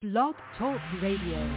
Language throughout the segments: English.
Blog Talk Radio.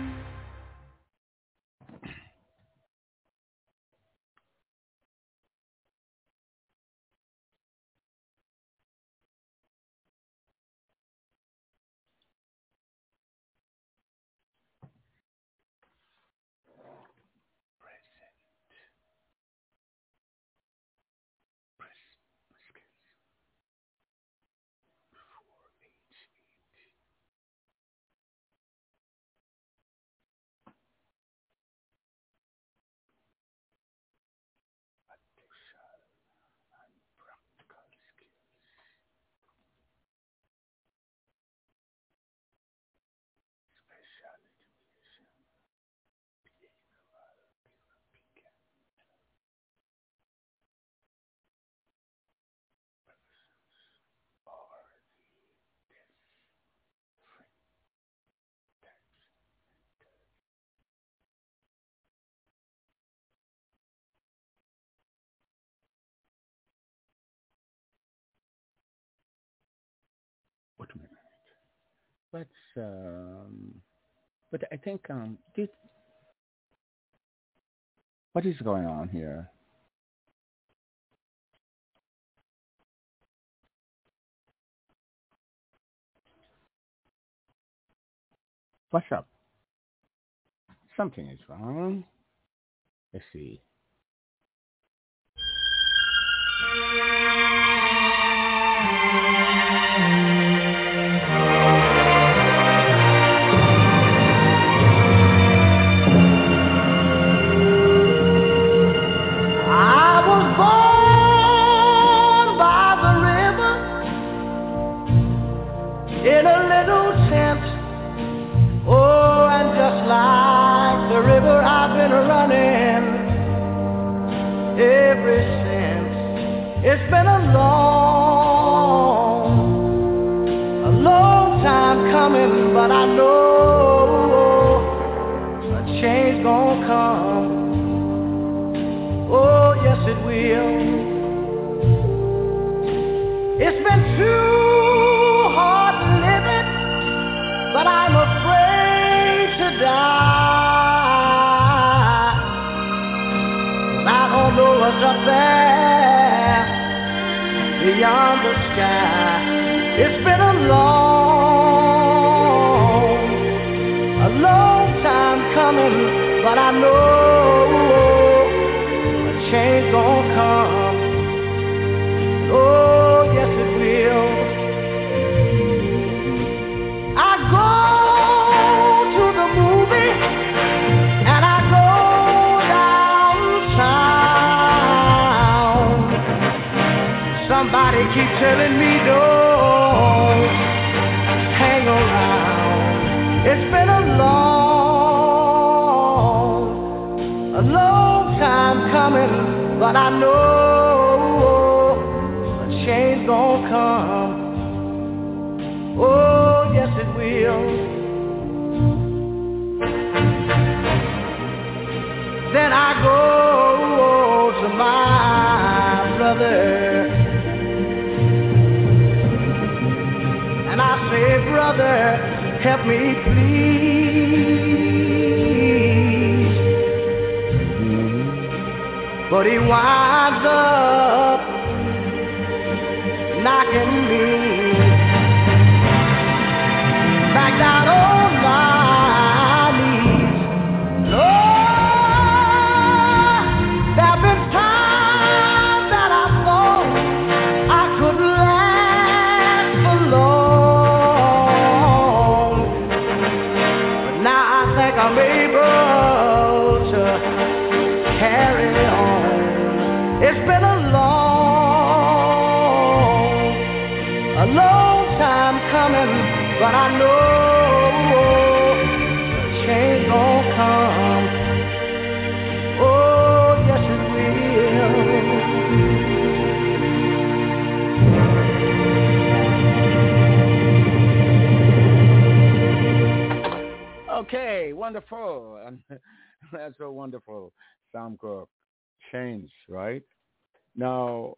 Wait a minute. But I think what is going on here? What's up? Something is wrong. Let's see. It's been a long time coming, but I know a change gonna come. Oh, yes it will. It's been too hard living, but I'm afraid to die. 'Cause I don't know what's up there beyond the sky. It's been a long time coming, but I know a change gonna come. Oh, yes it will. I go to the movie and I go downtown. Somebody keep telling me don't hang around. It's been a long time coming, but I know a change gonna come. Oh, yes it will. Then I go to my brother and I say, brother, help me please. But he winds up knocking me back down on my knees. Lord, there have been times that I thought I could last for long, but now I think I'm able to carry on. It's been a long time coming, but I know a change gon' come. Oh, yes it will. Okay, wonderful. That's so wonderful. Sam Cooke. Change, right? Now,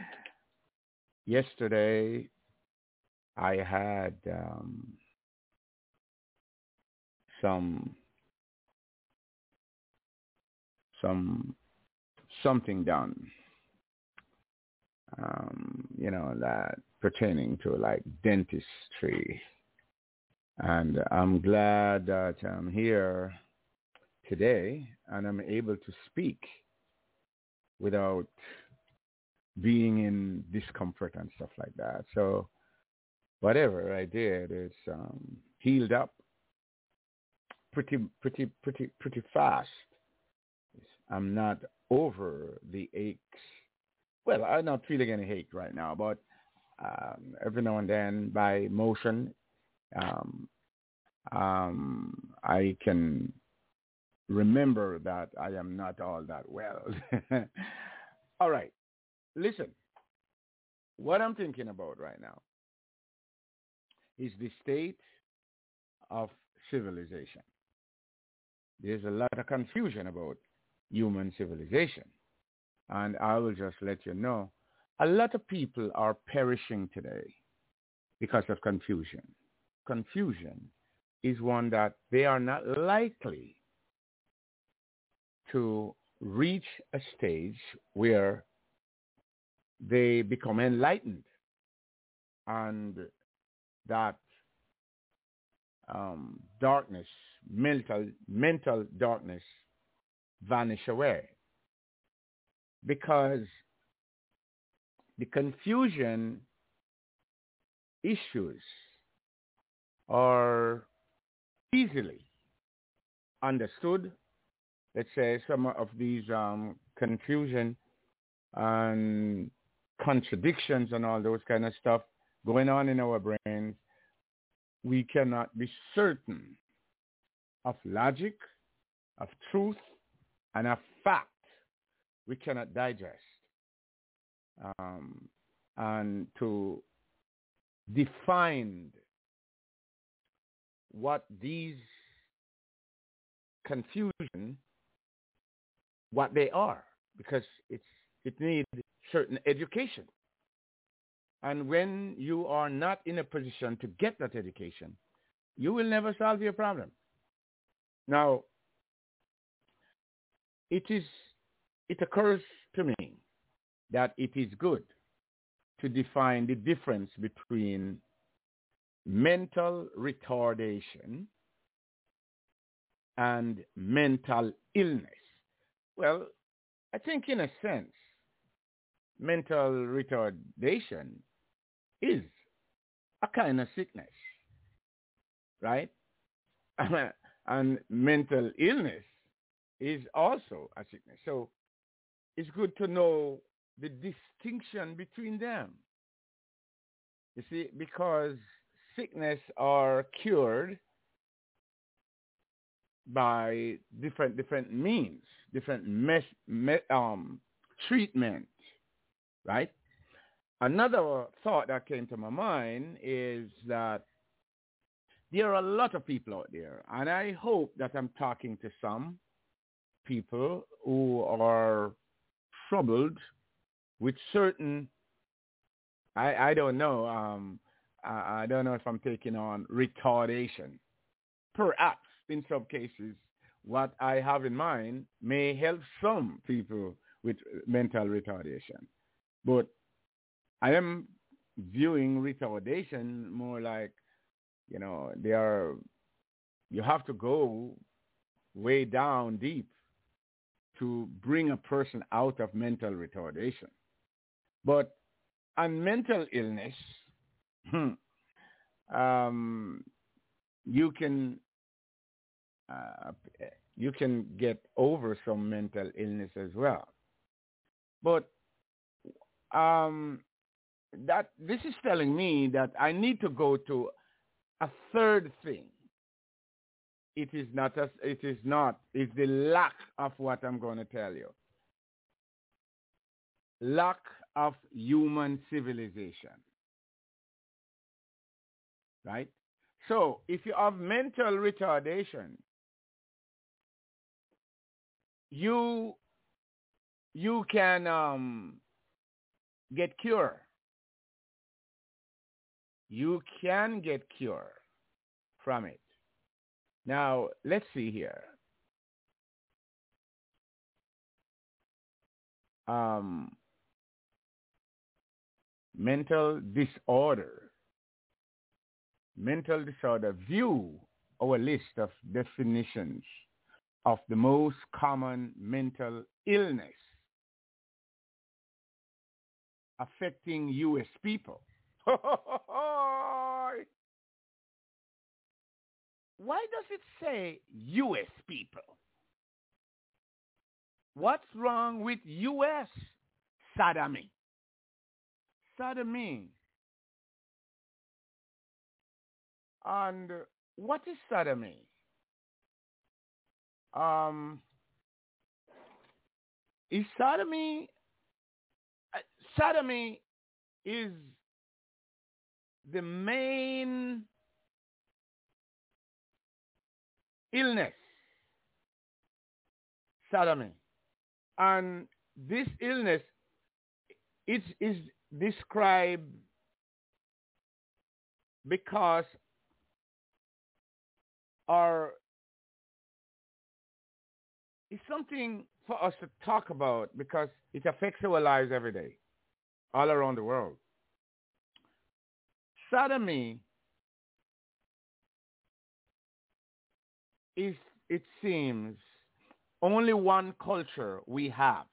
yesterday I had some something done, that pertaining to like dentistry. And I'm glad that I'm here today and I'm able to speak without being in discomfort and stuff like that. So whatever I did is healed up pretty fast. I'm not over the aches. Well, I'm not feeling any ache right now, but every now and then by motion, I can remember that I am not all that well. All right. Listen, what I'm thinking about right now is the state of civilization. There's a lot of confusion about human civilization. And I will just let you know, a lot of people are perishing today because of confusion. Confusion is one that they are not likely to reach a stage where they become enlightened and that darkness, mental darkness vanish away. Because the confusion issues are easily understood. Let's say some of these confusion and contradictions and all those kind of stuff going on in our brains, we cannot be certain of logic, of truth, and of fact. We cannot digest. And to define what these confusion, what they are, because it needs certain education. And when you are not in a position to get that education, you will never solve your problem. Now, it occurs to me that it is good to define the difference between mental retardation and mental illness. Well, I think in a sense, mental retardation is a kind of sickness, right? And mental illness is also a sickness. So it's good to know the distinction between them. You see, because sickness are cured by different means, different treatment, right? Another thought that came to my mind is that there are a lot of people out there, and I hope that I'm talking to some people who are troubled with certain, I don't know, I don't know if I'm taking on retardation. Perhaps in some cases, what I have in mind may help some people with mental retardation. But I am viewing retardation more like, you have to go way down deep to bring a person out of mental retardation. But on mental illness, you can get over some mental illness as well. But that this is telling me that I need to go to a third thing. It's the lack of what I'm going to tell you. Lack of human civilization. Right? So if you have mental retardation, you can get cure. You can get cure from it. Now, let's see here. Um, mental disorder. Mental disorder. View our list of definitions of the most common mental illness affecting U.S. people. Why does it say U.S. people? What's wrong with U.S.? Sodomy. Sodomy. And what is sodomy? Is sodomy, sodomy is the main illness, sodomy. And this illness, it is described because it's something for us to talk about because it affects our lives every day, all around the world. Sodomy is, it seems, only one culture we have,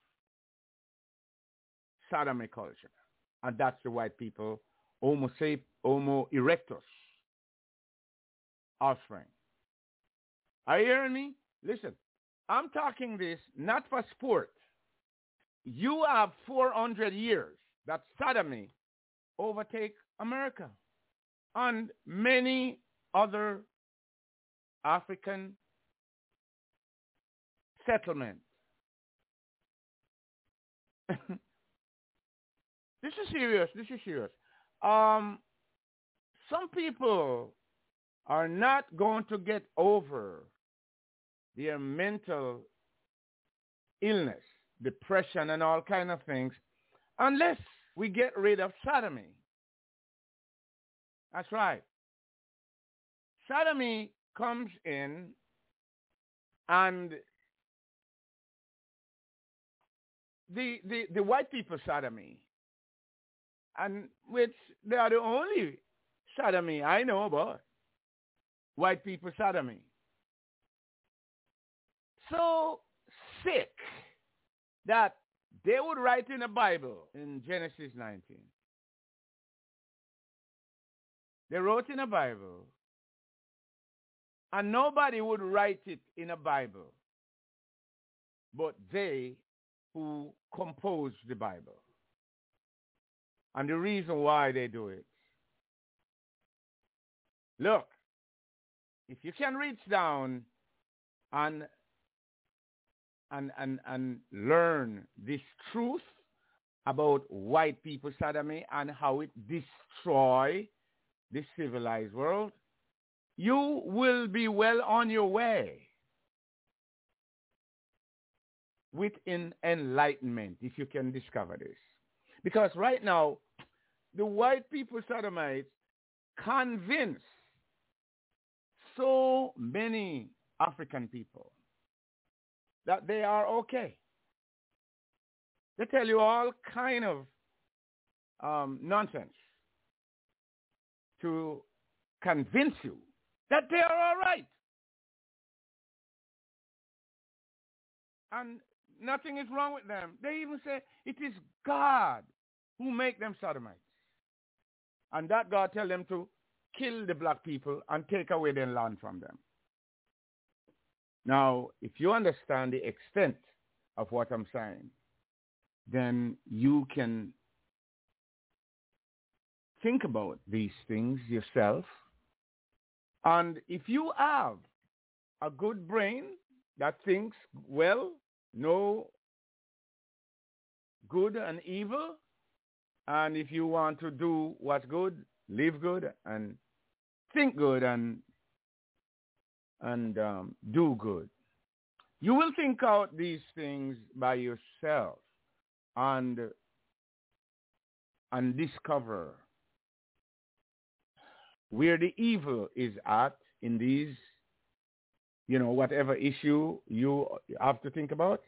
sodomy culture, and that's the white people, Homo erectus, offspring. Are you hearing me? Listen, I'm talking this not for sport. You have 400 years that sodomy overtake America and many other African settlements. This is serious. This is serious. Some people are not going to get over their mental illness, depression, and all kind of things unless we get rid of sodomy. That's right. Sodomy comes in and the white people sodomy, and which they are the only sodomy I know about, white people sodomy. So sick that they would write in the Bible in Genesis 19. They wrote in a Bible, and nobody would write it in a Bible but they who composed the Bible. And the reason why they do it. Look, if you can reach down and learn this truth about white people sodomy and how it destroys the civilized world, you will be well on your way with enlightenment if you can discover this. Because right now, the white people sodomites convince so many African people that they are okay. They tell you all kind of nonsense to convince you that they are all right. And nothing is wrong with them. They even say it is God who make them sodomites. And that God tell them to kill the black people and take away their land from them. Now, if you understand the extent of what I'm saying, then you can think about these things yourself. And if you have a good brain that thinks, well, know good and evil, and if you want to do what's good, live good, and think good, and do good, you will think out these things by yourself and discover where the evil is at in these whatever issue you have to think about.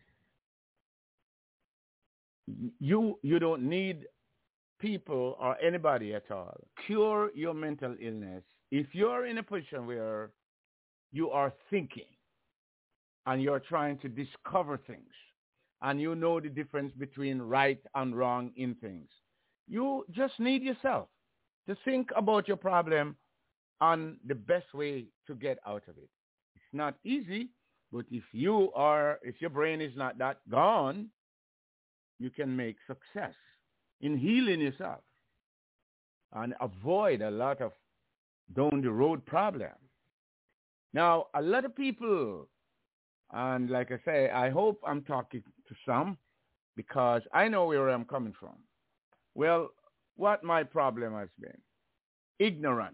You don't need people or anybody at all. Cure your mental illness if you're in a position where you are thinking and you're trying to discover things and you know the difference between right and wrong in things. You just need yourself to think about your problem and the best way to get out of it. It's not easy, but if your brain is not that gone, you can make success in healing yourself and avoid a lot of down the road problems. Now, a lot of people, and like I say, I hope I'm talking to some because I know where I'm coming from. Well, what my problem has been? Ignorance.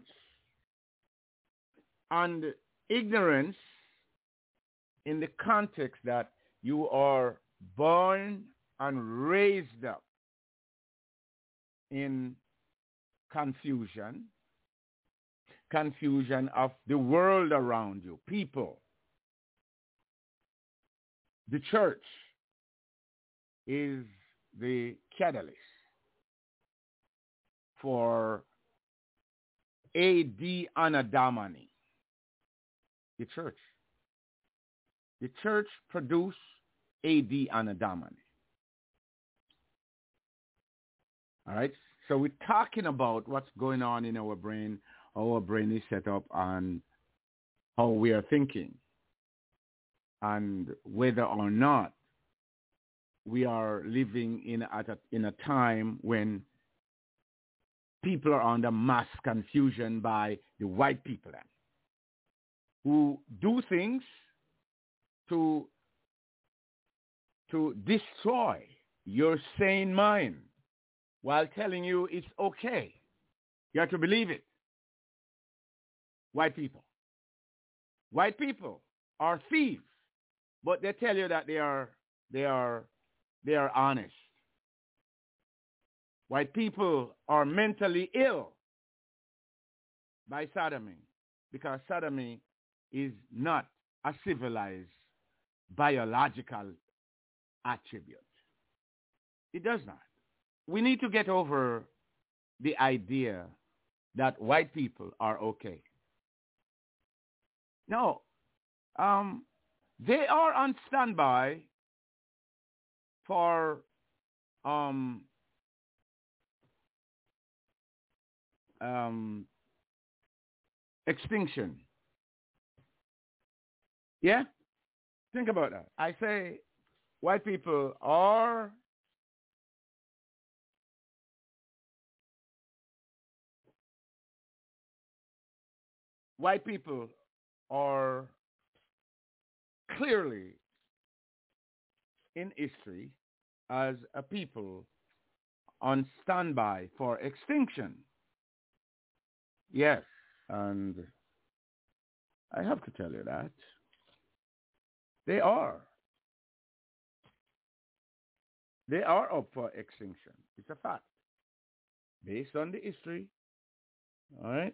And ignorance in the context that you are born and raised up in confusion of the world around you, people. The church is the catalyst for A.D. Anadamani. The church. The church produced A.D. Anadamani. All right? So we're talking about what's going on in our brain, how our brain is set up, and how we are thinking, and whether or not we are living in a time when people are under mass confusion by the white people who do things to destroy your sane mind while telling you it's okay. You have to believe it. White people. White people are thieves, but they tell you that they are honest. White people are mentally ill by sodomy because sodomy is not a civilized biological attribute. It does not. We need to get over the idea that white people are okay. No, they are on standby for extinction. Yeah? Think about that. I say white people are clearly in history as a people on standby for extinction. Yes, and I have to tell you that. They are. They are up for extinction. It's a fact. Based on the history. All right?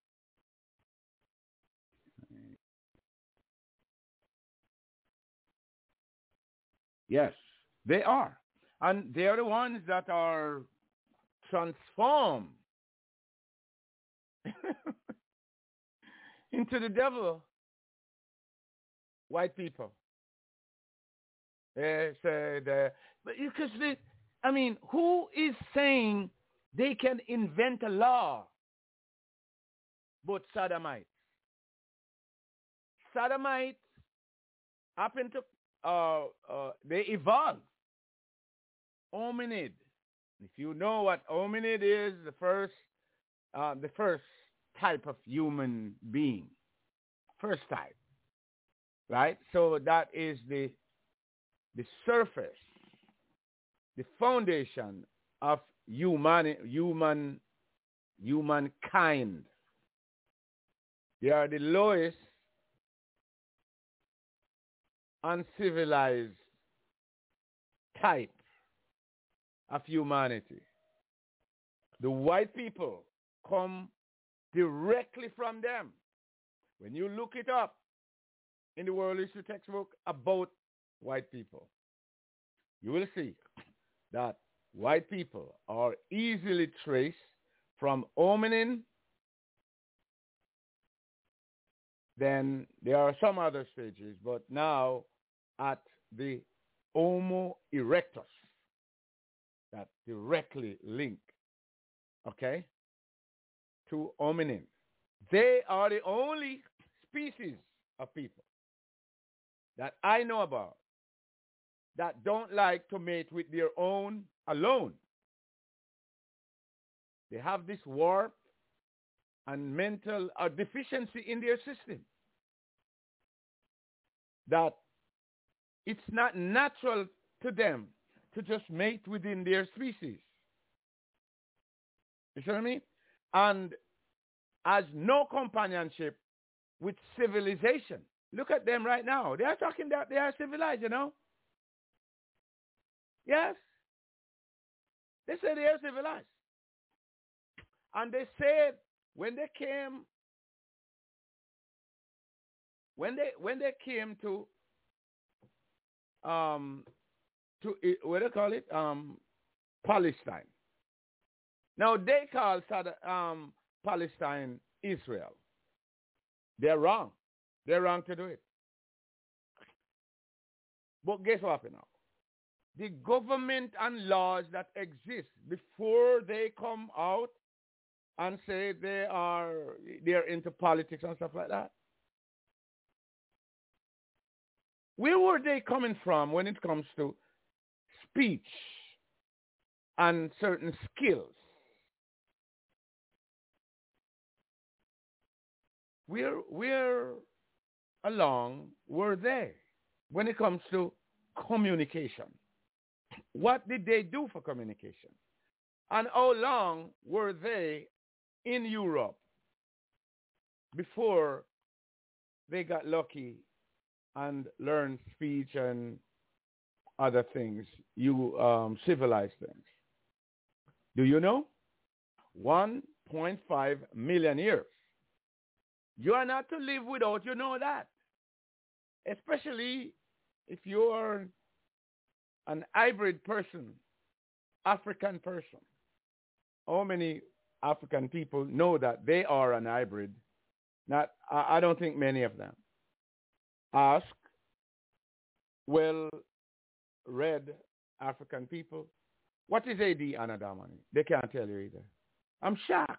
Yes, they are. And they are the ones that are transformed into the devil. White people. They say that, but because who is saying they can invent a law but Sodomites? Sodomites happen to they evolved. Hominid. If you know what hominid is, the first type of human being, first type, right? So that is the surface, the foundation of humankind. They are the lowest uncivilized type of humanity. The white people come directly from them. When you look it up, in the world history textbook about white people, you will see that white people are easily traced from hominin. Then there are some other stages, but now at the Homo erectus that directly link, okay, to hominin. They are the only species of people that I know about that don't like to mate with their own alone. They have this warp and mental deficiency in their system that it's not natural to them to just mate within their species. You see what I mean? And has no companionship with civilization. Look at them right now. They are talking that they are civilized, you know? Yes. They say they are civilized. And they said when they came to what do they call it? Palestine. Now they call Palestine Israel. They're wrong. They're wrong to do it. But guess what happened now? The government and laws that exist before they come out and say they're into politics and stuff like that. Where were they coming from when it comes to speech and certain skills? Where along were they when it comes to communication? What did they do for communication? And how long were they in Europe before they got lucky and learned speech and other things, civilized things? Do you know? 1.5 million years. You are not to live without you know that. Especially if you are an hybrid person, African person. How many African people know that they are an hybrid? I don't think many of them. Ask well-read African people, what is AD Anadamani? They can't tell you either. I'm shocked.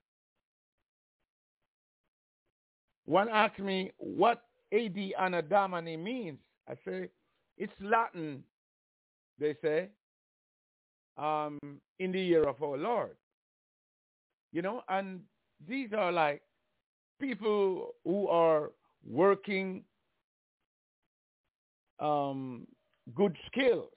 One asked me what AD Anadamani means. I say, it's Latin, they say, in the year of our Lord. You know, and these are like people who are working good skills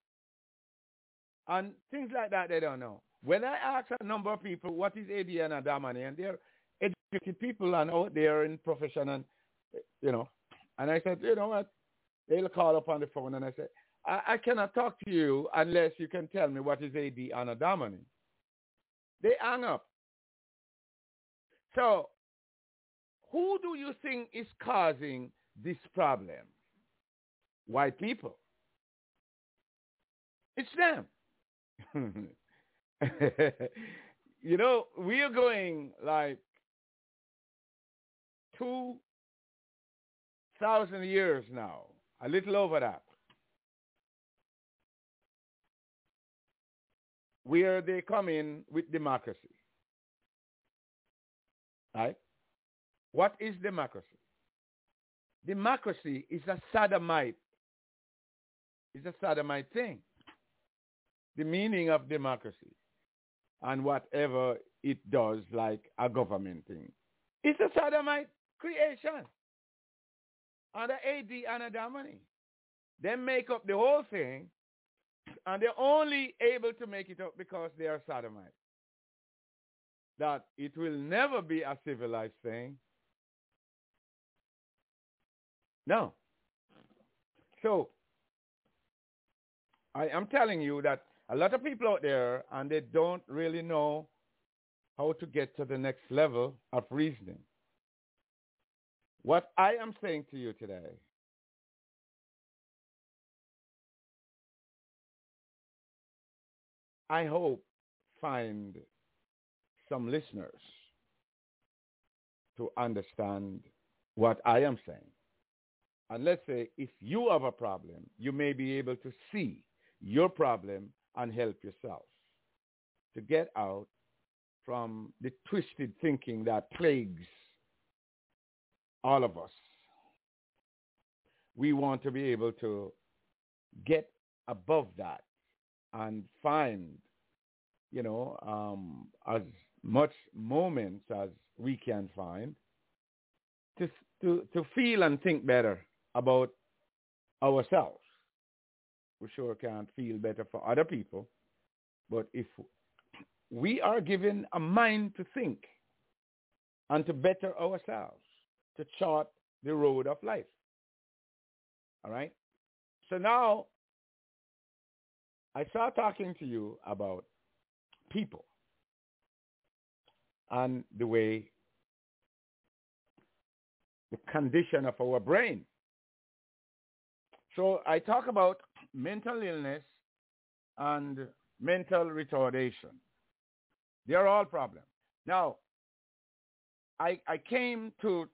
and things like that they don't know. When I ask a number of people what is AD Anadamani, and they're educated people and out there in profession, and you know, and I said, you know what, they'll call up on the phone and I said, I cannot talk to you unless you can tell me what is AD Anadamani. They hang up. So who do you think is causing this problem? White people. It's them. You know, we are going like 2,000 years now, a little over that, where they come in with democracy. Right? What is democracy? Democracy is a sodomite. It's a sodomite thing. The meaning of democracy and whatever it does, like a government thing, it's a sodomite creation. Under AD Anadamani. They make up the whole thing, and they're only able to make it up because they are sodomites. That it will never be a civilized thing. No. So, I am telling you that a lot of people out there, and they don't really know how to get to the next level of reasoning. What I am saying to you today, I hope find some listeners to understand what I am saying. And let's say if you have a problem, you may be able to see your problem and help yourself to get out from the twisted thinking that plagues all of us. We want to be able to get above that and find, as much moments as we can find to feel and think better about ourselves. We sure can't feel better for other people, but if we are given a mind to think and to better ourselves, to chart the road of life. All right? So now I start talking to you about people and the way the condition of our brain. So I talk about mental illness and mental retardation. They're all problems. Now, I came to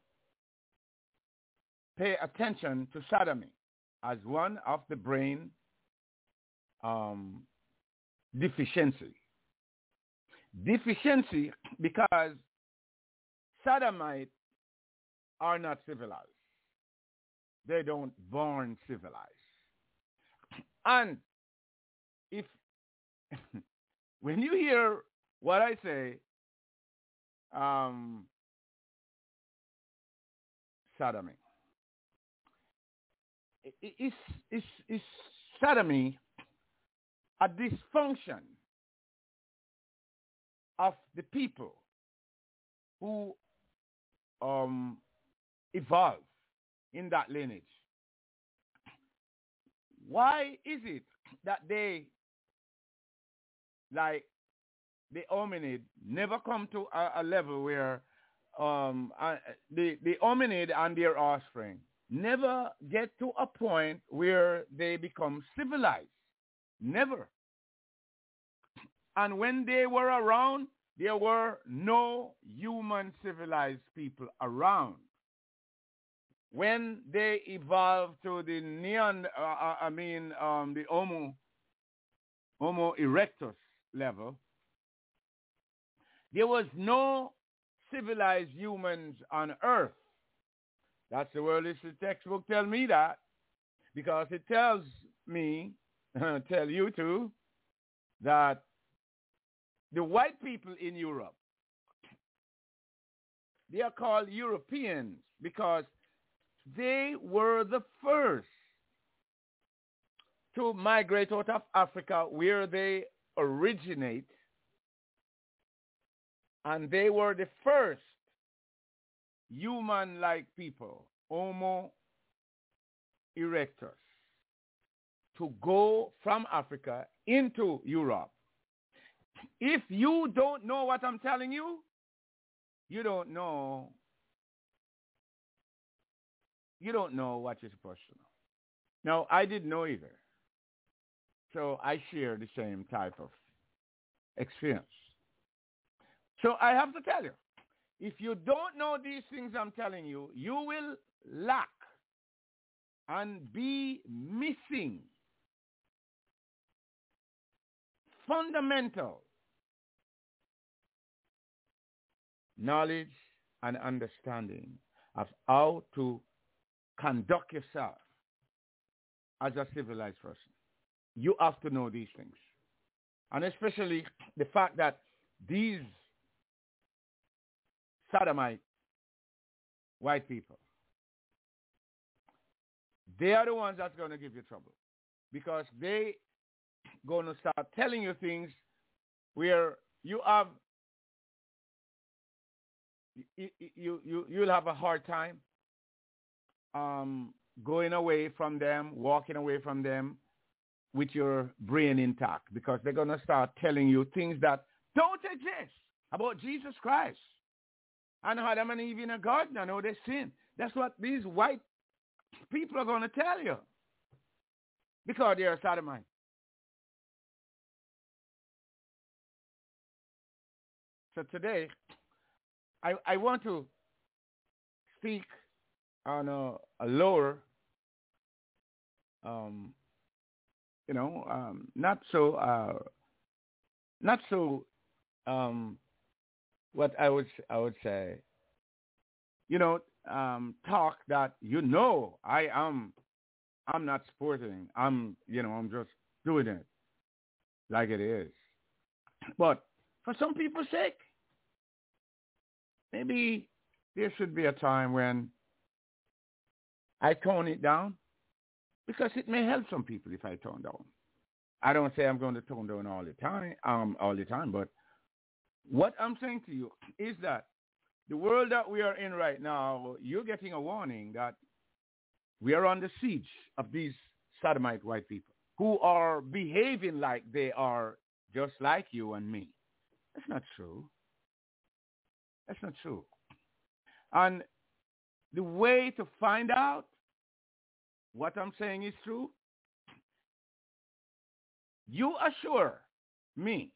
pay attention to sodomy as one of the brain deficiency. Deficiency because sodomites are not civilized. They don't born civilized. And if when you hear what I say, sodomy. Is sodomy a dysfunction of the people who evolve in that lineage? Why is it that they, like the hominid, never come to a level where the hominid and their offspring never get to a point where they become civilized? Never. And when they were around, there were no human civilized people around. When they evolved to the the Homo erectus level, there was no civilized humans on Earth. That's the World History textbook tell me that, because it tells me, tell you too, that the white people in Europe, they are called Europeans because they were the first to migrate out of Africa where they originate, and they were the first human-like people, Homo erectus, to go from Africa into Europe. If you don't know what I'm telling you, you don't know what you're supposed to know. Now, I didn't know either. So I share the same type of experience. So I have to tell you, if you don't know these things I'm telling you, you will lack and be missing fundamental knowledge and understanding of how to conduct yourself as a civilized person. You have to know these things. And especially the fact that these sodomite white people, they are the ones that's going to give you trouble, because they going to start telling you things where you'll have a hard time going away from them, walking away from them with your brain intact, because they're going to start telling you things that don't exist about Jesus Christ and Adam and Eve in a garden and how they sin. That's what these white people are going to tell you because they are sodomites. So today, I want to speak on a lower, not so, what I would say, talk that I'm not supporting. I'm just doing it like it is. But for some people's sake, maybe there should be a time when I tone it down because it may help some people if I tone down. I don't say I'm going to tone down all the time, but what I'm saying to you is that the world that we are in right now, you're getting a warning that we are on the siege of these sodomite white people who are behaving like they are just like you and me. That's not true. That's not true. And the way to find out what I'm saying is true, you assure me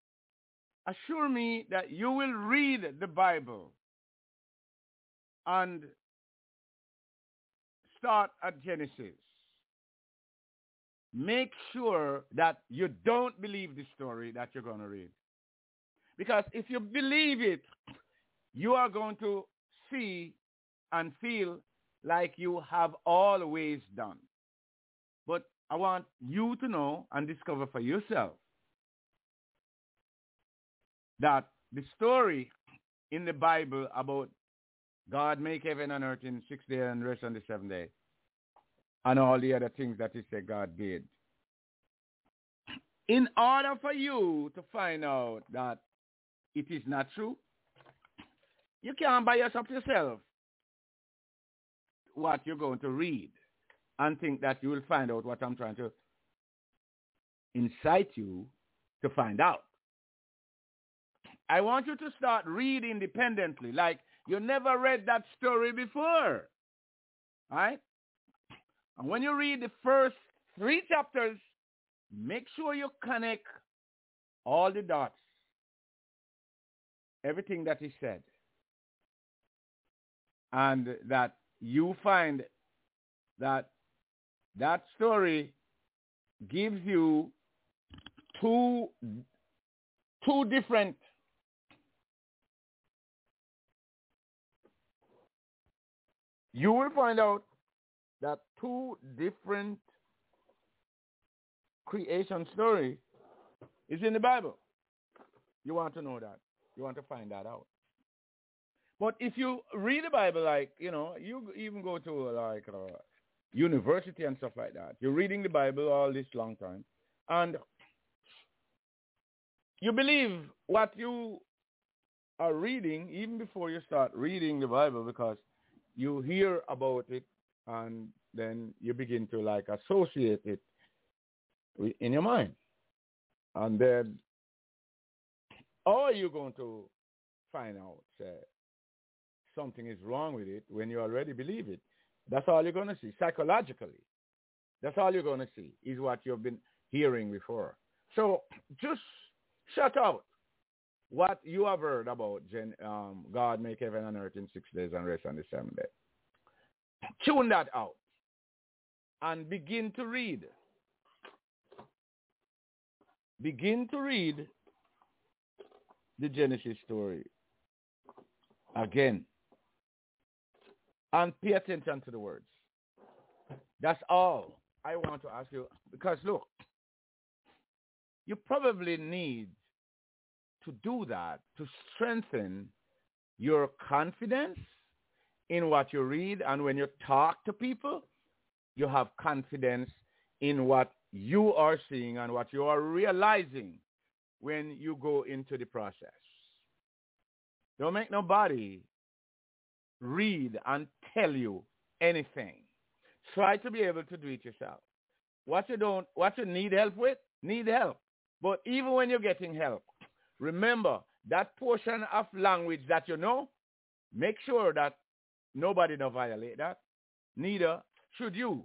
that you will read the Bible and start at Genesis. Make sure that you don't believe the story that you're going to read. Because if you believe it, you are going to see and feel like you have always done. But I want you to know and discover for yourself that the story in the Bible about God make heaven and earth in 6 days and rest on the 7th day, and all the other things that he said God did. In order for you to find out that it is not true, you can't bias up yourself what you're going to read and think that you will find out what I'm trying to incite you to find out. I want you to start reading independently, like you never read that story before, right? And when you read the first 3 chapters, make sure you connect all the dots, everything that he said, and that you find that that story gives you two different you will find out that 2 different creation stories is in the Bible. You want to know that. You want to find that out. But if you read the Bible, like, you even go to like university and stuff like that. You're reading the Bible all this long time. And you believe what you are reading even before you start reading the Bible because you hear about it and then you begin to like associate it in your mind. And then all you're going to find out something is wrong with it when you already believe it. That's all you're going to see psychologically. That's all you're going to see is what you've been hearing before. So just shut out what you have heard about God make heaven and earth in 6 days and rest on the 7th day. Tune that out and begin to read. Begin to read the Genesis story again. And pay attention to the words. That's all I want to ask you. Because look, you probably need to do that to strengthen your confidence in what you read. And when you talk to people, you have confidence in what you are seeing and what you are realizing when you go into the process. Don't make nobody read and tell you anything. Try to be able to do it yourself. What you need help with, need help. But even when you're getting help, remember that portion of language that you know, make sure that Nobody don't violate that. Neither should you.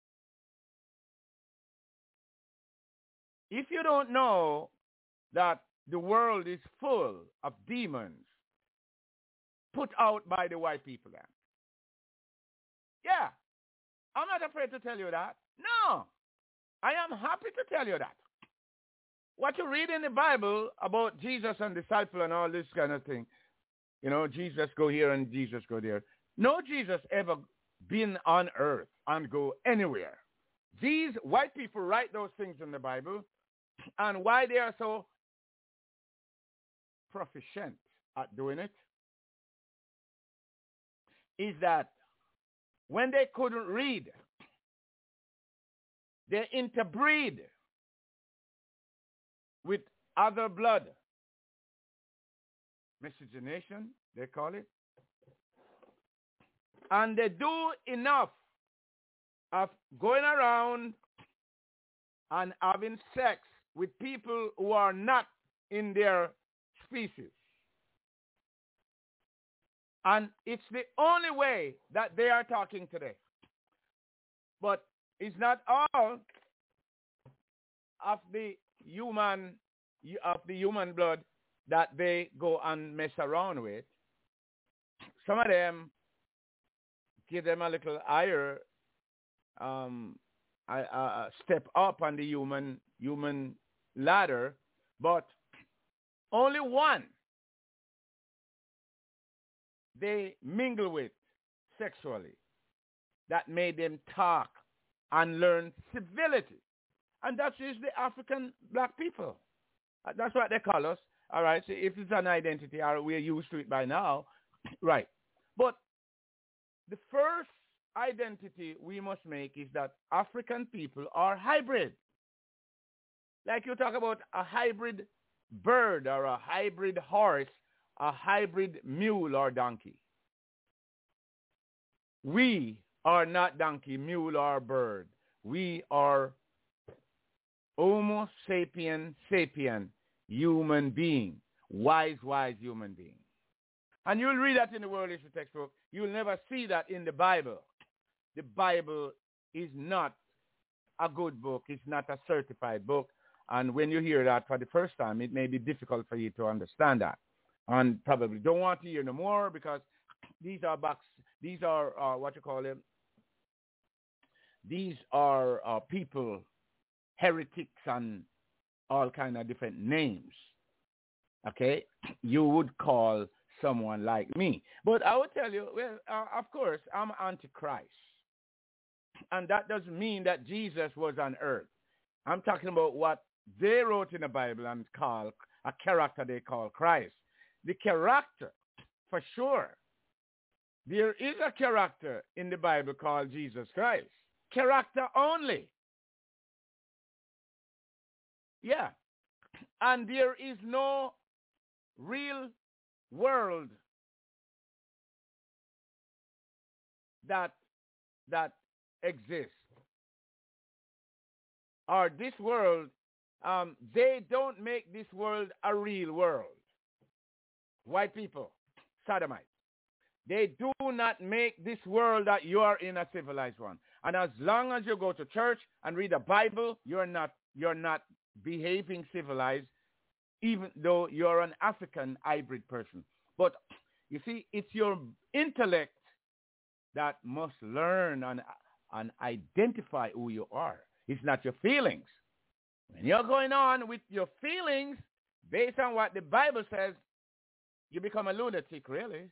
If you don't know that the world is full of demons put out by the white people then. Yeah. I'm not afraid to tell you that. No. I am happy to tell you that. What you read in the Bible about Jesus and disciple and all this kind of thing, you know, Jesus go here and Jesus go there. No Jesus ever been on earth and go anywhere. These white people write those things in the Bible, and why they are so proficient at doing it is that when they couldn't read, they interbreed with other blood. Miscegenation, they call it. And they do enough of going around and having sex with people who are not in their species. And it's the only way that they are talking today. But it's not all of the human blood that they go and mess around with. Some of them give them a little higher step up on the human ladder, but only one they mingle with sexually that made them talk and learn civility. And that is the African black people. That's what they call us. All right, so if it's an identity, we're used to it by now. Right. But the first identity we must make is that African people are hybrid. Like you talk about a hybrid bird or a hybrid horse, a hybrid mule or donkey. We are not donkey, mule, or bird. We are Homo sapien sapien, human being, wise human being. And you'll read that in the World History Textbook. You'll never see that in the Bible. The Bible is not a good book. It's not a certified book. And when you hear that for the first time, it may be difficult for you to understand that. And probably don't want to hear no more because these are what you call them. These are people, heretics and all kind of different names. Okay? You would call someone like me. But I would tell you, well, of course, I'm Antichrist. And that doesn't mean that Jesus was on earth. I'm talking about what they wrote in the Bible and call a character they call Christ. The character, for sure. There is a character in the Bible called Jesus Christ. Character only. Yeah. And there is no real world that exists. Or this world, they don't make this world a real world. White people, sodomites. They do not make this world that you are in a civilized one. And as long as you go to church and read the Bible, you're not behaving civilized, even though you're an African hybrid person. But you see, it's your intellect that must learn and identify who you are. It's not your feelings. When you're going on with your feelings based on what the Bible says, you become a lunatic, really.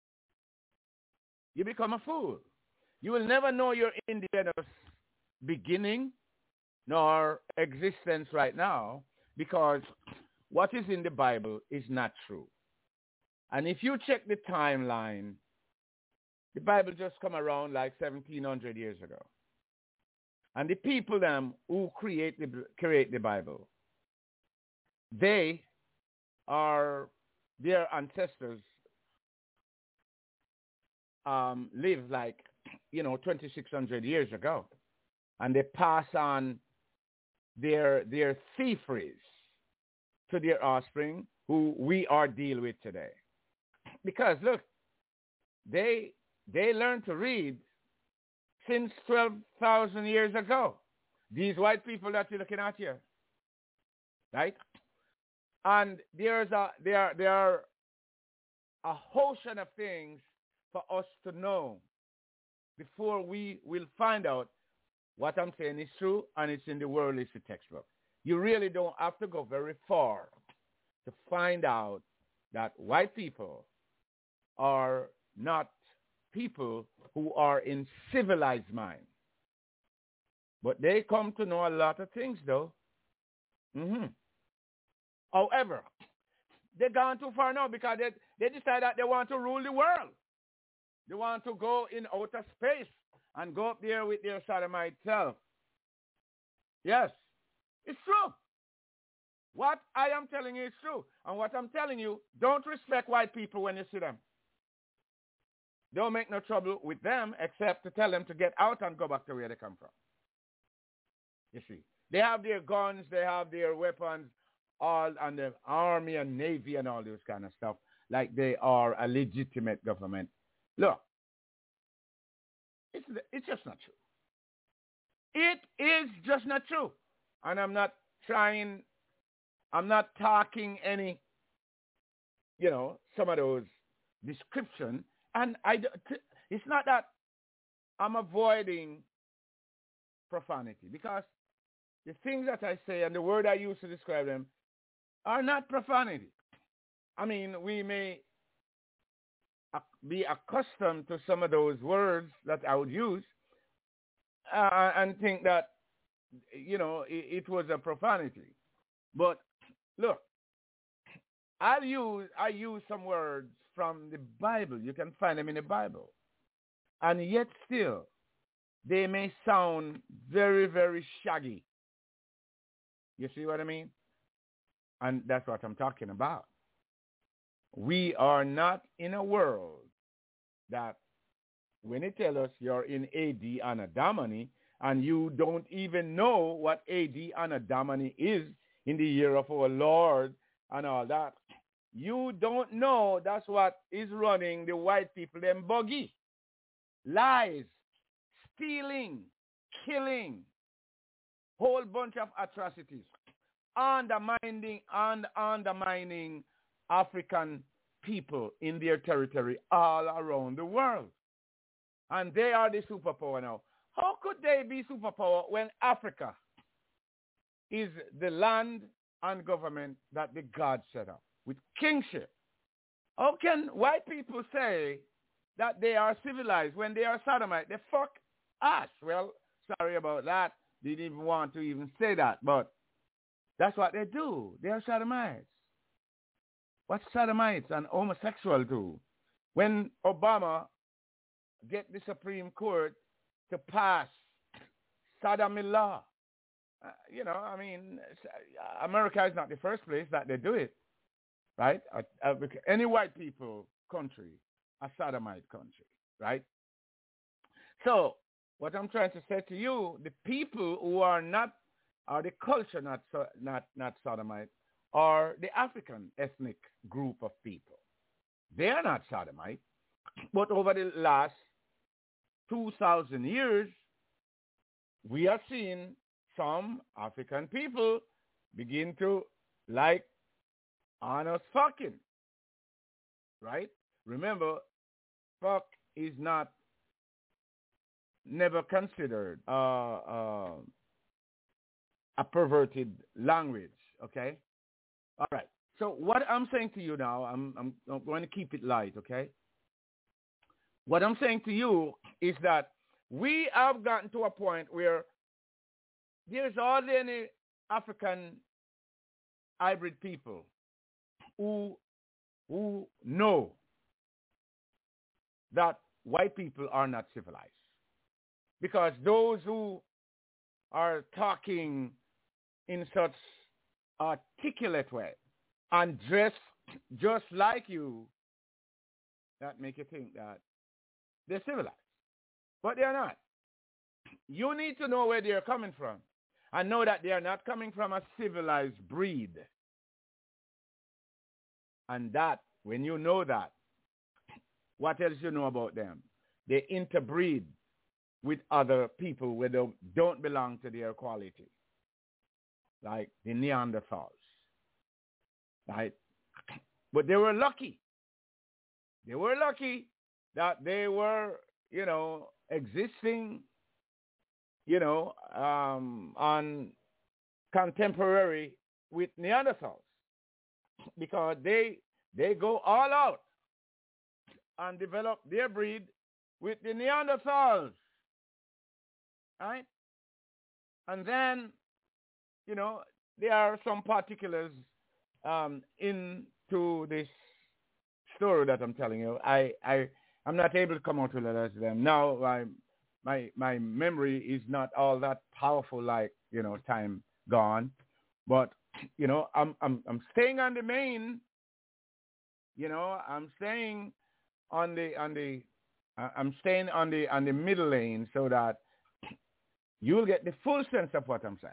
You become a fool. You will never know your indigenous beginning nor existence right now because what is in the Bible is not true. And if you check the timeline, the Bible just come around like 1,700 years ago. And the people who create the Bible, their ancestors lived like, 2,600 years ago. And they pass on their thieveries to their offspring, who we are deal with today. Because, look, they they learned to read since 12,000 years ago. These white people that you're looking at here, right? And there are a ocean of things for us to know before we will find out what I'm saying is true and it's in the world history textbook. You really don't have to go very far to find out that white people are not people who are in civilized mind. But they come to know a lot of things, though. However, they've gone too far now because they decide that they want to rule the world. They want to go in outer space and go up there with their sodomite self. Yes, it's true. What I am telling you is true. And what I'm telling you, don't respect white people when you see them. Don't make no trouble with them except to tell them to get out and go back to where they come from. You see, they have their guns, they have their weapons, all and the army and navy and all this kind of stuff, like they are a legitimate government. Look, it's just not true. It is just not true. And I'm not talking any, some of those descriptions. And it's not that I'm avoiding profanity, because the things that I say and the word I use to describe them are not profanity. I mean, we may be accustomed to some of those words that I would use and think that, it was a profanity. But look, I use some words from the Bible. You can find them in the Bible. And yet still, they may sound very, very shaggy. You see what I mean? And that's what I'm talking about. We are not in a world that when they tell us you're in AD Anno Domini and you don't even know what AD Anno Domini is in the year of our Lord and all that, you don't know that's what is running the white people, them buggy. Lies, stealing, killing, whole bunch of atrocities, undermining African people in their territory all around the world. And they are the superpower now. How could they be superpower when Africa is the land and government that the God set up with kingship? How can white people say that they are civilized when they are sodomite? They fuck us. Well, sorry about that. They didn't even want to even say that, but that's what they do. They are sodomites. What sodomites and homosexual do? When Obama get the Supreme Court to pass sodomy law, America is not the first place that they do it, right? Any white people country, a sodomite country, right? So what I'm trying to say to you, the people who are not, are the culture not sodomite, are the African ethnic group of people. They are not sodomite, but over the last 2,000 years, we have seen some African people begin to like honest fucking, right? Remember, fuck is never considered a perverted language, okay? All right. So what I'm saying to you now, I'm going to keep it light, okay? What I'm saying to you is that we have gotten to a point where there's hardly any African hybrid people who know that white people are not civilized. Because those who are talking in such articulate way and dress just like you, that make you think that they're civilized. But they're not. You need to know where they're coming from and know that they are not coming from a civilized breed. And that, when you know that, what else you know about them? they interbreed with other people where they don't belong to their quality, like the Neanderthals, right? But they were lucky. They were lucky that they were, existing, on contemporary with Neanderthals, because they go all out and develop their breed with the Neanderthals, right? And then, there are some particulars into this story that I'm telling you. I'm not able to come out with letters to them now. My memory is not all that powerful, like time gone, but I'm staying on the main. I'm staying on the middle lane so that you'll get the full sense of what I'm saying.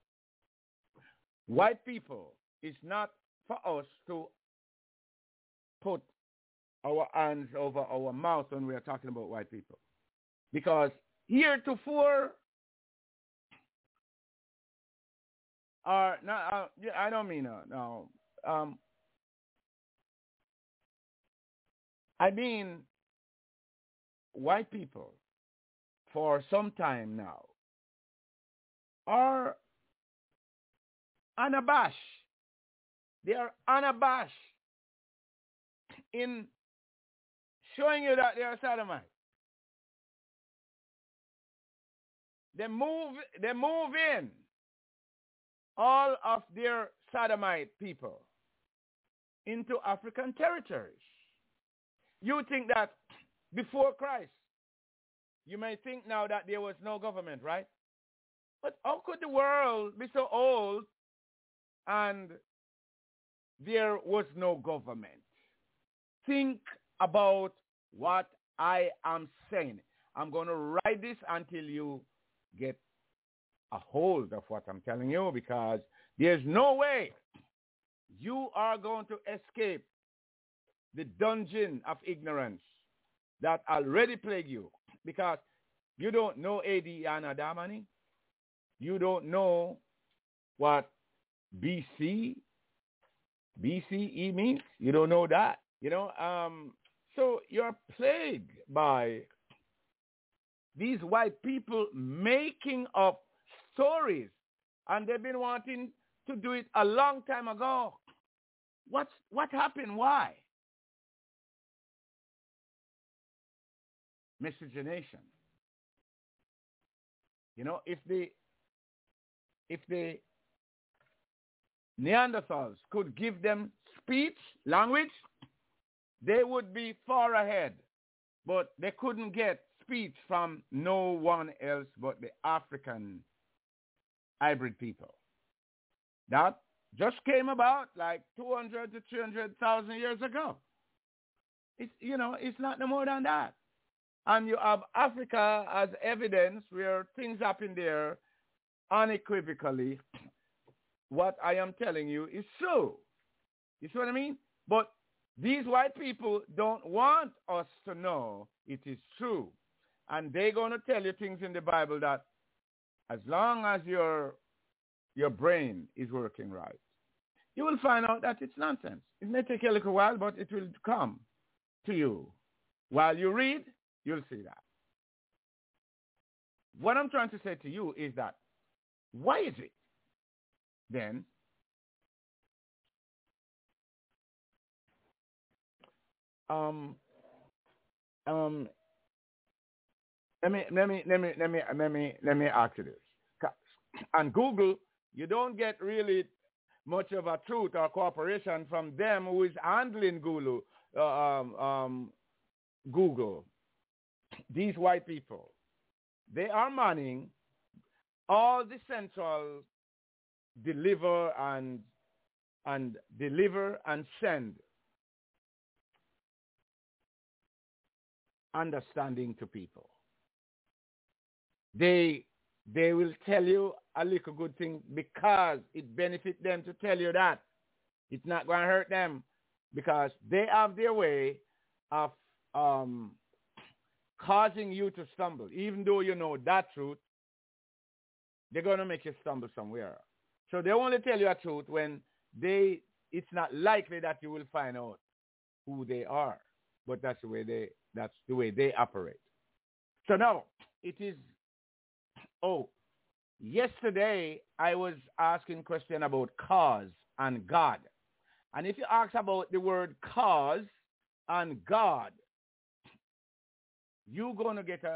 White people, it's not for us to put our hands over our mouth when we are talking about white people. Because heretofore, I don't mean no. I mean white people for some time now are unabashed. They are unabashed in showing you that they are sodomites. They move in all of their sodomite people into African territories. You think that before Christ, you may think now that there was no government, right? But how could the world be so old and there was no government? Think about what I am saying. I'm going to write this until you get a hold of what I'm telling you, because there's no way you are going to escape the dungeon of ignorance that already plague you, because you don't know A.D. Anno Domini. You don't know what BCE means. You don't know that. So you're plagued by these white people making up stories, and they've been wanting to do it a long time ago. What happened? Why? Miscegenation. If the Neanderthals could give them speech, language, they would be far ahead. But they couldn't get speech from no one else but the African hybrid people. That just came about like 200 to 300,000 years ago. It's not no more than that. And you have Africa as evidence where things happen there unequivocally. What I am telling you is true. You see what I mean? But these white people don't want us to know it is true. And they're going to tell you things in the Bible that as long as your brain is working right, you will find out that it's nonsense. It may take a little while, but it will come to you. While you read, you'll see that. What I'm trying to say to you is that, why is it then let me ask you this. On Google, you don't get really much of a truth or cooperation from them who is handling Google. These white people, they are manning all the central deliver and send understanding to people. They will tell you a little good thing because it benefits them to tell you that. It's not going to hurt them because they have their way of causing you to stumble. Even though you know that truth, they're going to make you stumble somewhere. So they only tell you a truth when it's not likely that you will find out who they are. But that's the way they operate. So now, it is, yesterday I was asking a question about cause and God. And if you ask about the word cause and God, you're going to get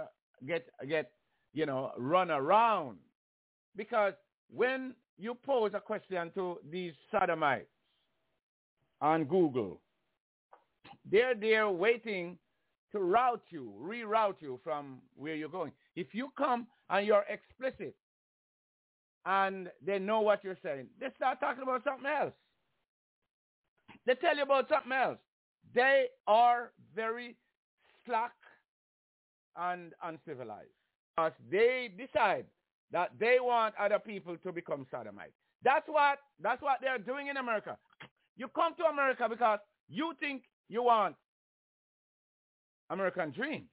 run around. Because when you pose a question to these sodomites on Google, they're there waiting to reroute you from where you're going. If you come and you're explicit and they know what you're saying, they start talking about something else. They tell you about something else. They are very slack and uncivilized. Because they decide that they want other people to become sodomites. That's what they're doing in America. You come to America because you think you want American dream.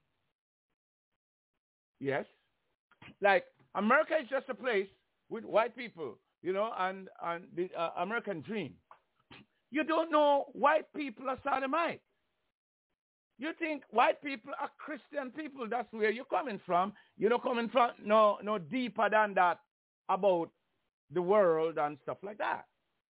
Yes. Like, America is just a place with white people, and the American dream. You don't know white people are sodomites. You think white people are Christian people. That's where you're coming from. You're not coming from no deeper than that about the world and stuff like that.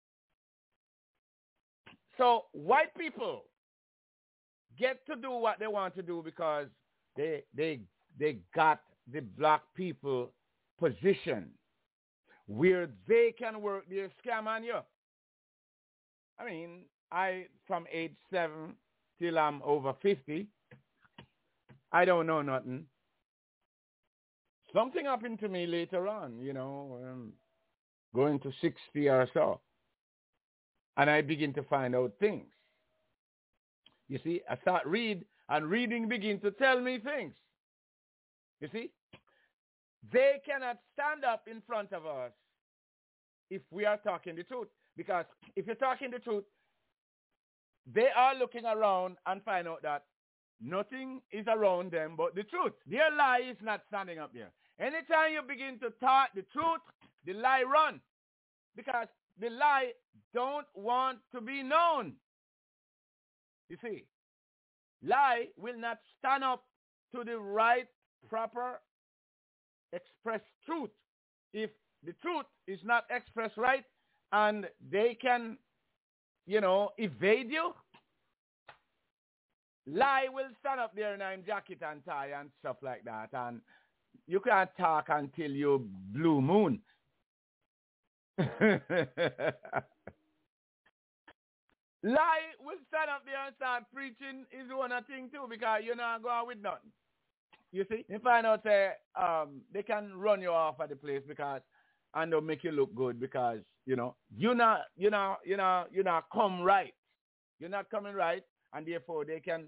So white people get to do what they want to do because they got the black people position where they can work their scam on you. I mean, from age 7 till I'm over 50, I don't know nothing. Something happened to me later on, going to 60 or so. And I begin to find out things. You see, I start reading begin to tell me things. You see, they cannot stand up in front of us if we are talking the truth. Because if you're talking the truth, they are looking around and find out that nothing is around them but the truth. Their lie is not standing up there. Anytime you begin to talk the truth, the lie run. Because the lie don't want to be known. You see, lie will not stand up to the right, proper, expressed truth. If the truth is not expressed right and they can, evade you, lie will stand up there in jacket and tie and stuff like that. And you can't talk until you blue moon. Lie will stand up there and start preaching his own thing too, because you're not going with nothing. You see, you find out they can run you off at the place and they'll make you look good because you're not come right. You're not coming right, and therefore they can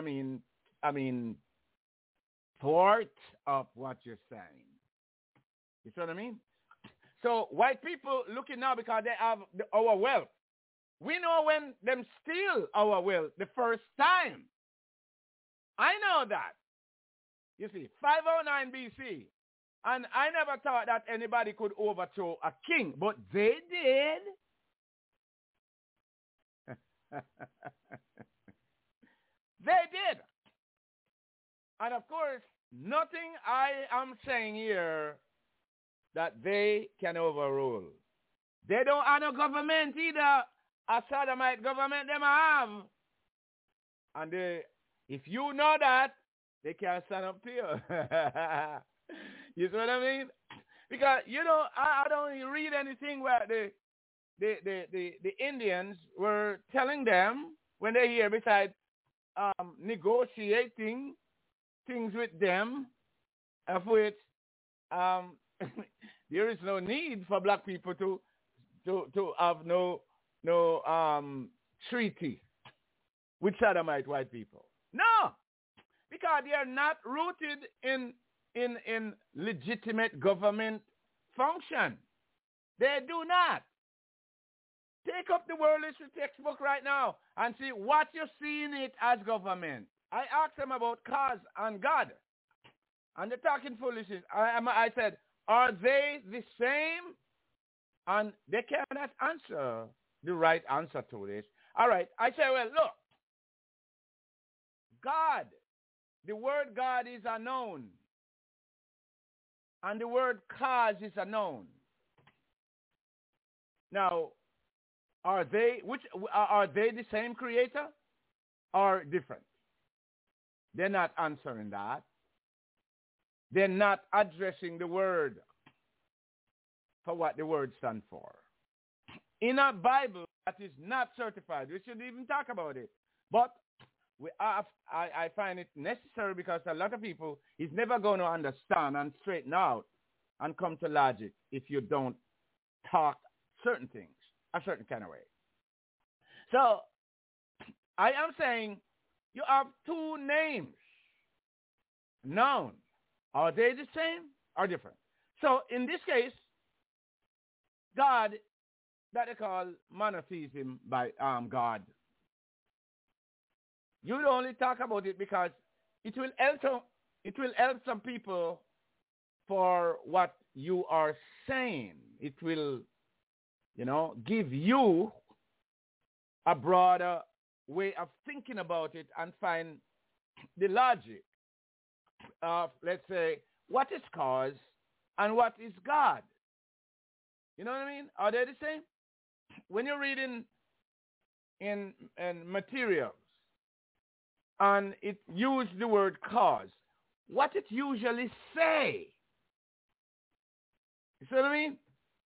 thwart up what you're saying. You see what I mean? So white people looking now because they have our wealth. We know when them steal our wealth the first time. I know that. You see, 509 BC. And I never thought that anybody could overthrow a king, but they did. They did. And of course, nothing I am saying here that they can overrule. They don't have no government either. A sodomite government them have. And if you know that, they can't stand up to you. You see what I mean? Because, I don't read anything where the Indians were telling them when they're here besides negotiating things with them, of which there is no need for black people to have no treaty with sodomite white people. No, because they are not rooted in legitimate government function. They do not. Take up the world history textbook right now and see what you see in it as government. I asked them about cause and God. And they're talking foolishness. I said, are they the same? And they cannot answer the right answer to this. All right. I say, well, look. God, the word God is a noun. And the word cause is a noun. Now, are they the same creator or different? They're not answering that. They're not addressing the word for what the word stands for. In a Bible that is not certified, we shouldn't even talk about it. But I find it necessary because a lot of people is never going to understand and straighten out and come to logic if you don't talk certain things a certain kind of way. So I am saying you have two names. Noun. Are they the same or different? So in this case, God, that they call monotheism by God. You will only talk about it because it will help some people for what you are saying. It will, give you a broader way of thinking about it and find the logic of, let's say, what is cause and what is God. You know what I mean? Are they the same? When you're reading in materials and it use the word cause, what it usually say? You see what I mean?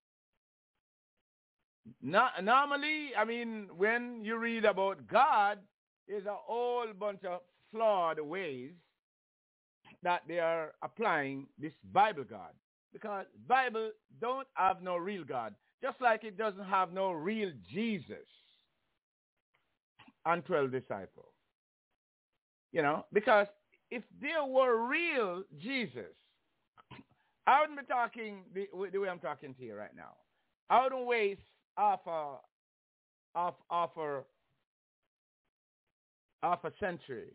Normally, when you read about God, there's a whole bunch of flawed ways that they are applying this Bible God. Because Bible don't have no real God, just like it doesn't have no real Jesus and 12 disciples. Because if there were real Jesus, I wouldn't be talking the way I'm talking to you right now. I wouldn't waste half a century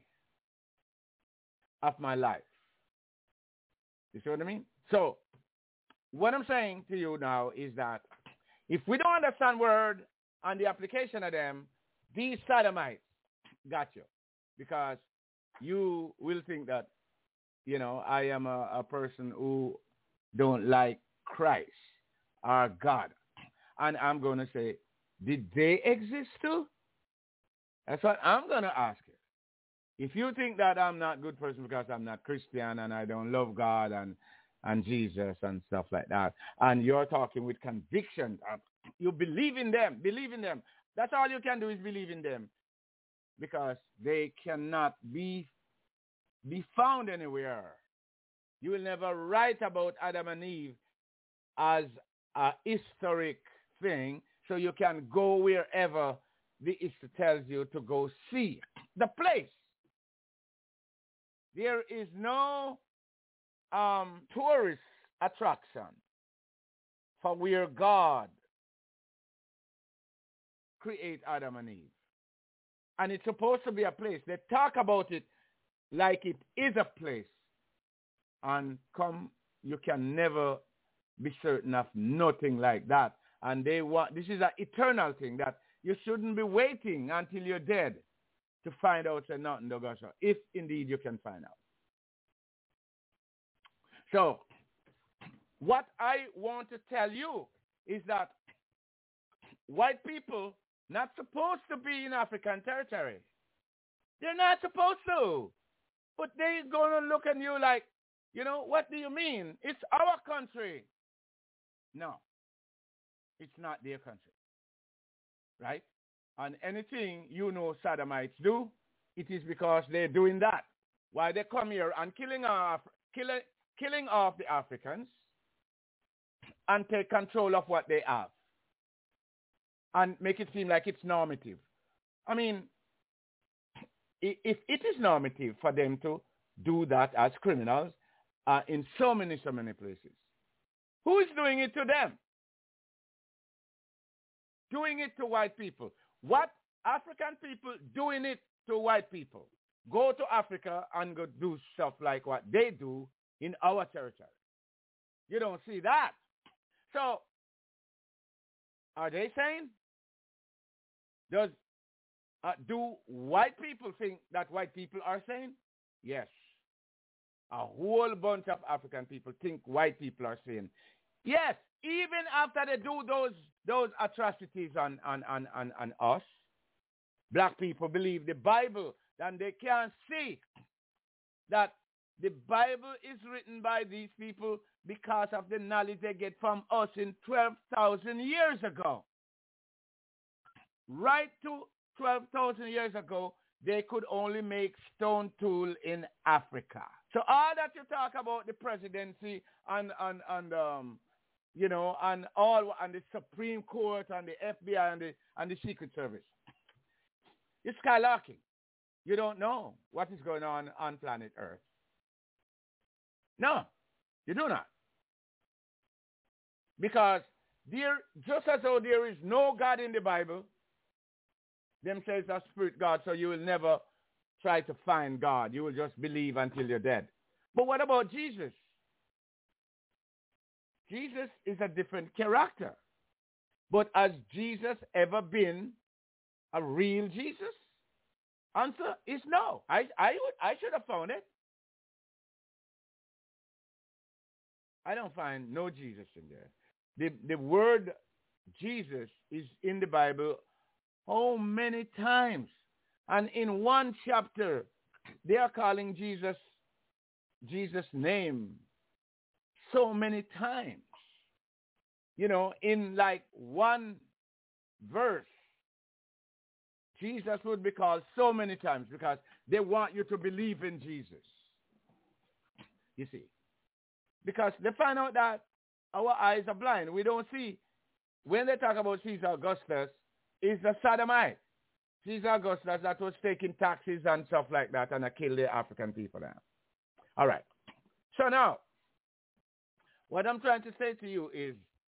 of my life. You see what I mean? So what I'm saying to you now is that if we don't understand word and the application of them, these sodomites got you. Because you will think that, I am a person who don't like Christ or God. And I'm going to say, did they exist too? That's what I'm going to ask you. If you think that I'm not a good person because I'm not Christian and I don't love God and Jesus and stuff like that, and you're talking with conviction, you believe in them. That's all you can do is believe in them, because they cannot be found anywhere. You will never write about Adam and Eve as a historic thing, so you can go wherever the history tells you to go see the place. There is no tourist attraction for where God create Adam and Eve. And it's supposed to be a place. They talk about it like it is a place. And you can never be certain of nothing like that. And this is an eternal thing that you shouldn't be waiting until you're dead to find out that nothing does go, if indeed you can find out. So, what I want to tell you is that white people not supposed to be in African territory. They're not supposed to. But they're going to look at you like, what do you mean? It's our country. No, it's not their country. Right? And anything Sodomites do, it is because they're doing that. Why they come here and killing off the Africans and take control of what they have and make it seem like it's normative. If it is normative for them to do that as criminals in so many places, who is doing it to them? Doing it to white people. What African people doing it to white people? go to Africa and go do stuff like what they do in our territory. You don't see that. So, are they saying? Do white people think that white people are saying? Yes. A whole bunch of African people think white people are saying. Yes, even after they do those atrocities on us, black people believe the Bible, and they can't see that the Bible is written by these people because of the knowledge they get from us in 12,000 years ago. Right to 12,000 years ago, they could only make stone tool in Africa. So all that you talk about the presidency and you know, and the Supreme Court and the FBI and the Secret Service, it's skylarking. You don't know what is going on planet Earth. No, you do not. Because just as though there is no God in the Bible, them says a spirit God, so you will never try to find God. You will just believe until you're dead. But what about Jesus? Jesus is a different character. But has Jesus ever been a real Jesus? Answer is no. I should have found it. I don't find no Jesus in there. The word Jesus is in the Bible how many times? And in one chapter, they are calling Jesus' name so many times. You know, in like one verse, Jesus would be called so many times because they want you to believe in Jesus. You see. Because they find out that our eyes are blind. We don't see. When they talk about Caesar Augustus, it's a sodomite. Caesar Augustus that was taking taxes and stuff like that and killed the African people now. All right. So now, what I'm trying to say to you is,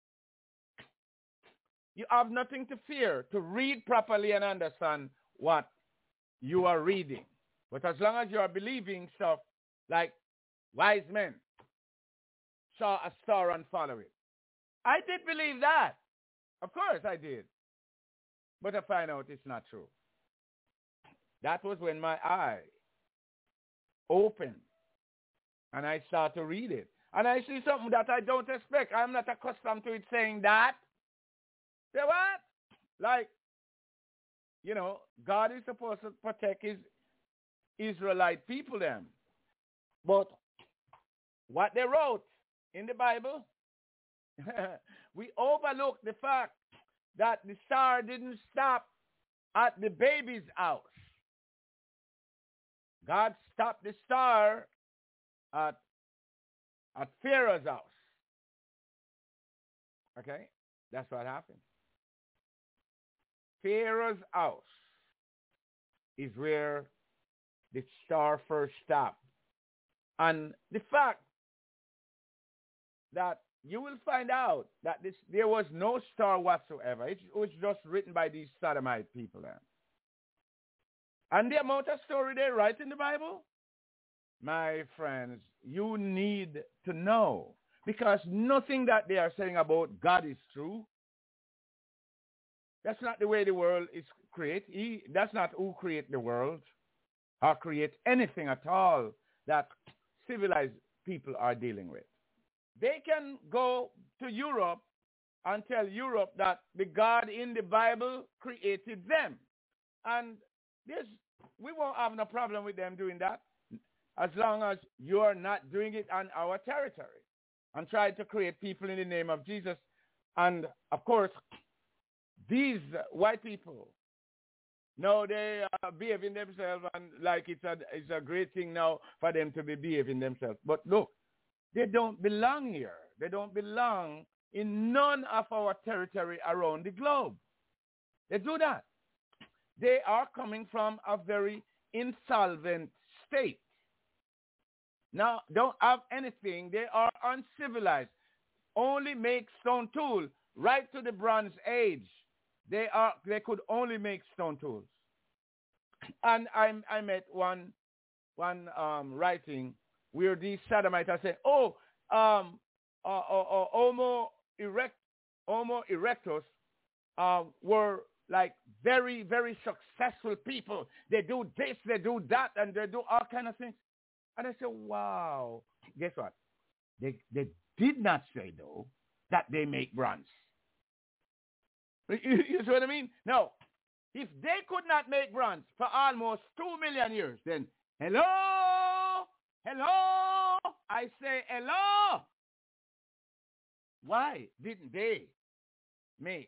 you have nothing to fear to read properly and understand what you are reading. But as long as you are believing stuff like wise men saw a star and follow it. I did believe that. Of course I did. But I find out it's not true. That was when my eye opened and I start to read it. And I see something that I don't expect. I'm not accustomed to it saying that. Say what? Like, you know, God is supposed to protect his Israelite people then. But what they wrote in the Bible, we overlook the fact that the star didn't stop at the baby's house. God stopped the star at Pharaoh's house. Okay? That's what happened. Pharaoh's house is where the star first stopped. And the fact that you will find out that there was no star whatsoever. It was just written by these sodomite people there. And the amount of story they write in the Bible, my friends, you need to know. Because nothing that they are saying about God is true. That's not the way the world is created. That's not who created the world or create anything at all that civilized people are dealing with. They can go to Europe and tell Europe that the God in the Bible created them. And we won't have no problem with them doing that as long as you're not doing it on our territory and trying to create people in the name of Jesus. And, of course, these white people, now they are behaving themselves and like it's a great thing now for them to be behaving themselves. But look, they don't belong here. They don't belong in none of our territory around the globe. They do that. They are coming from a very insolvent state. Now, don't have anything. They are uncivilized. Only make stone tools right to the Bronze Age. They could only make stone tools. And I met one writing where these Sodomites are saying, Homo erectus were like very, very successful people. They do this, they do that, and they do all kind of things. And I said, wow. Guess what? They did not say, though, that they make bronze. You see what I mean? No. If they could not make bronze for almost 2 million years, then hello, I say hello. Why didn't they make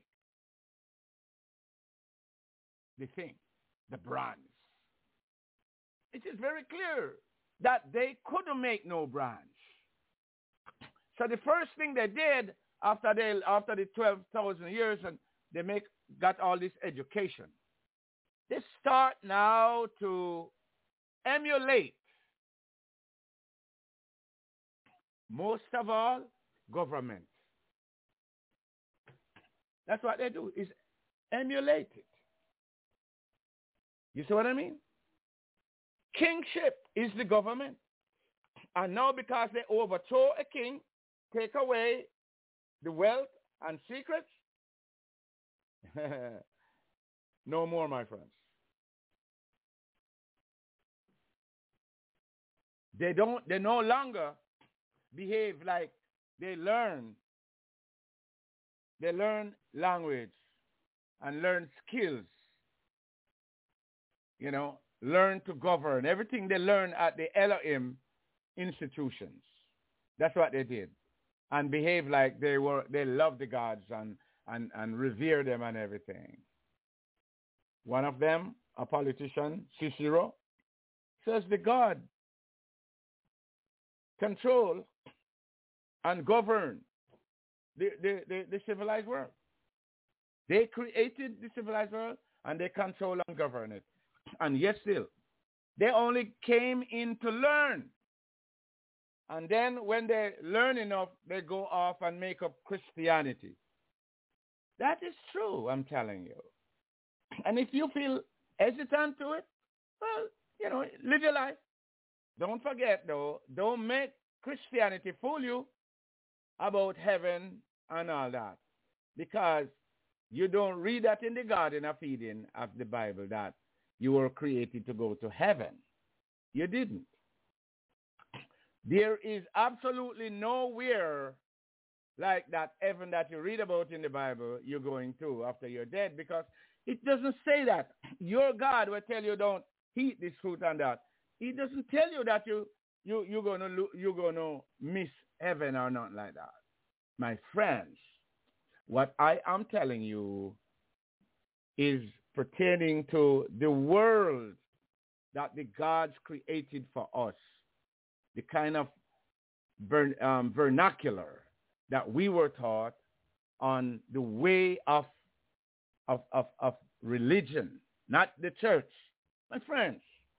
the thing, the bronze? It is very clear that they couldn't make no bronze. So the first thing they did after the 12,000 years, and they got all this education, they start now to emulate, most of all, government. That's what they do, is emulate it. You see what I mean? Kingship is the government. And now because they overthrow a king, take away the wealth and secrets, no more, my friends. They no longer behave like they learn language and learn skills, learn to govern. Everything they learn at the Elohim institutions. That's what they did. And behave like they love the gods and revere them and everything. One of them, a politician, Cicero, says the God control and govern the civilized world. They created the civilized world and they control and govern it. And yet still, they only came in to learn. And then when they learn enough, they go off and make up Christianity. That is true, I'm telling you. And if you feel hesitant to it, well, live your life. Don't forget, though, don't make Christianity fool you about heaven and all that. Because you don't read that in the Garden of Eden of the Bible that you were created to go to heaven. You didn't. There is absolutely nowhere like that heaven that you read about in the Bible you're going to after you're dead, because it doesn't say that. Your God will tell you don't eat this fruit and that. He doesn't tell you that you're gonna miss heaven or not like that. My friends, what I am telling you is pertaining to the world that the gods created for us, the kind of vernacular that we were taught on the way of religion, not the church. My friends,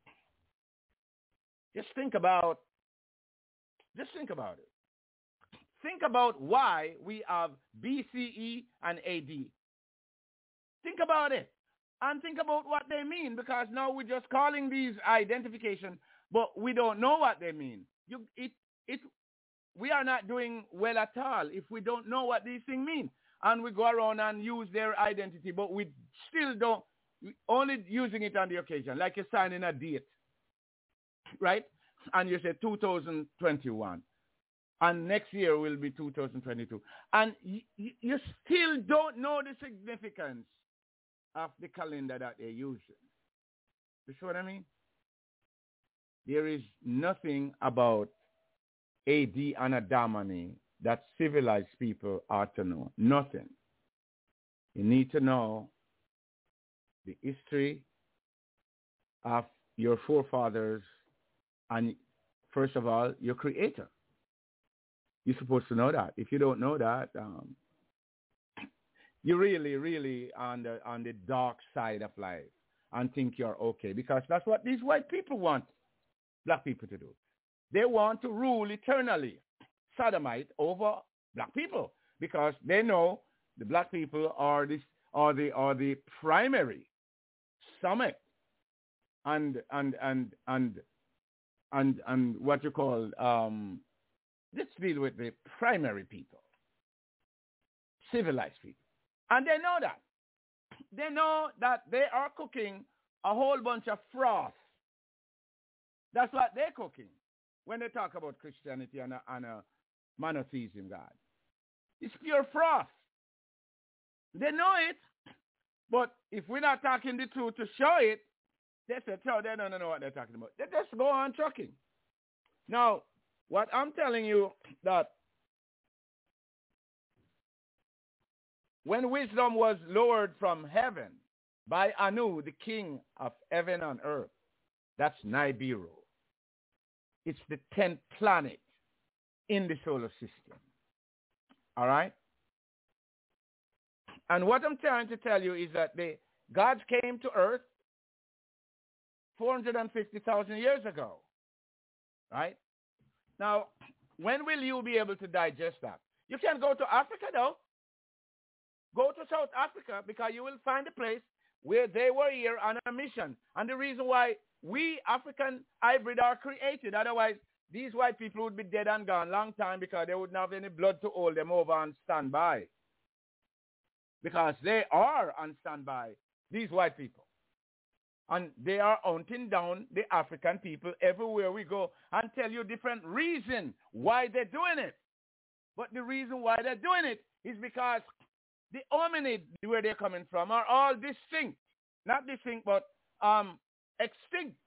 just think about it. Think about why we have BCE and AD. Think about it. And think about what they mean, because now we're just calling these identification, but we don't know what they mean. We are not doing well at all if we don't know what these things mean. And we go around and use their identity, but we still don't, only using it on the occasion, like you're signing a date, right? And you say 2021. And next year will be 2022. And you still don't know the significance of the calendar that they're using. You see what I mean? There is nothing about AD and Adamani that civilized people ought to know. Nothing. You need to know the history of your forefathers and, first of all, your creator. You're supposed to know that. If you don't know that, you're really, really on the dark side of life and think you're okay, because that's what these white people want black people to do. They want to rule eternally, sodomite over black people, because they know the black people are the primary summit and what you call let's deal with the primary people, civilized people. And they know that. They know that they are cooking a whole bunch of froth. That's what they're cooking when they talk about Christianity and a monotheism God. It's pure froth. They know it, but if we're not talking the truth to show it, they say, oh, they don't know what they're talking about. They just go on trucking. Now, what I'm telling you that when wisdom was lowered from heaven by Anu, the king of heaven and earth, that's Nibiru. It's the 10th planet in the solar system. All right? And what I'm trying to tell you is that God came to earth 450,000 years ago. Right? Now, when will you be able to digest that? You can go to Africa, though. Go to South Africa, because you will find a place where they were here on a mission. And the reason why we African hybrid are created, otherwise these white people would be dead and gone long time, because they wouldn't have any blood to hold them over and stand by. Because they are on standby, these white people. And they are hunting down the African people everywhere we go and tell you different reason why they're doing it. But the reason why they're doing it is because the hominids where they're coming from are all distinct. Not distinct, but extinct.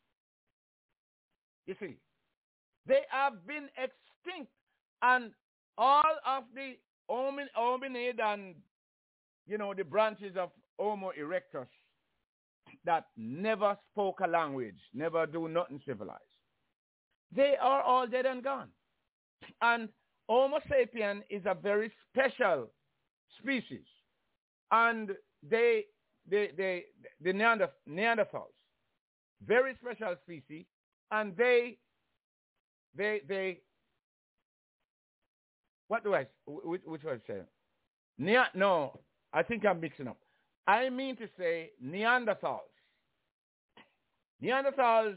You see, they have been extinct. And all of the hominid and, the branches of Homo erectus that never spoke a language, never do nothing civilized, they are all dead and gone. And Homo sapien is a very special species. And the Neanderthals, very special species, and they what do I, which one say? No, I think I'm mixing up. I mean to say Neanderthals. Neanderthals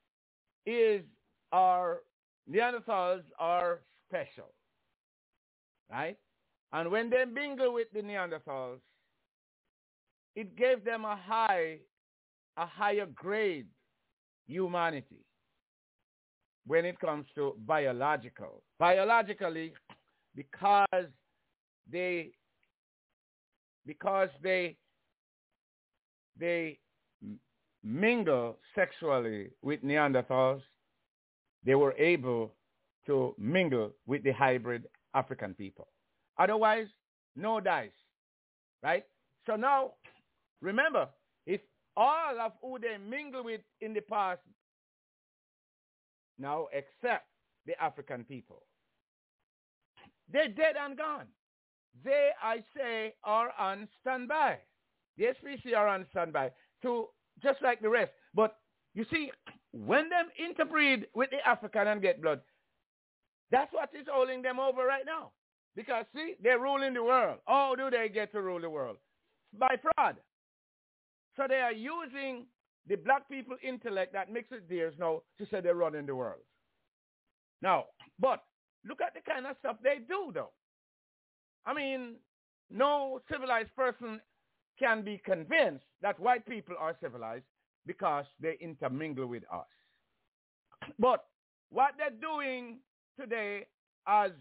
are special, right? And when they mingle with the Neanderthals, it gave them a higher grade humanity when it comes to biologically, because they mingle sexually with Neanderthals, they were able to mingle with the hybrid African people. Otherwise, no dice, right? So now, remember, if all of who they mingle with in the past now except the African people, they're dead and gone. They, I say, are on standby. The SPC are on standby, to just like the rest. But you see, when them interbreed with the African and get blood, that's what is holding them over right now. Because, see, they're ruling the world. How do they get to rule the world? By fraud. So they are using the black people intellect that mixes theirs now to say they're running the world. Now, but look at the kind of stuff they do, though. I mean, no civilized person can be convinced that white people are civilized because they intermingle with us. But what they're doing today as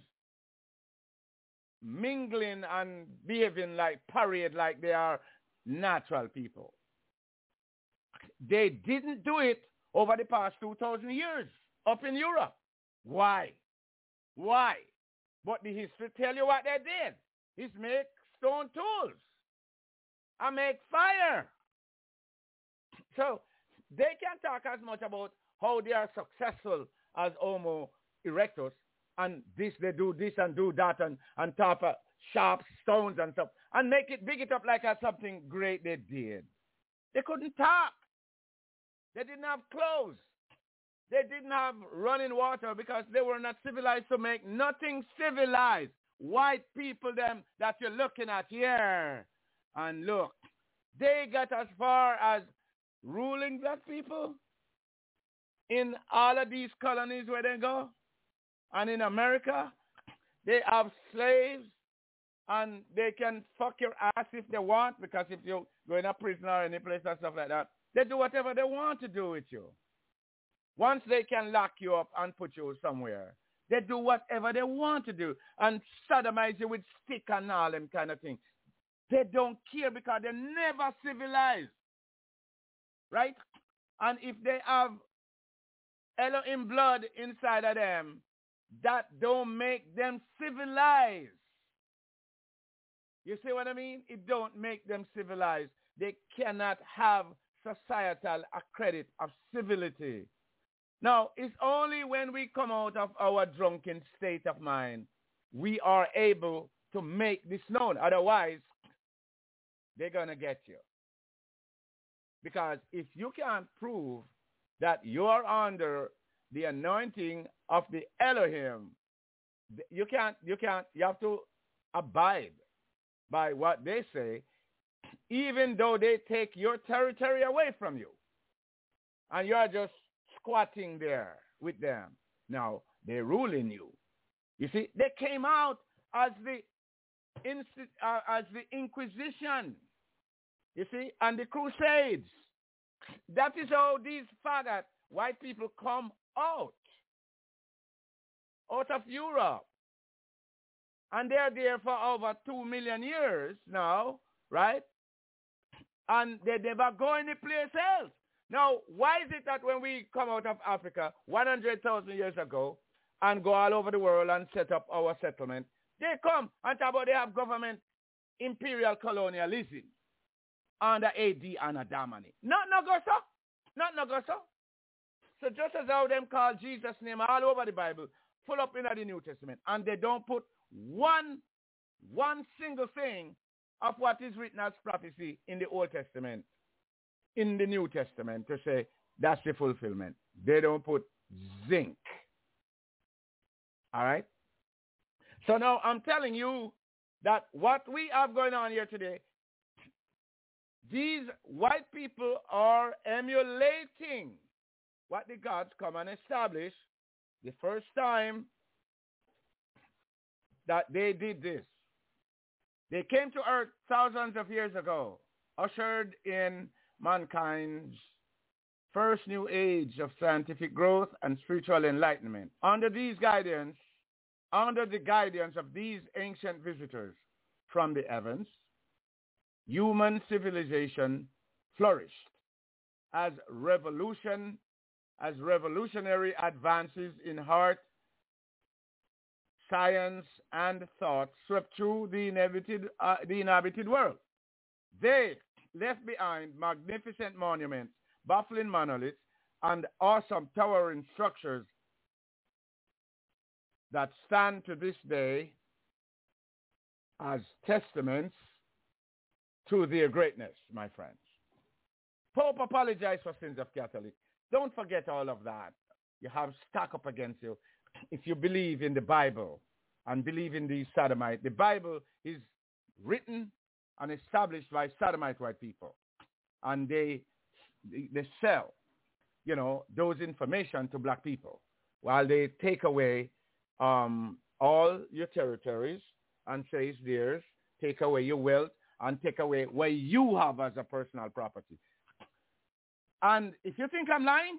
mingling and behaving like parade like they are natural people, they didn't do it over the past 2,000 years up in Europe. Why? But the history tell you what they did. Is make stone tools and make fire. So they can talk as much about how they are successful as Homo erectus, and this they do this and do that and top of sharp stones and stuff, and make it big it up like as something great they did. They couldn't talk. They didn't have clothes. They didn't have running water because they were not civilized to make nothing civilized. White people, them that you're looking at here, and look, they got as far as ruling black people in all of these colonies where they go. And in America, they have slaves and they can fuck your ass if they want, because if you go in a prison or any place and stuff like that, they do whatever they want to do with you. Once they can lock you up and put you somewhere, they do whatever they want to do and sodomize you with stick and all them kind of thing. They don't care because they're never civilized, right? And if they have Elohim blood inside of them, that don't make them civilized. You see what I mean? It don't make them civilized. They cannot have societal accredit of civility. Now, it's only when we come out of our drunken state of mind we are able to make this known. Otherwise, they're going to get you. Because if you can't prove that you're under the anointing of the Elohim, you have to abide by what they say, even though they take your territory away from you. And you're just squatting there with them. Now, they're ruling you. You see, they came out as the Inquisition, you see, and the Crusades. That is how these faggot white people come out of Europe. And they're there for over 2 million years now, right? And they never go any place else. Now, why is it that when we come out of Africa 100,000 years ago and go all over the world and set up our settlement, they come and talk about they have government imperial colonialism under AD and Adamani. Not no go so. Not no go so. So just as how them call Jesus' name all over the Bible, full up in the New Testament, and they don't put one single thing of what is written as prophecy in the Old Testament, in the New Testament, to say that's the fulfillment. They don't put zinc. All right? So now I'm telling you that what we have going on here today, these white people are emulating what the gods come and establish the first time that they did this. They came to earth thousands of years ago, ushered in mankind's first new age of scientific growth and spiritual enlightenment. Under the guidance of these ancient visitors from the heavens, human civilization flourished as revolutionary advances in art, science, and thought swept through the inhabited world. They left behind magnificent monuments, baffling monoliths, and awesome towering structures that stand to this day as testaments to their greatness, my friends. Pope apologized for sins of Catholic. Don't forget all of that. You have stacked up against you. If you believe in the Bible and believe in the sodomite, the Bible is written and established by sodomite white people. And they sell, those information to black people while they take away all your territories and say it's theirs, take away your wealth, and take away what you have as a personal property. And if you think I'm lying,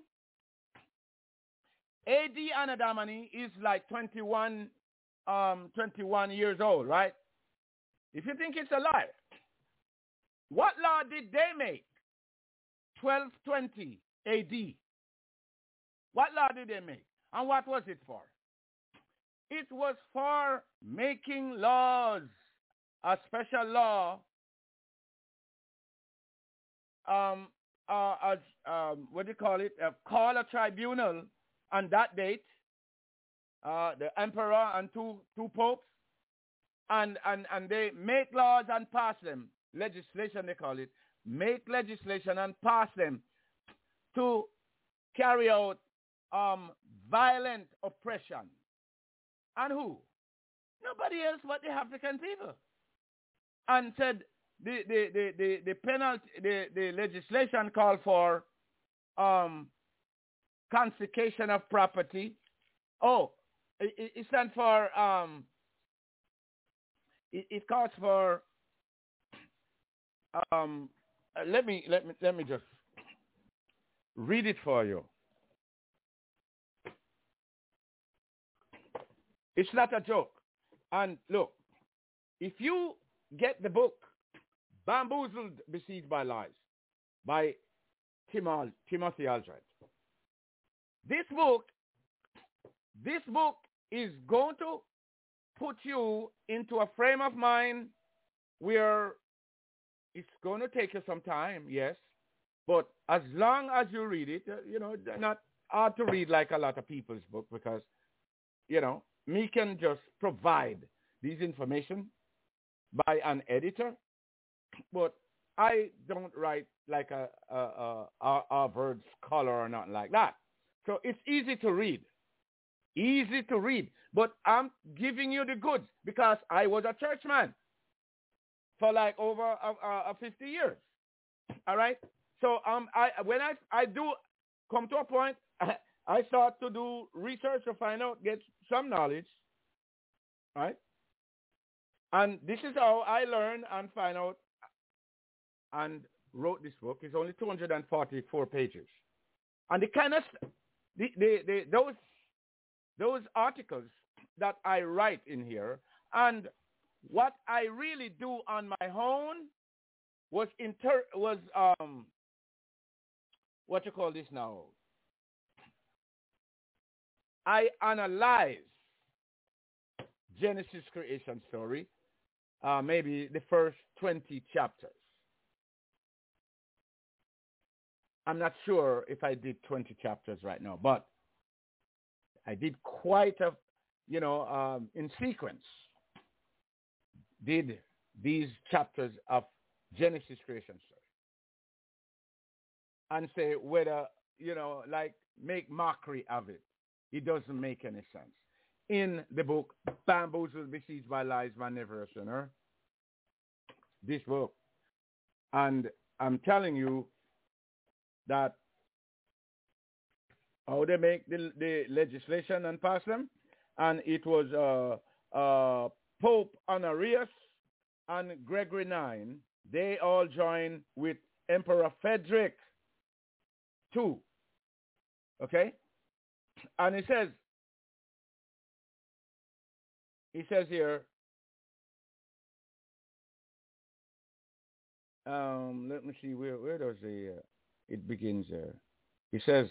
A.D. Anadamani is like 21 years old, right? If you think it's a lie, what law did they make? 1220 A.D. What law did they make? And what was it for? It was for making laws, a special law, call a tribunal on that date, the emperor and two popes, and they make laws and pass them, legislation they call it, make legislation and pass them to carry out violent oppression. And who? Nobody else but the African people. And said, the penalty, the legislation called for confiscation of property. Oh, it stands for it calls for let me just read it for you. It's not a joke. And look, if you get the book Bamboozled, Besieged by Lies by Timothy Aldred, this book is going to put you into a frame of mind where it's going to take you some time, yes, but as long as you read it, not hard to read like a lot of people's book, because, me can just provide these information by an editor, but I don't write like a Harvard scholar or nothing like that. So it's easy to read. But I'm giving you the goods because I was a churchman for like over 50 years. All right? So when I do come to a point, I start to do research to find out, get some knowledge, right? And this is how I learn and find out and wrote this book. It's only 244 pages. And the kind of, those articles that I write in here, and what I really do on my own was what you call this now? I analyze Genesis creation story, maybe the first 20 chapters. I'm not sure if I did 20 chapters right now, but I did quite a, in sequence, did these chapters of Genesis creation story. And say whether, like make mockery of it. It doesn't make any sense. In the book, Bamboozled, Besieged by Lies, Van Never a Sinner, this book. And I'm telling you that how they make the legislation and pass them. And it was Pope Honorius and Gregory IX. They all joined with Emperor Frederick II. Okay? And it says here, let me see, where does it begins there. It says,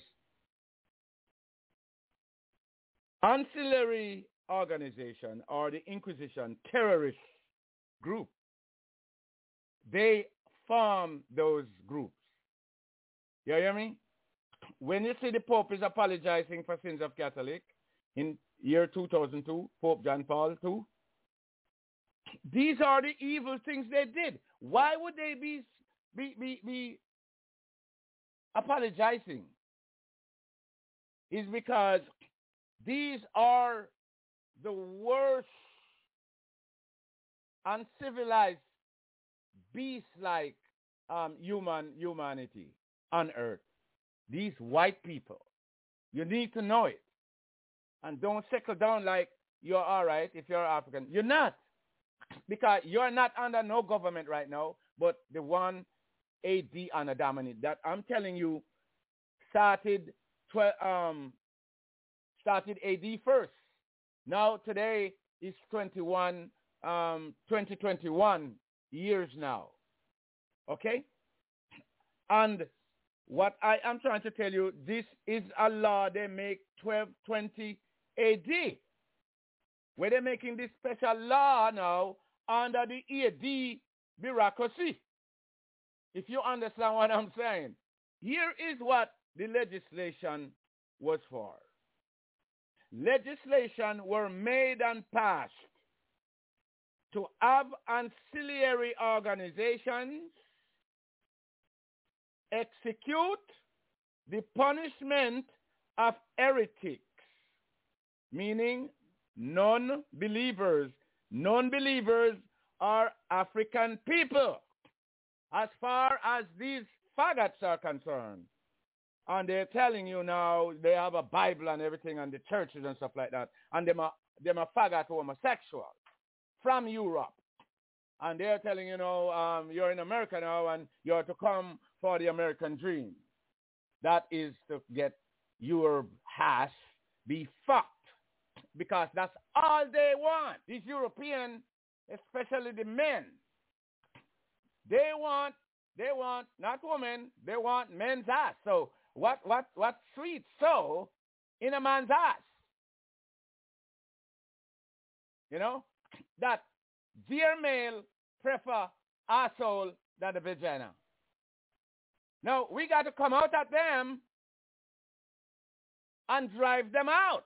ancillary organization or the Inquisition terrorist group. They form those groups. You hear me? When you see the Pope is apologizing for sins of Catholic in year 2002, Pope John Paul II, these are the evil things they did. Why would they be apologizing? It's because these are the worst uncivilized beast-like humanity on earth. These white people. You need to know it. And don't settle down like you're all right if you're African. You're not. Because you're not under no government right now, but the one AD Anno Domini that I'm telling you started AD first. Now today is 2021 years now. Okay? And what I am trying to tell you, this is a law they make 1220 AD. Where they're making this special law now under the AD bureaucracy. If you understand what I'm saying. Here is what the legislation was for. Legislation were made and passed to have ancillary organizations execute the punishment of heretics, meaning non-believers. Non-believers are African people. as far as these faggots are concerned. And they're telling you now they have a Bible and everything and the churches and stuff like that. And them are faggot homosexuals from Europe. And they're telling you, you're in America now and you're to come for the American dream. That is to get your ass be fucked. Because that's all they want. These Europeans, especially the men, they want not women, they want men's ass. So what sweet so in a man's ass? You know? That dear male prefer asshole than the vagina. Now we got to come out at them and drive them out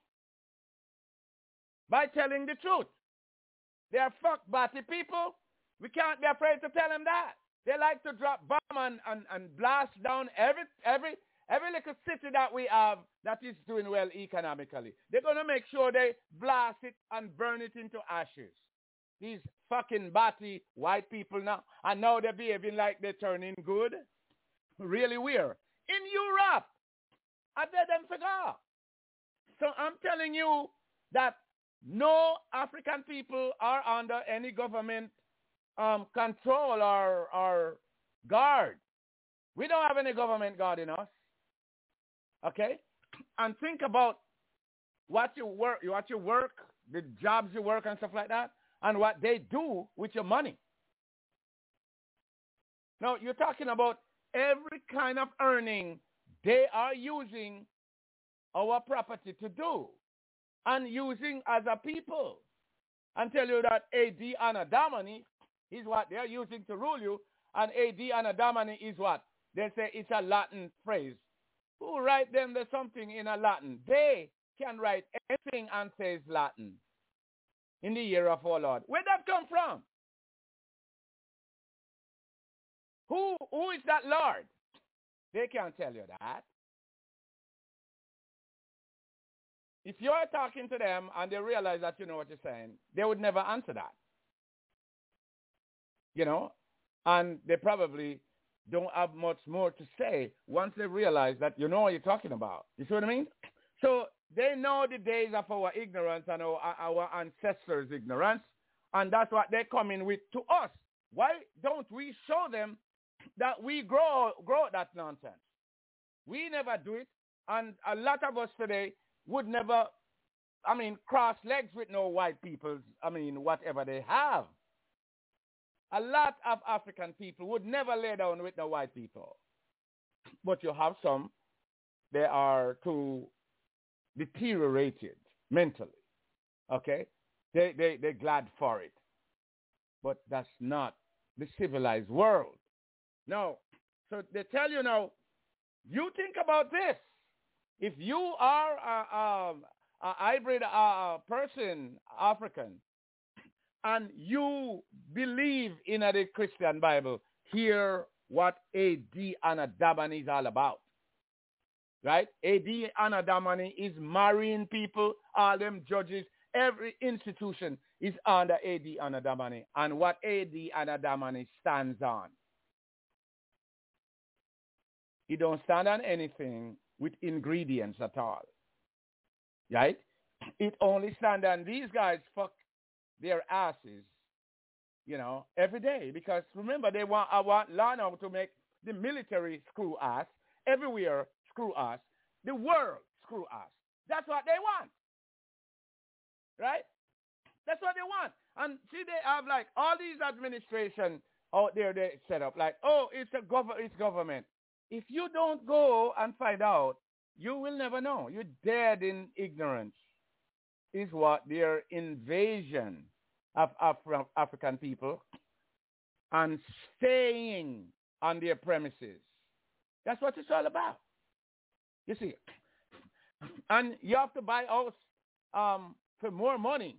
by telling the truth. They are fuck-batty people. We can't be afraid to tell them that. They like to drop bomb and blast down every little city that we have that is doing well economically. They're going to make sure they blast it and burn it into ashes. These fucking batty white people now. And now they're behaving like they're turning good. Really weird. In Europe, I let them forget. So I'm telling you that no African people are under any government control or guard. We don't have any government guarding us. Okay? And think about what you work, the jobs you work and stuff like that, and what they do with your money. Now, you're talking about every kind of earning they are using our property to do and using as a people. And tell you that A.D. Anadamani is what they're using to rule you, and A.D. Anadamani is what? They say it's a Latin phrase. Who write them there's something in a Latin? They can write anything and says Latin in the year of our Lord. Where'd that come from? Who is that Lord? They can't tell you that. If you're talking to them and they realize that you know what you're saying, they would never answer that. You know? And they probably don't have much more to say once they realize that you know what you're talking about. You see what I mean? So they know the days of our ignorance and our ancestors' ignorance, and that's what they're coming with to us. Why don't we show them that we grow that nonsense? We never do it, and a lot of us today would never, cross legs with no white people, whatever they have. A lot of African people would never lay down with no white people. But you have some, they are too deteriorated mentally, okay? They're glad for it. But that's not the civilized world. No. So they tell you now, you think about this. If you are a hybrid person, African, and you believe in the Christian Bible, hear what A.D. Anadamani is all about. Right? A.D. Anadamani is marrying people, all them judges, every institution is under A.D. Anadamani, and what A.D. Anadamani stands on. He don't stand on anything with ingredients at all. Right? It only stands on these guys fuck their asses, every day. Because remember, I want law now to make the military screw ass, everywhere screw ass, the world screw ass. That's what they want. Right? That's what they want. And see, they have like all these administration out there they set up like, oh, it's government. If you don't go and find out, you will never know. You're dead in ignorance. Is what their invasion of African people and staying on their premises. That's what it's all about. You see. And you have to buy house for more money,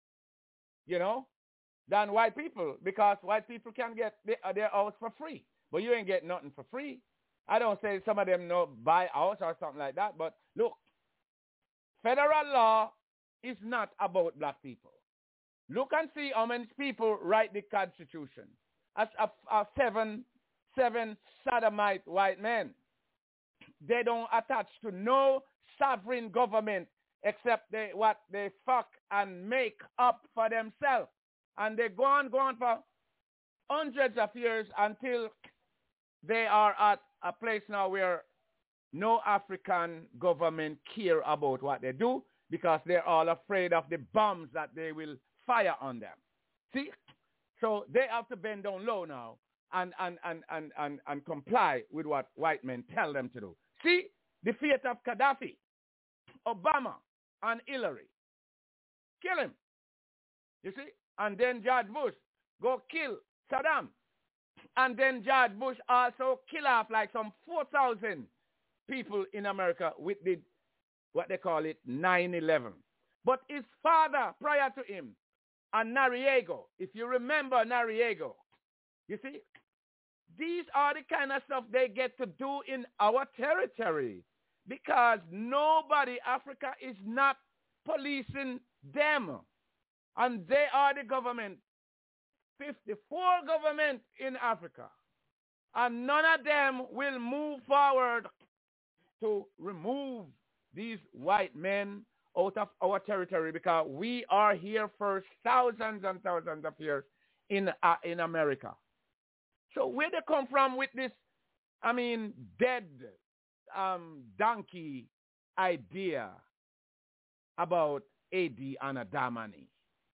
than white people, because white people can get their house for free. But you ain't get nothing for free. I don't say some of them no buy house or something like that, but look, federal law is not about black people. Look and see how many people write the Constitution. seven sodomite white men. They don't attach to no sovereign government except what they fuck and make up for themselves. And they go on for hundreds of years until they are at a place now where no African government care about what they do because they're all afraid of the bombs that they will fire on them. See? So they have to bend down low now and comply with what white men tell them to do. See? The fate of Gaddafi, Obama, and Hillary. Kill him. You see? And then George Bush go kill Saddam. And then George Bush also kill off like some 4,000 people in America with the, what they call it, 9/11. But his father prior to him, and Noriega, if you remember Noriega, you see, these are the kind of stuff they get to do in our territory because nobody, Africa is not policing them. And they are the government, 54 government in Africa. And none of them will move forward to remove these white men out of our territory because we are here for thousands and thousands of years in America. So where they come from with this, dead donkey idea about AD and Adamani.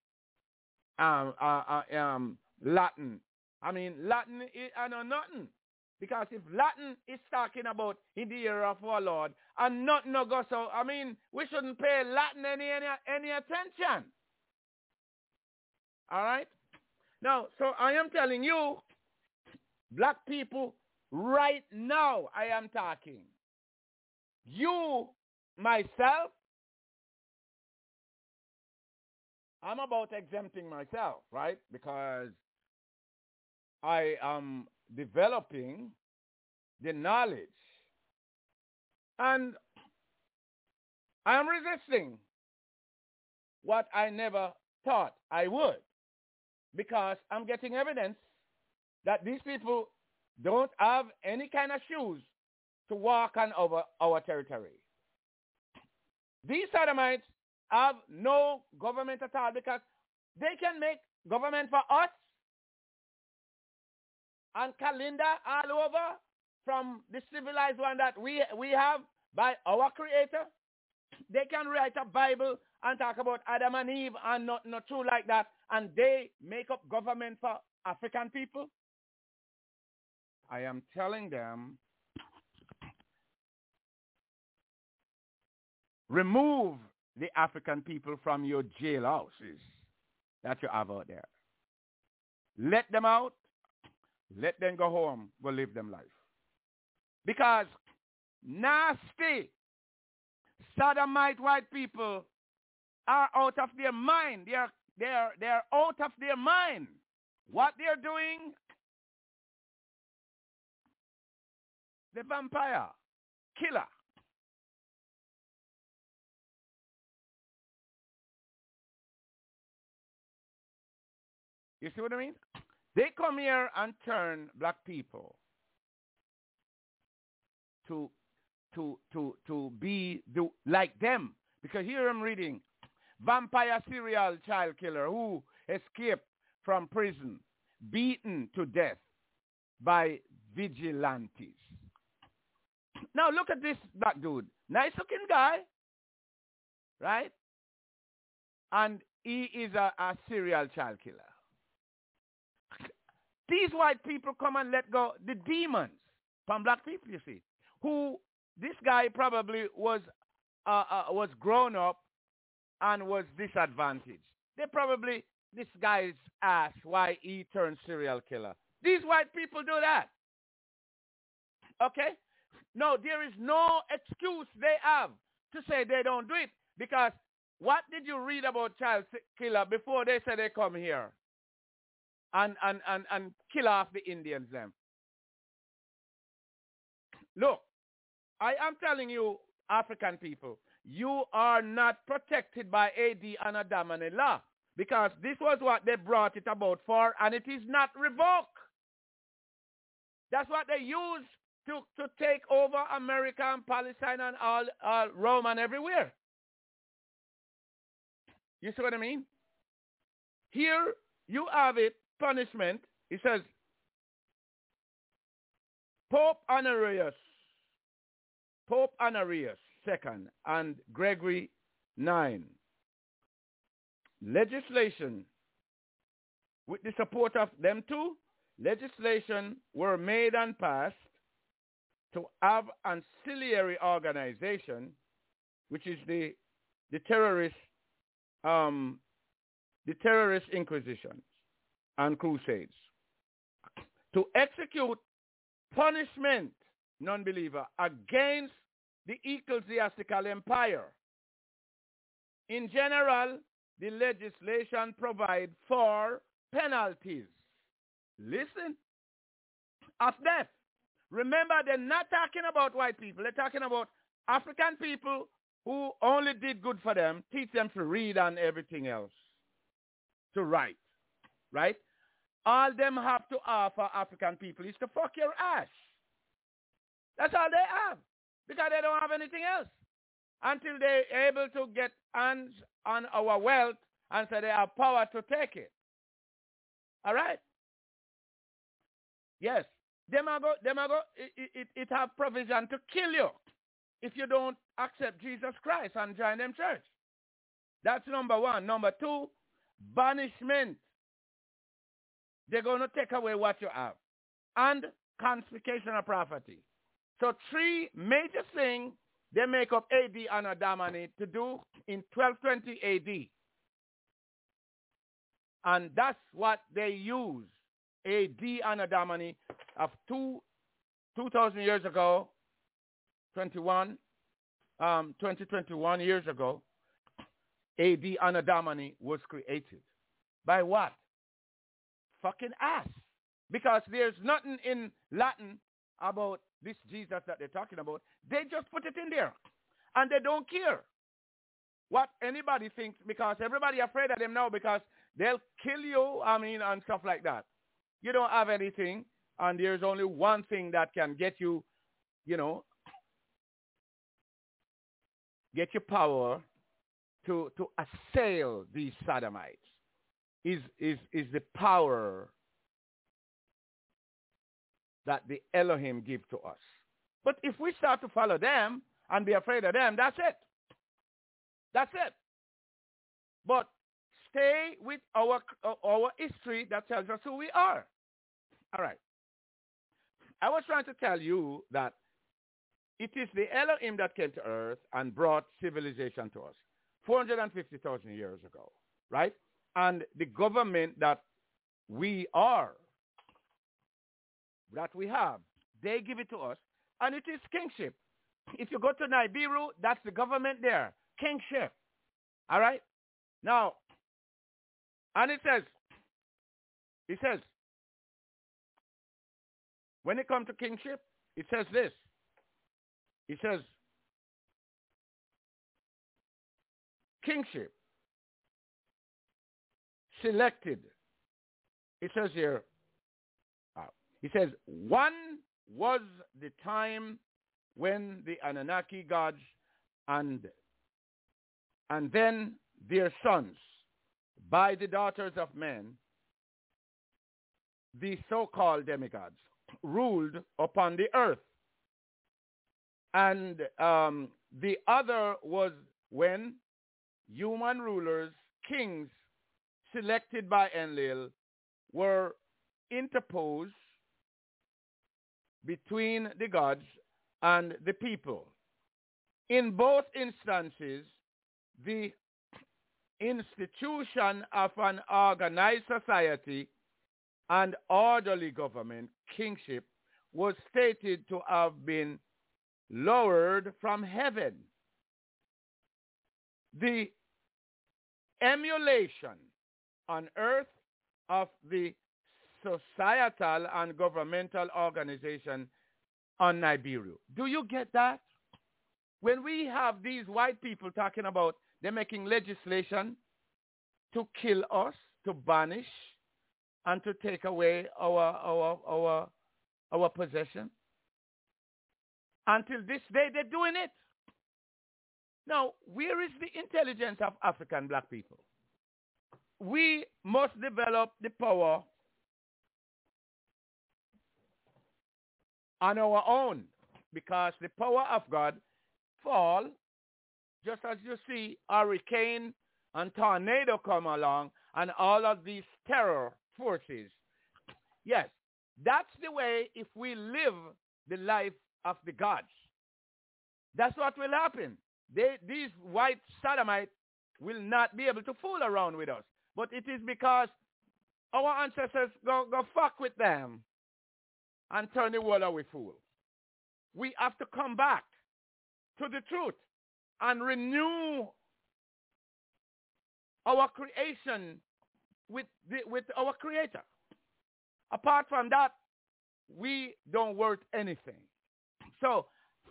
Latin. Latin is nothing. Because if Latin is talking about in the year of our Lord and nothing no go so, we shouldn't pay Latin any attention. All right? Now, so I am telling you, black people, right now I am talking. You, myself, I'm about exempting myself, right? Because I am developing the knowledge. And I am resisting what I never thought I would. Because I'm getting evidence that these people don't have any kind of shoes to walk on over our territory. These sodomites have no government at all because they can make government for us and Kalinda all over from the civilized one that we have by our creator. They can write a Bible and talk about Adam and Eve and not true like that, and they make up government for African people. I am telling them, remove the African people from your jailhouses that you have out there. Let them out. Let them go home, go live them life. Because nasty, sodomite white people are out of their mind. They're out of their mind. What they're doing, the vampire killer. You see what I mean? They come here and turn black people to be like them. Because here I'm reading, vampire serial child killer who escaped from prison, beaten to death by vigilantes. Now look at this black dude. Nice looking guy, right? And he is a serial child killer. These white people come and let go the demons from black people, you see, who this guy probably was grown up and was disadvantaged. They probably, this guy's asked why he turned serial killer. These white people do that. Okay? No, there is no excuse they have to say they don't do it. Because what did you read about child killer before they said they come here and kill off the Indians then? Look, I am telling you, African people, you are not protected by AD and Adamani law, because this was what they brought it about for, and it is not revoked. That's what they use to take over America and Palestine and all Rome and everywhere. You see what I mean? Here you have it, punishment. It says, Pope Honorius II and Gregory IX. Legislation, with the support of them two, legislation were made and passed to have ancillary organization, which is the terrorist inquisitions and crusades, to execute punishment, non-believer, against the ecclesiastical empire. In general, the legislation provides for penalties. Listen, of death. Remember, they're not talking about white people. They're talking about African people who only did good for them, teach them to read and everything else, to write, right? All them have to offer African people is to fuck your ass. That's all they have, because they don't have anything else until they're able to get hands on our wealth and so they have power to take it. All right? Yes. It have provision to kill you if you don't accept Jesus Christ and join them church. That's number one. Number two, banishment. They're going to take away what you have. And confiscation of property. So three major things they make up AD Anno Domini to do in 1220 AD. And that's what they use. AD Anno Domini of 2,000 years ago, 2021 years ago, AD Anno Domini was created. By what? Fucking ass. Because there's nothing in Latin about this Jesus that they're talking about. They just put it in there. And they don't care what anybody thinks, because everybody afraid of them now because they'll kill you, and stuff like that. You don't have anything, and there's only one thing that can get you, get your power to assail these sodomites is the power that the Elohim give to us. But if we start to follow them and be afraid of them, that's it. That's it. But stay with our history that tells us who we are. All right. I was trying to tell you that it is the Elohim that came to earth and brought civilization to us 450,000 years ago, right? And the government that we are, that we have, they give it to us, and it is kingship. If you go to Nibiru, that's the government there, kingship. All right? Now, and it says, when it comes to kingship, it says this. It says, kingship, selected. It says here, it says, one was the time when the Anunnaki gods and then their sons, by the daughters of men, the so-called demigods, ruled upon the earth. And the other was when human rulers, kings, selected by Enlil, were interposed between the gods and the people. In both instances, the institution of an organized society and orderly government, kingship, was stated to have been lowered from heaven. The emulation on earth of the societal and governmental organization on Nibiru. Do you get that? When we have these white people talking about they're making legislation to kill us, to banish, and to take away our our possession. Until this day, they're doing it. Now, where is the intelligence of African black people? We must develop the power on our own, because the power of God fall, just as you see hurricane and tornado come along and all of these terror forces. Yes, that's the way if we live the life of the gods. That's what will happen. These white sodomites will not be able to fool around with us. But it is because our ancestors go fuck with them and turn the world away fool. We have to come back to the truth and renew our creation with our Creator. Apart from that, we don't worth anything. So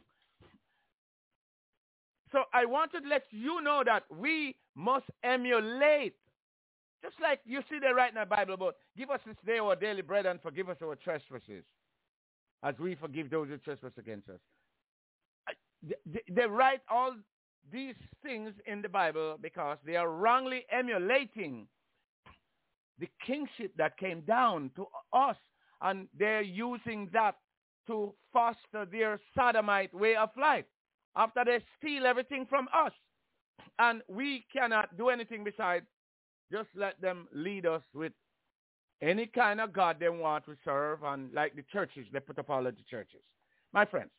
I wanted to let you know that we must emulate, just like you see there right in the Bible about, give us this day our daily bread and forgive us our trespasses, as we forgive those who trespass against us. They write all these things in the Bible because they are wrongly emulating the kingship that came down to us, and they're using that to foster their sodomite way of life after they steal everything from us. And we cannot do anything besides just let them lead us with any kind of God they want to serve, and like the churches, they put up all of the churches. My friends,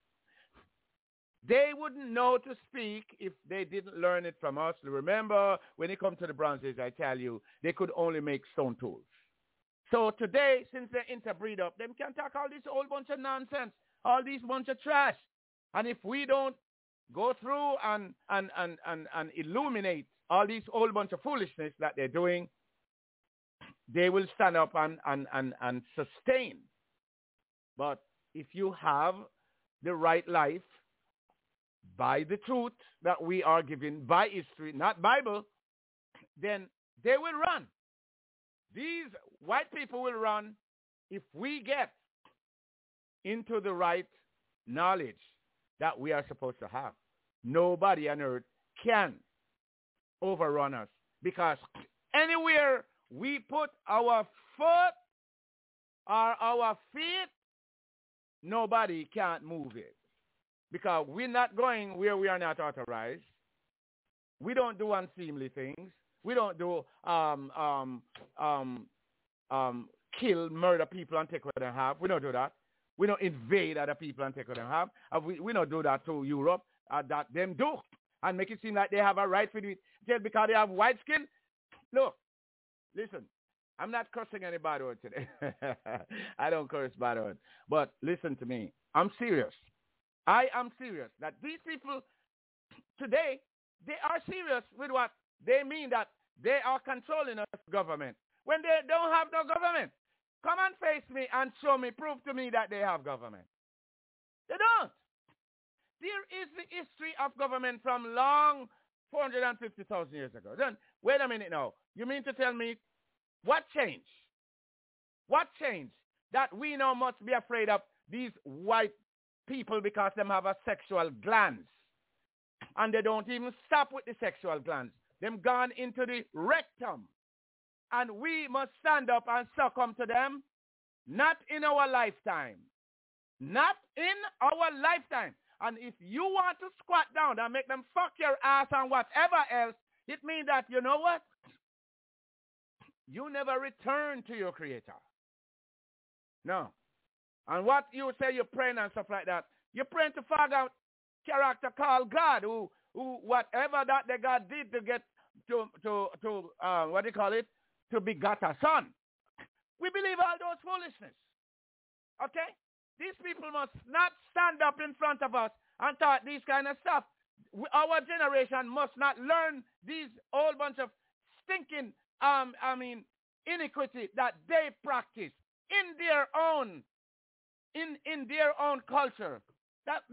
they wouldn't know to speak if they didn't learn it from us. Remember, when it comes to the Bronze Age, I tell you, they could only make stone tools. So today, since they interbreed up, they can talk all this whole bunch of nonsense, all these bunch of trash. And if we don't go through and illuminate all these whole bunch of foolishness that they're doing, they will stand up and sustain. But if you have the right life by the truth that we are given by history, not Bible, then they will run. These white people will run if we get into the right knowledge that we are supposed to have. Nobody on earth can overrun us, because anywhere we put our foot or our feet, nobody can't move it, because we're not going where we are not authorized. We don't do unseemly things. We don't do kill, murder people and take what they have. We don't do that. We don't invade other people and take what they have. We don't do that to Europe. That them do, and make it seem like they have a right to do it just because they have white skin. Look, listen, I'm not cursing anybody out today. I don't curse bad word. But listen to me. I'm serious. I am serious that these people today, they are serious with what they mean, that they are controlling us government when they don't have no government. Come and face me and show me, prove to me that they have government. They don't. There is the history of government from long 450,000 years ago. Then, wait a minute now. You mean to tell me what changed? What changed that we now must be afraid of these white people because them have a sexual glands? And they don't even stop with the sexual glands. Them gone into the rectum. And we must stand up and succumb to them. Not in our lifetime. Not in our lifetime. And if you want to squat down and make them fuck your ass and whatever else, it means that, you know what? You never return to your Creator. No. And what you say you're praying and stuff like that, you're praying to find out character called God, who whatever that the God did to get to what do you call it? To begot a son. We believe all those foolishness. Okay? These people must not stand up in front of us and talk these kind of stuff. Our generation must not learn these whole bunch of stinking, iniquity that they practice in their own, in their own culture. That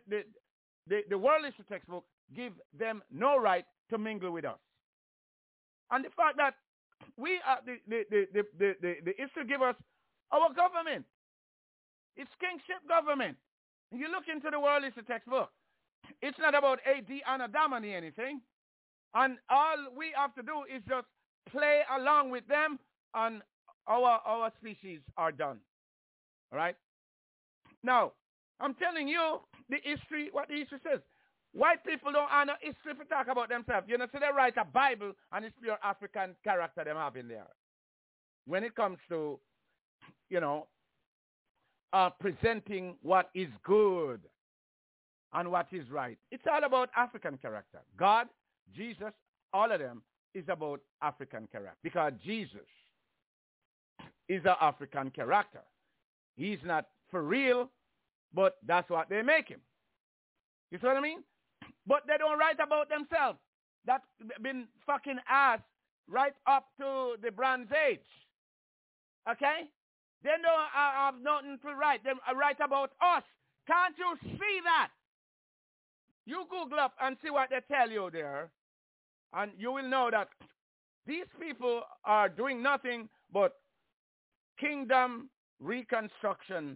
the world literature textbook give them no right to mingle with us. And the fact that we are the history give us our government. It's kingship government. You look into the world history textbook. It's not about AD Anno Domini anything. And all we have to do is just play along with them, and our species are done. All right? Now, I'm telling you the history, what the history says. White people don't honor history to talk about themselves. You know, so they write a Bible, and it's pure African character they have in there. When it comes to, you know, presenting what is good and what is right. It's all about African character. God, Jesus, all of them is about African character. Because Jesus is an African character. He's not for real, but that's what they make him. You see what I mean? But they don't write about themselves. That's been fucking asked right up to the Bronze Age. Okay? They don't have nothing to write. They write about us. Can't you see that? You Google up and see what they tell you there. And you will know that these people are doing nothing but kingdom reconstruction.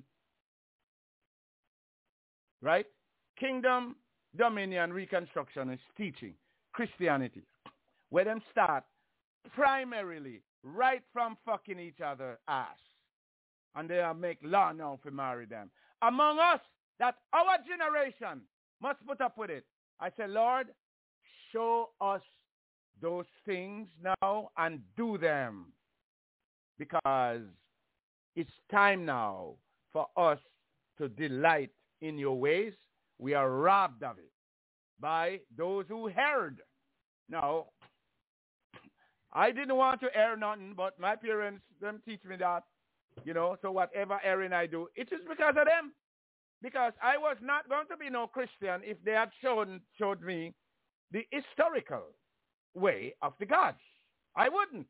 Right? Kingdom, dominion, reconstruction is teaching Christianity. Where them start primarily right from fucking each other ass. And they make law now to marry them. Among us, that our generation must put up with it. I say, Lord, show us those things now and do them. Because it's time now for us to delight in your ways. We are robbed of it by those who heard. Now, I didn't want to err nothing, but my parents, them teach me that. You know, so whatever erring I do, it is because of them. Because I was not going to be no Christian if they had showed me the historical way of the gods. I wouldn't.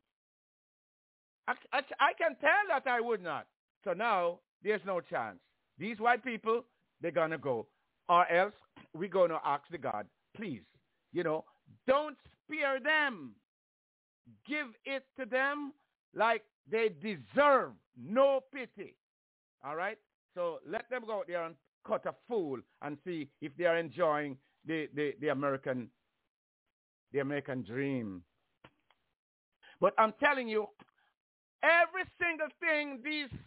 I can tell that I would not. So now, there's no chance. These white people, they're going to go. Or else, we're going to ask the God, please, you know, don't spare them. Give it to them like they deserve. No pity. All right? So let them go out there and cut a fool and see if they are enjoying the American dream. But I'm telling you, every single thing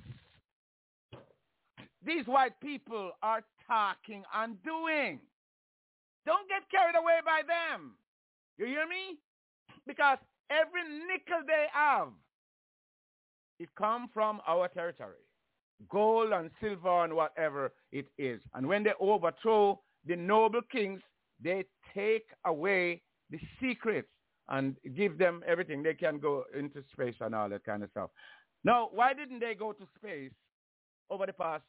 these white people are talking and doing, don't get carried away by them. You hear me? Because every nickel they have, it comes from our territory. Gold and silver and whatever it is. And when they overthrow the noble kings, they take away the secrets and give them everything. They can go into space and all that kind of stuff. Now, why didn't they go to space over the past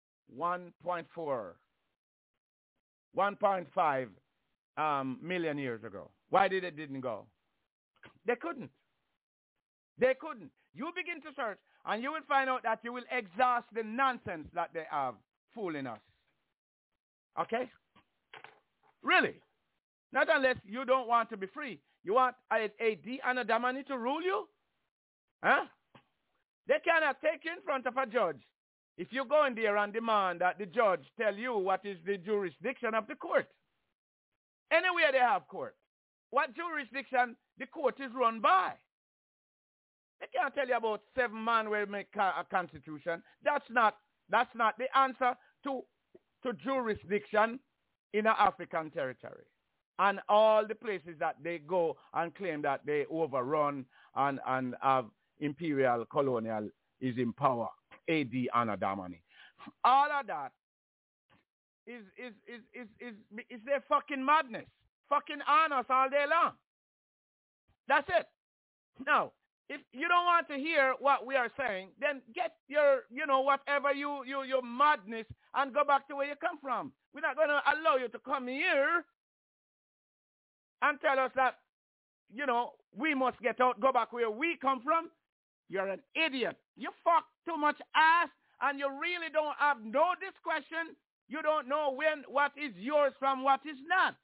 1.5 million years ago? Why didn't go? They couldn't. They couldn't. You begin to search, and you will find out that you will exhaust the nonsense that they have fooling us. Okay? Really. Not unless you don't want to be free. You want AD Anno Domini to rule you? Huh? They cannot take you in front of a judge if you go in there and demand that the judge tell you what is the jurisdiction of the court. Anywhere they have court. What jurisdiction the court is run by. They can't tell you about 7 men will make a constitution. That's not the answer to jurisdiction in an African territory. And all the places that they go and claim that they overrun and have imperial colonial is in power. AD Anno Domini. All of that is their fucking madness. Fucking on us all day long. That's it. Now, if you don't want to hear what we are saying, then get your, whatever your madness and go back to where you come from. We're not going to allow you to come here and tell us that, we must get out, go back where we come from. You're an idiot. You fuck too much ass, and you really don't have no discretion. You don't know what is yours from what is not.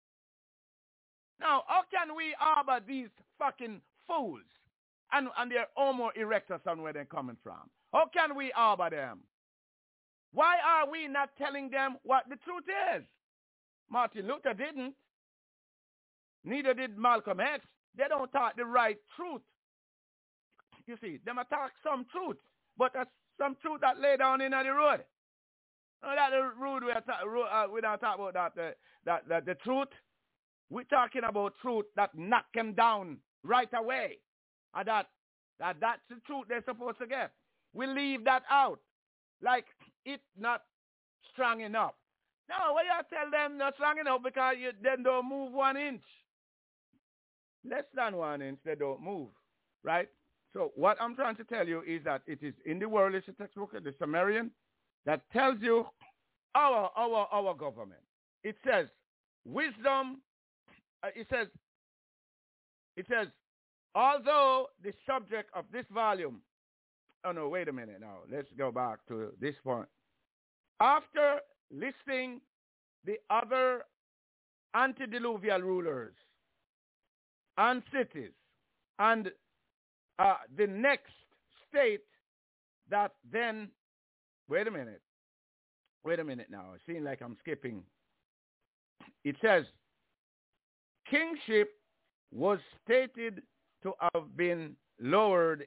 Now, how can we harbor these fucking fools and their homo erectus on where they're coming from? How can we harbor them? Why are we not telling them what the truth is? Martin Luther didn't. Neither did Malcolm X. They don't talk the right truth. You see, them talk some truth, but that's some truth that lay down in the road. No, that the road we don't talk about that the truth. We're talking about truth that knock them down right away. And that's the truth they're supposed to get. We leave that out. Like it's not strong enough. No, what you tell them not strong enough because they don't move 1 inch. Less than 1 inch, they don't move. Right? So what I'm trying to tell you is that it is in the World History textbook, the Sumerian, that tells you our government. It says wisdom. It says although the subject of this volume. Oh no, wait a minute now. Let's go back to this point. After listing the other antediluvial rulers and cities and the next state that then, wait a minute now. It seems like I'm skipping. It says, kingship was stated to have been lowered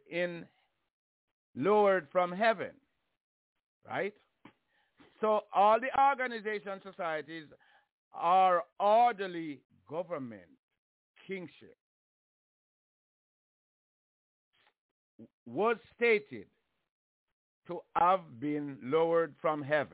from heaven, right? So all the organization societies are orderly government, kingship. Was stated to have been lowered from heaven.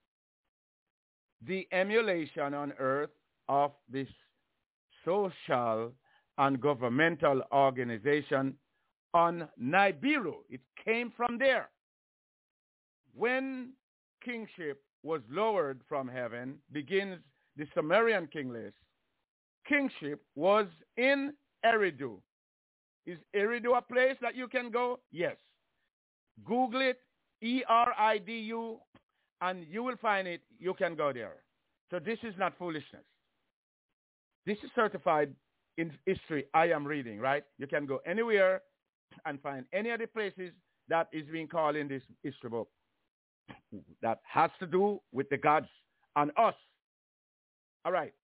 The emulation on earth of this social and governmental organization on Nibiru. It came from there. When kingship was lowered from heaven, begins the Sumerian king list. Kingship was in Eridu. Is Eridu a place that you can go? Yes. Google it, Eridu, and you will find it. You can go there. So this is not foolishness. This is certified in history I am reading, right? You can go anywhere and find any of the places that is being called in this history book that has to do with the gods and us. All right.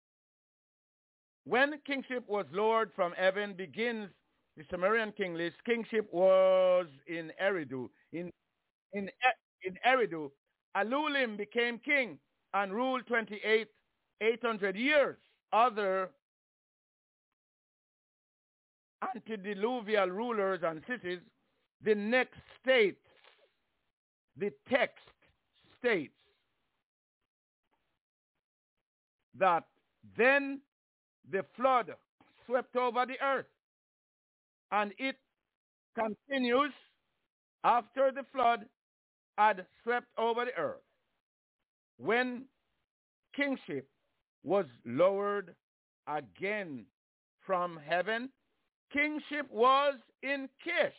When kingship was lowered from heaven begins the Sumerian king list. Kingship was in Eridu. In Eridu, Alulim became king and ruled 800 years. Other antediluvial rulers and cities, the next states, the text states that then the flood swept over the earth, and it continues after the flood had swept over the earth. When kingship was lowered again from heaven, kingship was in Kish.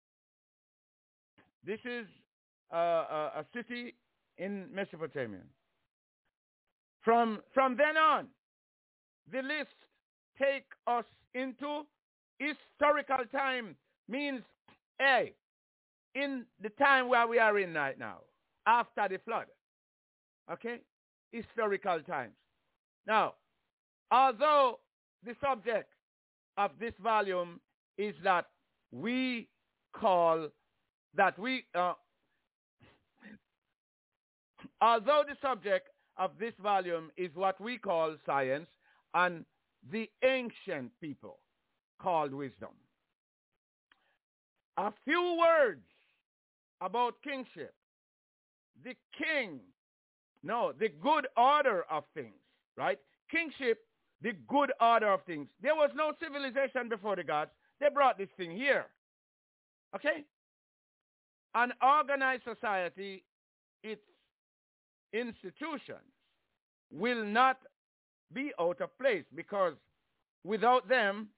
This is a city in Mesopotamia. From then on, the list take us into historical time, means, hey, in the time where we are in right now, after the flood. Okay? Historical times. Now, although the subject of this volume is that we call, although the subject of this volume is what we call science and the ancient people called wisdom. A few words about kingship. The good order of things, right? Kingship, the good order of things. There was no civilization before the gods. They brought this thing here. Okay? An organized society, its institutions will not be out of place because without them,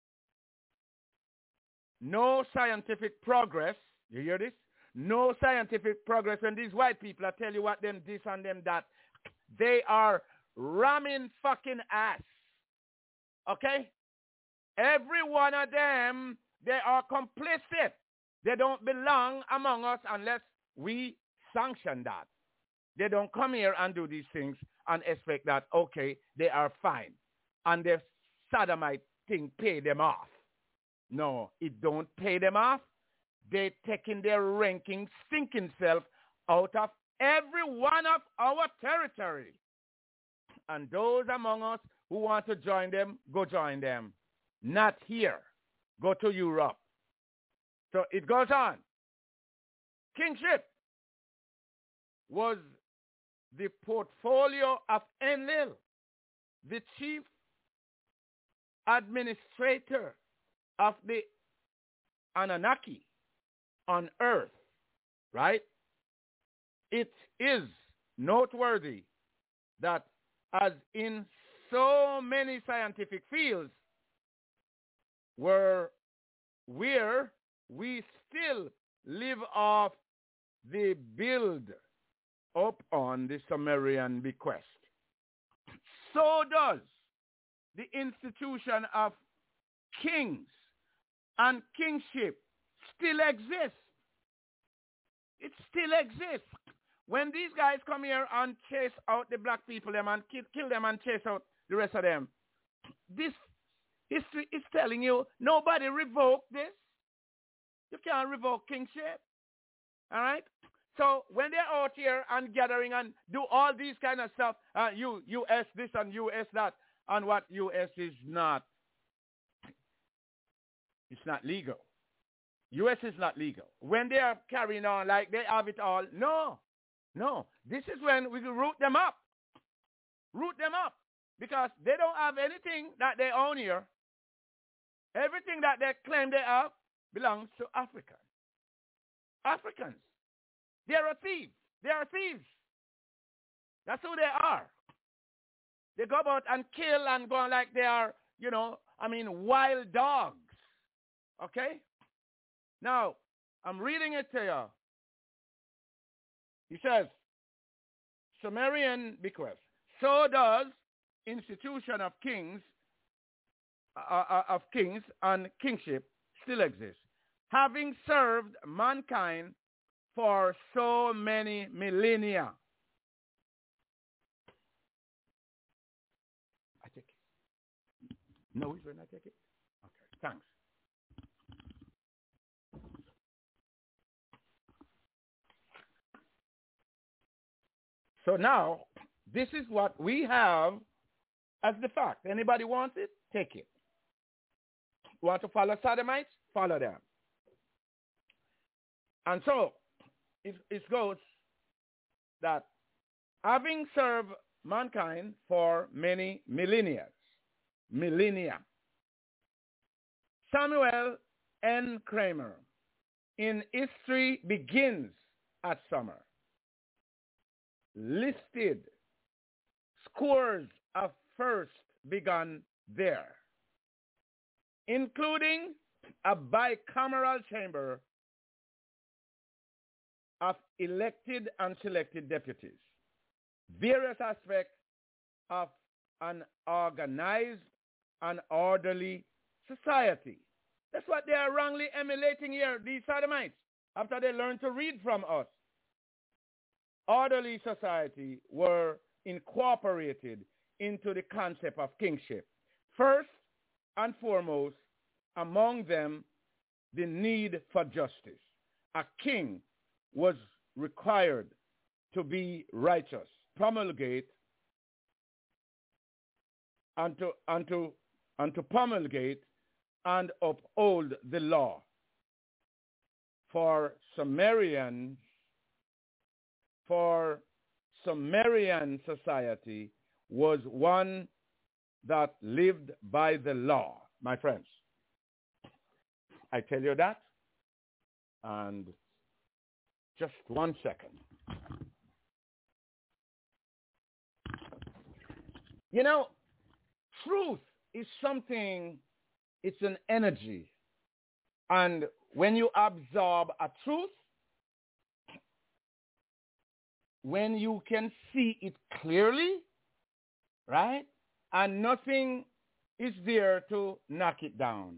no scientific progress. You hear this? No scientific progress. When these white people are tell you what them this and them that, they are ramming fucking ass. Okay? Every one of them, they are complicit. They don't belong among us unless we sanction that. They don't come here and do these things and expect that, okay, they are fine. And the sodomite thing pay them off. No, it don't pay them off. They taking their ranking, stinking self out of every one of our territory. And those among us who want to join them, go join them. Not here. Go to Europe. So it goes on. Kingship was the portfolio of Enlil, the chief administrator of the Anunnaki on earth, right? It is noteworthy that as in so many scientific fields where we still live off the build up on the Sumerian bequest, so does the institution of kings and kingship still exist. It still exists. When these guys come here and chase out the black people them and kill them and chase out the rest of them, this history is telling you nobody revoked this. You can't revoke kingship. All right? So when they're out here and gathering and do all these kind of stuff, U.S. this and U.S. that, and what U.S. is not, it's not legal. U.S. is not legal. When they are carrying on like they have it all, no. This is when we can root them up. Root them up. Because they don't have anything that they own here. Everything that they claim they have belongs to Africa. Africans. They are thieves. They are thieves. That's who they are. They go about and kill and go on like they are, wild dogs. Okay? Now, I'm reading it to you. He says, Sumerian bequest. So does institution of kings and kingship still exist, having served mankind for so many millennia. I take it. No, when I take it? Okay, thanks. So now, this is what we have as the fact. Anybody wants it? Take it. Want to follow Sodomites? Follow them. And so, it goes that having served mankind for many millennia, Samuel N. Kramer in History Begins at Summer listed scores of first begun there, including a bicameral chamber of elected and selected deputies, various aspects of an organized and orderly society. That's what they are wrongly emulating here, these Sodomites, after they learned to read from us. Orderly society were incorporated into the concept of kingship. First and foremost, among them, the need for justice. A king was required to be righteous, promulgate, and to promulgate and uphold the law. For Sumerian society was one that lived by the law, my friends. I tell you that, and just 1 second. Truth is something, it's an energy. And when you absorb a truth, when you can see it clearly, right? And nothing is there to knock it down.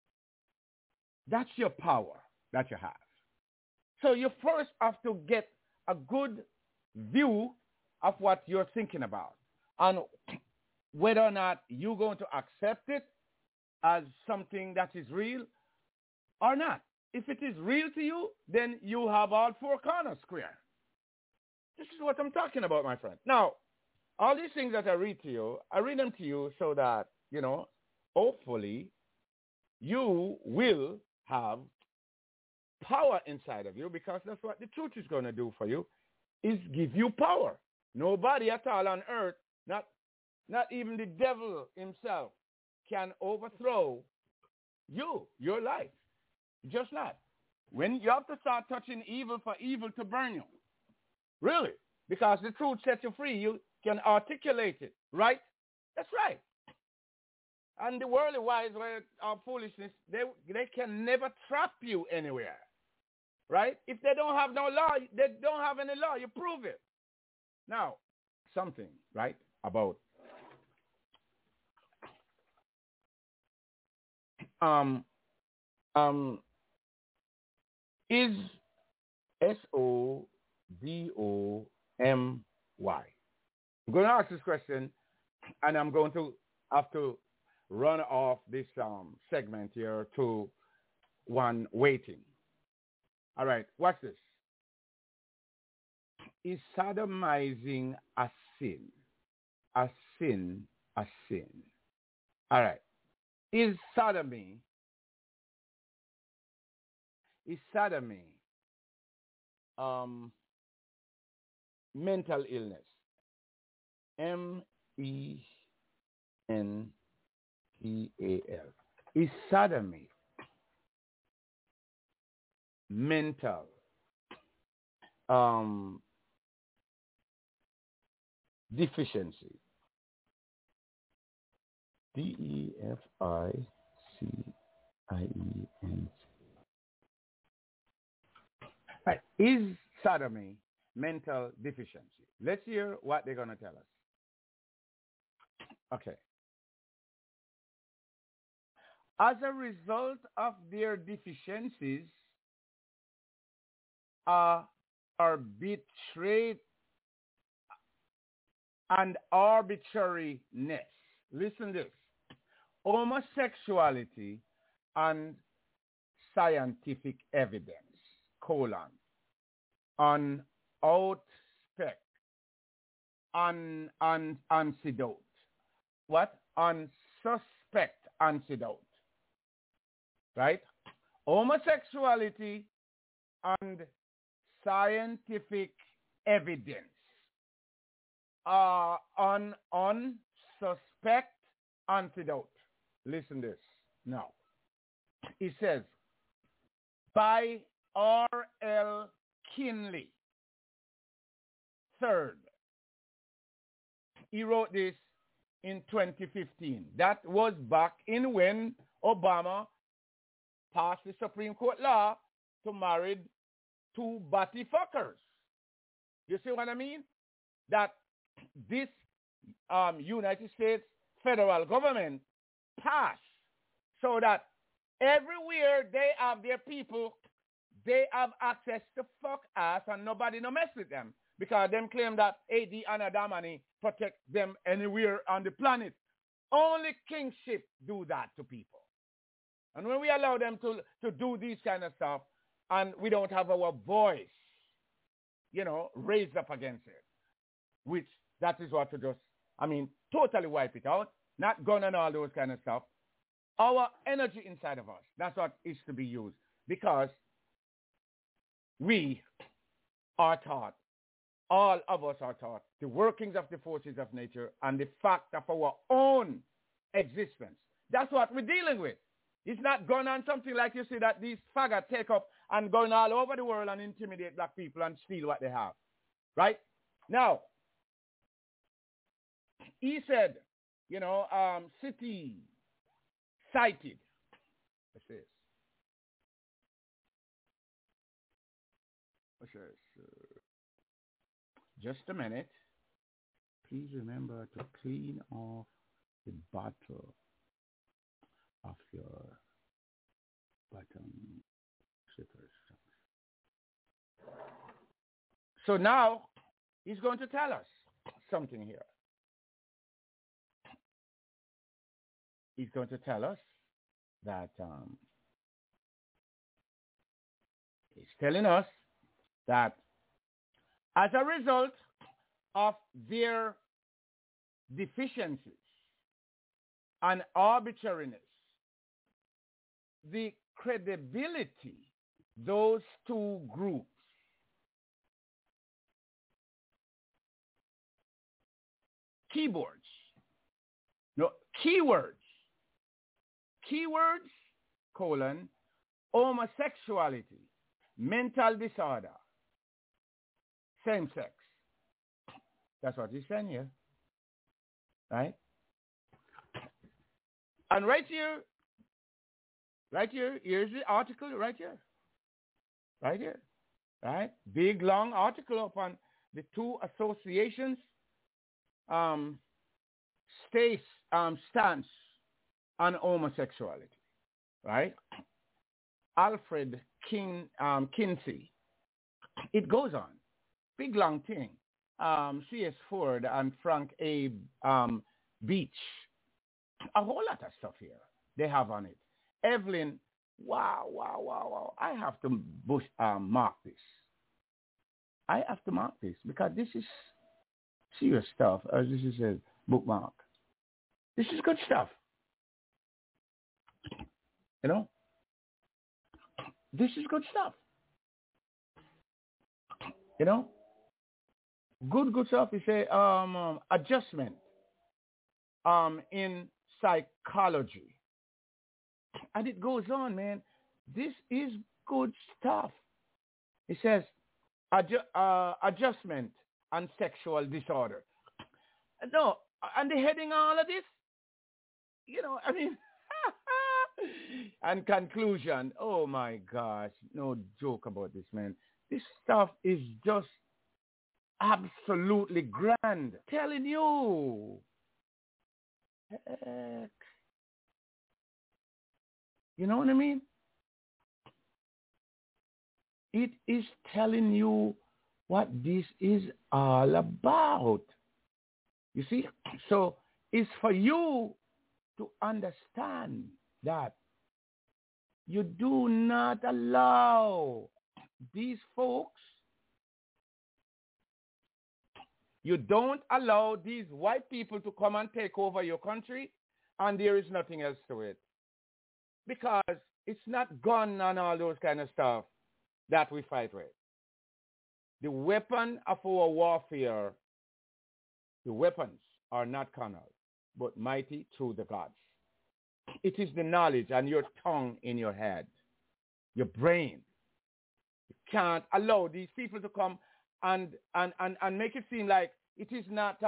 That's your power that you have. So you first have to get a good view of what you're thinking about and whether or not you're going to accept it as something that is real or not. If it is real to you, then you have all four corners square. This is what I'm talking about, my friend. Now, all these things that I read to you, I read them to you so that, hopefully you will have power inside of you, because that's what the truth is going to do for you, is give you power. Nobody at all on earth, not even the devil himself, can overthrow you, your life. Just not. When you have to start touching evil for evil to burn you. Really. Because the truth sets you free. You can articulate it. Right? That's right. And the worldly wise, our foolishness, they can never trap you anywhere. Right? If they don't have no law, they don't have any law. You prove it. Now, something, right, about is SODOMY. I'm going to ask this question, and I'm going to have to run off this segment here to one waiting. All right, watch this. Is sodomizing a sin? A sin, a sin. All right. Is sodomy mental illness? MENTAL. Is sodomy mental deficiency? DEFICIENC. Right. Is sodomy mental deficiency? Let's hear what they're going to tell us. Okay. As a result of their deficiencies, arbitrate and arbitrariness. Listen to this. Homosexuality and scientific evidence, unspec, antidote. What? Unsuspect antidote. Right? Homosexuality and scientific evidence. Unsuspect antidote. Listen to this. Now, it says, by R.L. Kinley. Third. He wrote this in 2015. That was back in when Obama passed the Supreme Court law to marry two batty fuckers. You see what I mean? That this United States federal government passed so that everywhere they have their people, they have access to fuck ass and nobody no mess with them. Because them claim that AD and Adamani protect them anywhere on the planet. Only kingship do that to people. And when we allow them to do these kind of stuff, and we don't have our voice, raised up against it, which that is what to just, totally wipe it out, not gun and all those kind of stuff. Our energy inside of us, that's what is to be used. Because we are taught, all of us are taught, the workings of the forces of nature and the fact of our own existence. That's what we're dealing with. It's not going on something like you see that these faggots take up and going all over the world and intimidate black people and steal what they have. Right? Now, he said, city cited. What's this? What's this? Just a minute. Please remember to clean off the bottle of your bottom slippers. So now he's going to tell us something here. He's going to tell us that he's telling us that as a result of their deficiencies and arbitrariness, the credibility those two groups keywords, homosexuality, mental disorder, same sex. That's what he's saying here. Right? And right here, here's the article right here. Right? Big, long article upon the two associations' stance on homosexuality. Right? Alfred Kinsey. It goes on. Big, long thing. C.S. Ford and Frank A. Beach. A whole lot of stuff here they have on it. Evelyn, wow. I have to mark this. I have to mark this because this is serious stuff. As this is a bookmark. This is good stuff. You know? This is good stuff. You know? Good stuff. You say adjustment in psychology. And it goes on, man. This is good stuff. It says adjustment and sexual disorder. No, and the heading all of this, you know, I mean, and conclusion. Oh my gosh, no joke about this, man. This stuff is just absolutely grand. Telling you. Heck. You know what I mean? It is telling you what this is all about. You see? So it's for you to understand that you do not allow these folks, you don't allow these white people to come and take over your country, and there is nothing else to it. Because it's not gun and all those kind of stuff that we fight with. The weapon of our warfare, the weapons are not carnal, but mighty through the gods. It is the knowledge and your tongue in your head, your brain. You can't allow these people to come and make it seem like it is not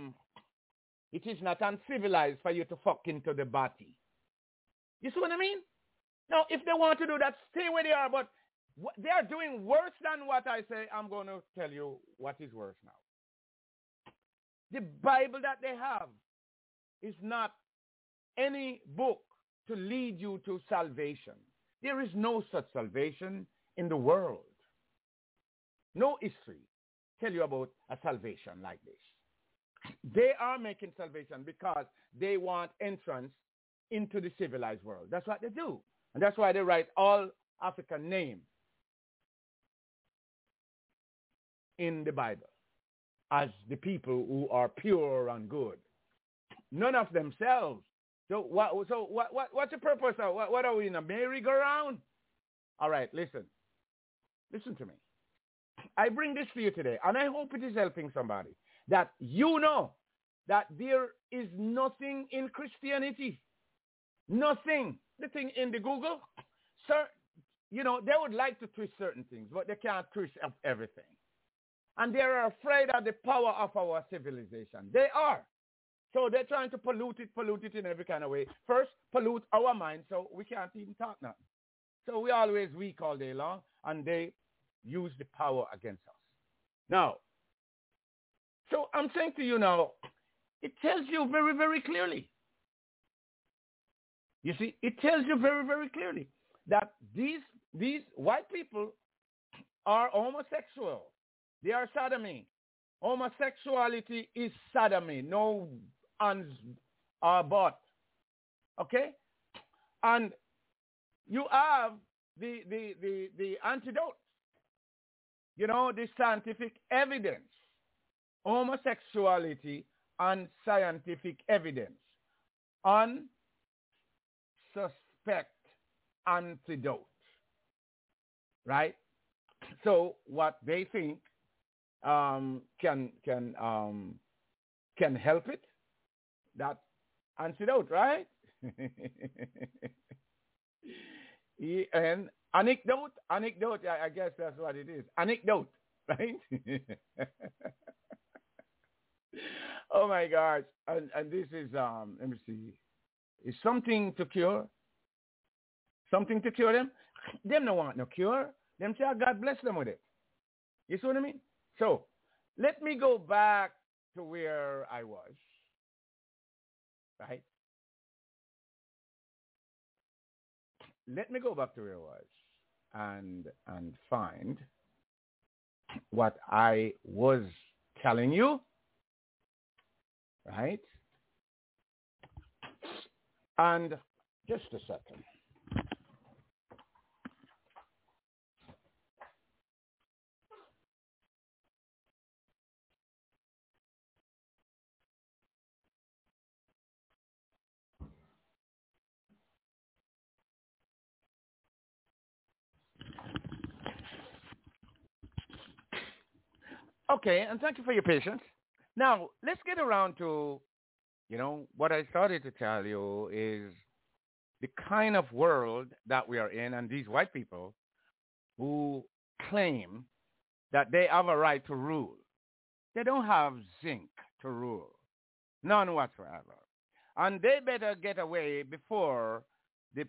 uncivilized for you to fuck into the body. You see what I mean? Now, if they want to do that, stay where they are, but they are doing worse than what I say. I'm going to tell you what is worse now. The Bible that they have is not any book to lead you to salvation. There is no such salvation in the world. No history tell you about a salvation like this. They are making salvation because they want entrance into the civilized world. That's what they do. And that's why they write all African names in the Bible as the people who are pure and good. None of themselves. So what's the purpose of what are we in a merry-go-round? All right, listen. Listen to me. I bring this to you today, and I hope it is helping somebody, that you know that there is nothing in Christianity. Nothing. The thing in the Google, sir, you know, they would like to twist certain things, but they can't twist up everything. And they are afraid of the power of our civilization. They are. So they're trying to pollute it in every kind of way. First, pollute our mind so we can't even talk nothing. So we always weak all day long, and they use the power against us. Now, so I'm saying to you now, it tells you very, very clearly. You see, it tells you very, very clearly that these white people are homosexual. They are sodomy. Homosexuality is sodomy. No ands or but. Okay? And you have the antidote. You know, the scientific evidence. Homosexuality and scientific evidence. On suspect antidote. Right? So what they think can help it, that antidote, right? And anecdote, I guess that's what it is. Anecdote, right? Oh my gosh. And this is, let me see. Is something to cure? Something to cure them? Them no want no cure. Them say God bless them with it. You see what I mean? So, let me go back to where I was. Right? Let me go back to where I was and find what I was telling you. Right? And just a second. Okay, and thank you for your patience. Now, let's get around to, what I started to tell you is the kind of world that we are in, and these white people who claim that they have a right to rule. They don't have zinc to rule. None whatsoever. And they better get away before the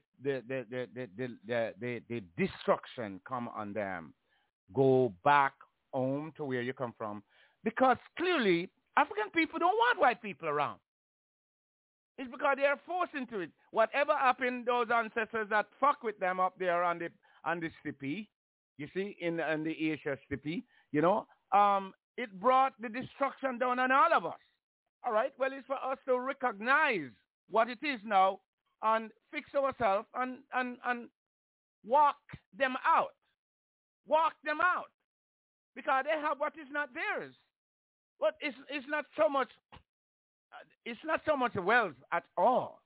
destruction come on them. Go back home to where you come from. Because clearly, African people don't want white people around. It's because they are forced into it. Whatever happened, those ancestors that fuck with them up there on the steppe, you see, in the Asia steppe, it brought the destruction down on all of us. All right? Well, it's for us to recognize what it is now and fix ourselves and walk them out. Walk them out. Because they have what is not theirs. But it's not so much wealth at all.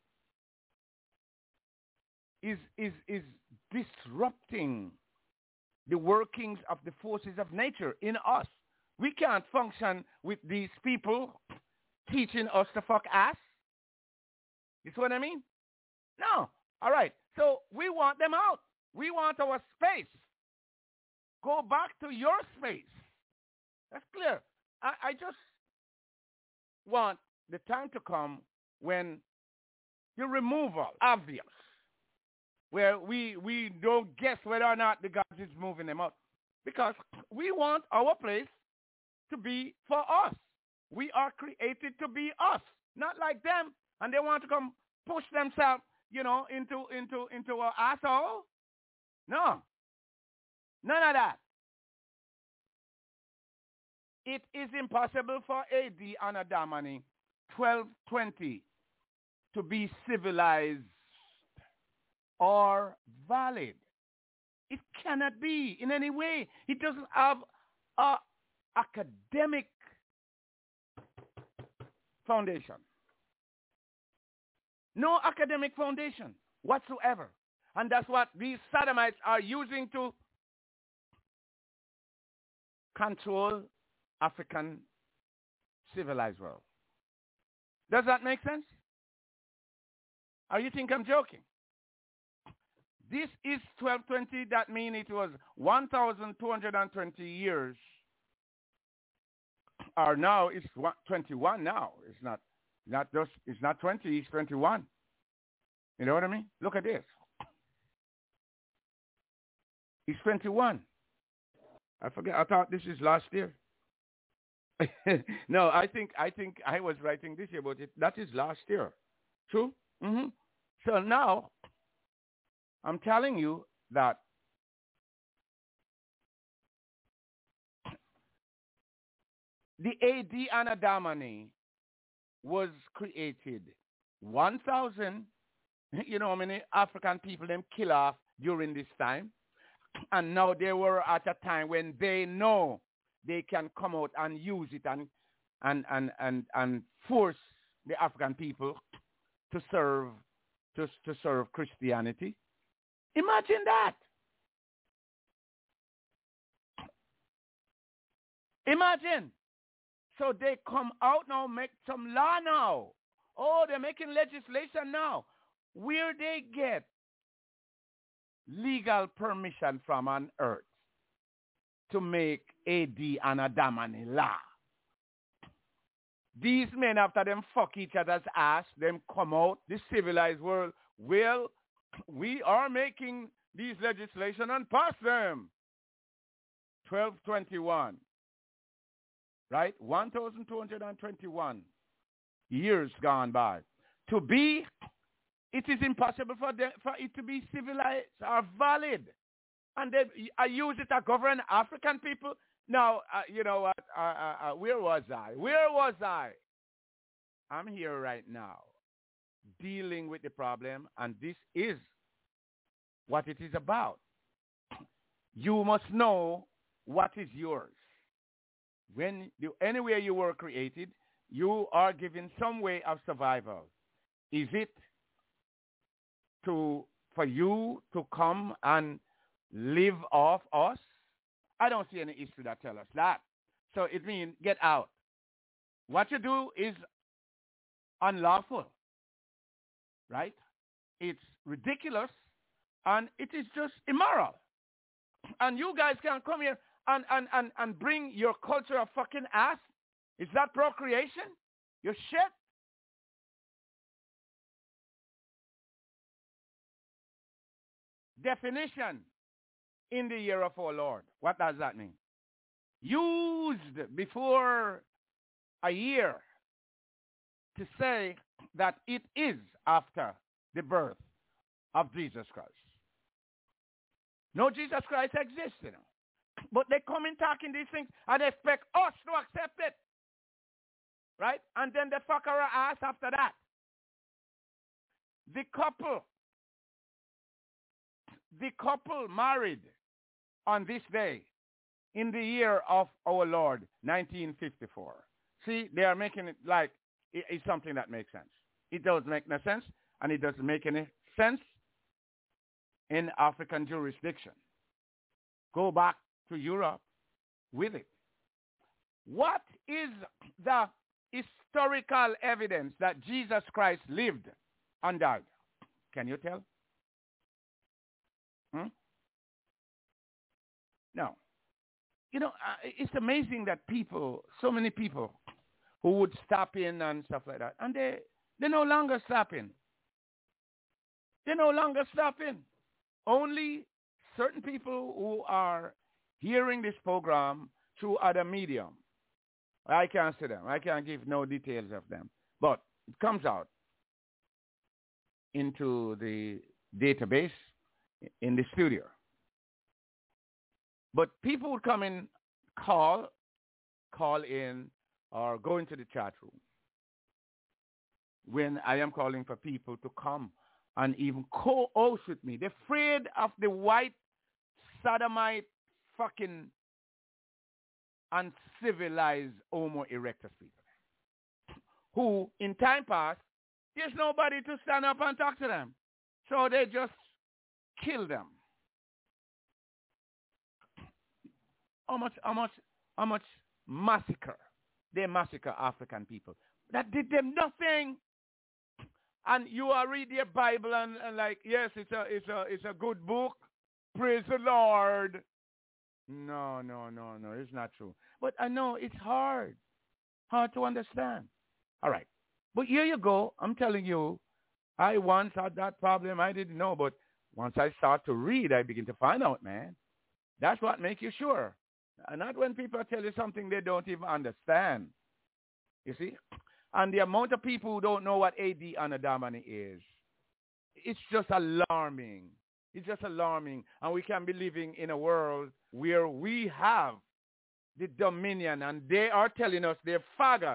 Is disrupting the workings of the forces of nature in us. We can't function with these people teaching us to fuck ass. You see what I mean? No. All right. So we want them out. We want our space. Go back to your space. That's clear. I just want the time to come when the removal obvious, where we don't guess whether or not the God is moving them out. Because we want our place to be for us. We are created to be us, not like them. And they want to come push themselves, into our asshole. No. None of that. It is impossible for A.D. Anno Domini 1220 to be civilized or valid. It cannot be in any way. It doesn't have an academic foundation. No academic foundation whatsoever. And that's what these sodomites are using to control African civilized world. Does that make sense? Or you think I'm joking? This is 1220. That means it was 1,220 years. Or now it's 21 now. It's not 20, it's 21. You know what I mean? Look at this. It's 21. I forget. I thought this is last year. No, I think I was writing this year, but that is last year. True? Mm-hmm. So now, I'm telling you that the AD Anno Domini was created 1,000, you know how many African people them kill off during this time? And now they were at a time when they know they can come out and use it and force the African people to serve Christianity. Imagine that. Imagine. So they come out now, make some law now. Oh, they're making legislation now. Where they get legal permission from on earth to make AD Anno Domini law. These men, after them fuck each other's ass, them come out, the civilized world, well, we are making these legislation and pass them. 1221. Right? 1,221 years gone by. To be, it is impossible for it to be civilized or valid. And then I use it to govern African people. Now, you know what? Where was I? Where was I? I'm here right now dealing with the problem, and this is what it is about. You must know what is yours. Anywhere you were created, you are given some way of survival. Is it for you to come and live off us? I don't see any history that tells us that. So it means get out. What you do is unlawful, right? It's ridiculous, and it is just immoral. And you guys can come here and bring your culture of fucking ass. Is that procreation? Your shit? Definition in the year of our Lord. What does that mean? Used before a year to say that it is after the birth of Jesus Christ. No, Jesus Christ exists, you know. But they come in talking these things and expect us to accept it. Right? And then they fuck our ass after that. The couple married on this day in the year of our Lord, 1954. See, they are making it like it's something that makes sense. It doesn't make no sense, and it doesn't make any sense in African jurisdiction. Go back to Europe with it. What is the historical evidence that Jesus Christ lived and died? Can you tell? No. You know, it's amazing that so many people who would stop in and stuff like that, and they no longer stop in. They no longer stop in. Only certain people who are hearing this program through other medium. I can't see them. I can't give no details of them. But it comes out into the database in the studio. But people would come in, call in, or go into the chat room when I am calling for people to come and even co-host with me. They're afraid of the white sodomite fucking uncivilized Homo erectus people who in time past there's nobody to stand up and talk to them, so they just kill them. How much massacre they massacre African people that did them nothing. And you are reading your Bible and like, yes, it's a good book. Praise the Lord. No, it's not true. But I know it's hard to understand. All right. But here you go. I'm telling you, I once had that problem. I didn't know, but once I start to read, I begin to find out, man. That's what makes you sure. And not when people tell you something they don't even understand. You see? And the amount of people who don't know what AD Anno Domini is, it's just alarming. It's just alarming. And we can be living in a world where we have the dominion, and they are telling us their faggot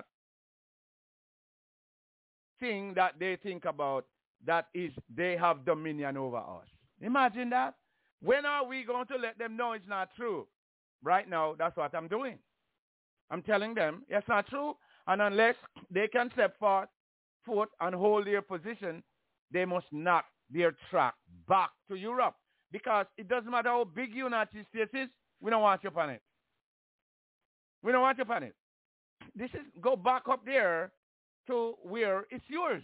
thing that they think about, that is they have dominion over us. Imagine that. When are we going to let them know it's not true? Right now, that's what I'm doing. I'm telling them it's not true, and unless they can step forth and hold their position, they must knock their track back to Europe. Because it doesn't matter how big United States is, we don't want you on it. We don't want you on it. This is, go back up there to where it's yours.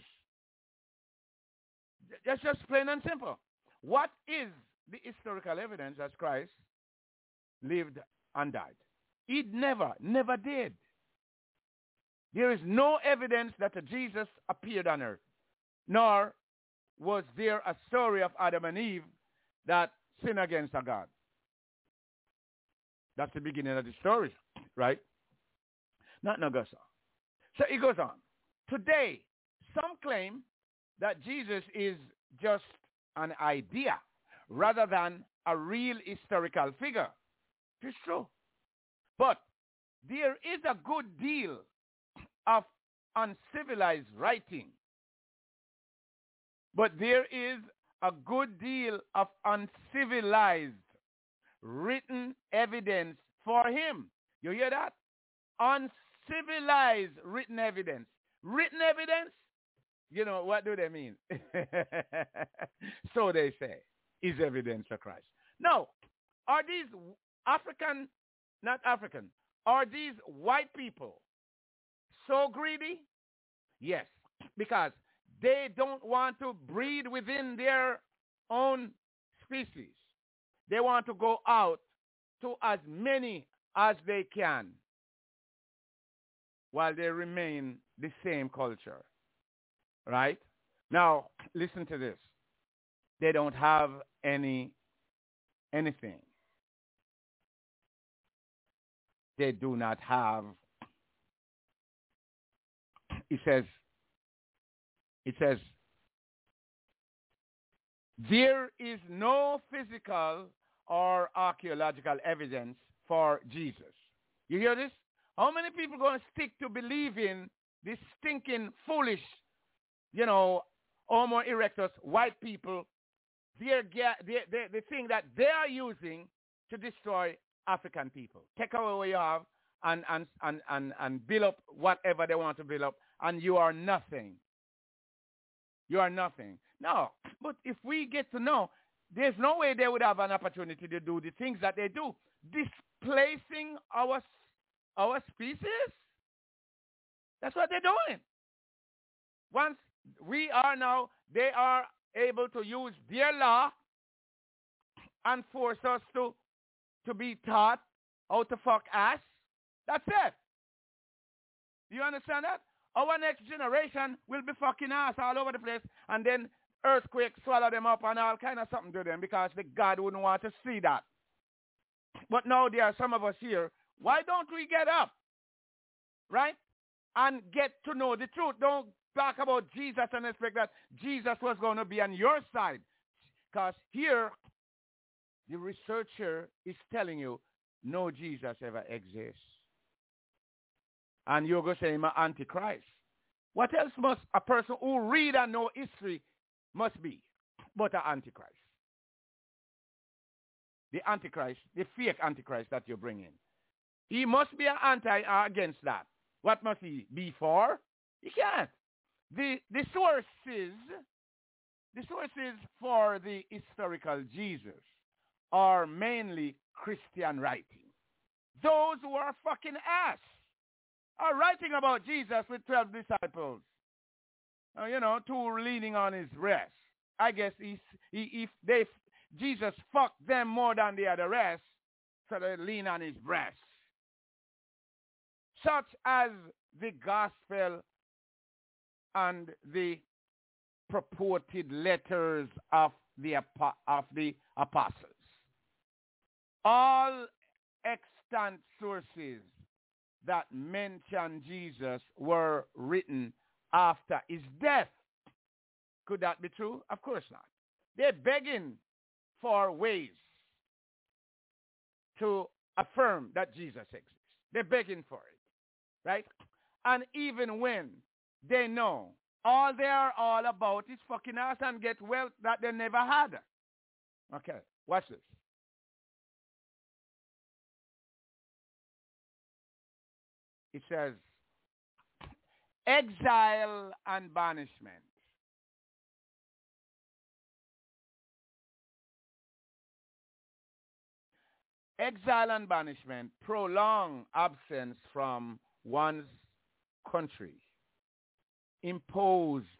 That's just plain and simple. What is the historical evidence that Christ lived and died? He never did. There is no evidence that Jesus appeared on earth, nor was there a story of Adam and Eve that sinned against a God. That's the beginning of the story, right? Not no goes on. So it goes on. Today, some claim that Jesus is just an idea rather than a real historical figure. It's true. But there is a good deal of uncivilized writing. But there is a good deal of uncivilized written evidence for him. You hear that? Uncivilized written evidence. Written evidence? You know, what do they mean? So they say, is evidence for Christ. No. Are these not African, are these white people so greedy? Yes, because they don't want to breed within their own species. They want to go out to as many as they can while they remain the same culture. Right? Now, listen to this. They don't have anything. They do not have. It says, there is no physical or archaeological evidence for Jesus. You hear this? How many people are going to stick to believing this stinking, foolish, Homo erectus, white people, the thing that they are using to destroy African people? Take away what you have and build up whatever they want to build up, and you are nothing. You are nothing. No, but if we get to know, there's no way they would have an opportunity to do the things that they do, displacing our species. That's what they're doing. Once we are now, they are able to use their law and force us to be taught how to fuck ass. That's it. Do you understand that? Our next generation will be fucking ass all over the place, and then earthquakes swallow them up and all kind of something to them, because the God wouldn't want to see that. But now there are some of us here. Why don't we get up, right, and get to know the truth? Don't talk about Jesus and expect that Jesus was going to be on your side, because here the researcher is telling you no Jesus ever exists. And you're going to say I'm an antichrist. What else must a person who read and know history must be but an antichrist? The antichrist, the fake antichrist that you bring in. He must be an against that. What must he be for? He can't. The sources for the historical Jesus are mainly Christian writing. Those who are fucking ass are writing about Jesus with 12 disciples. Two leaning on his breast. I guess Jesus fucked them more than the other rest, so they lean on his breast. Such as the gospel and the purported letters of the apostles. All extant sources that mention Jesus were written after his death. Could that be true? Of course not. They're begging for ways to affirm that Jesus exists. They're begging for it, right? And even when they know all they are all about is fucking ass and get wealth that they never had. Okay, watch this. It says, exile and banishment. Exile and banishment, prolonged absence from one's country, imposed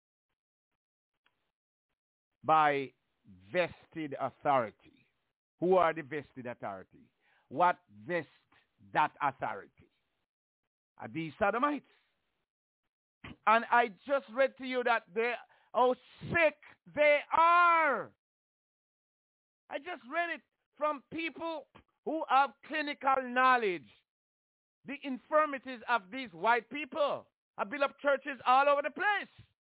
by vested authority. Who are the vested authority? What vests that authority? Are these sodomites? And I just read to you that how sick they are. I just read it from people who have clinical knowledge. The infirmities of these white people have built up churches all over the place.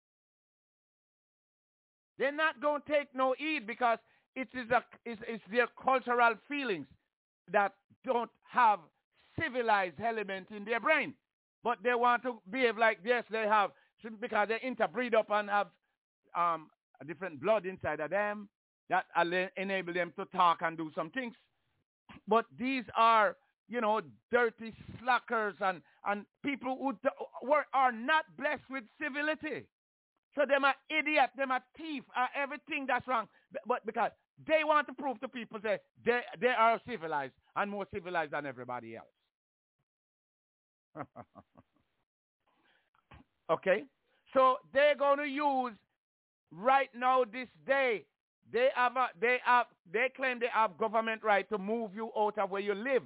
They're not going to take no heed because it's their cultural feelings that don't have civilized element in their brain. But they want to behave like yes, they have, because they interbreed up and have a different blood inside of them that enable them to talk and do some things. But these are, dirty slackers and people who are not blessed with civility. So them are idiots, them are thief, are everything that's wrong. But because they want to prove to people that they are civilized and more civilized than everybody else. Okay? So they're going to use right now this day. They claim they have government right to move you out of where you live.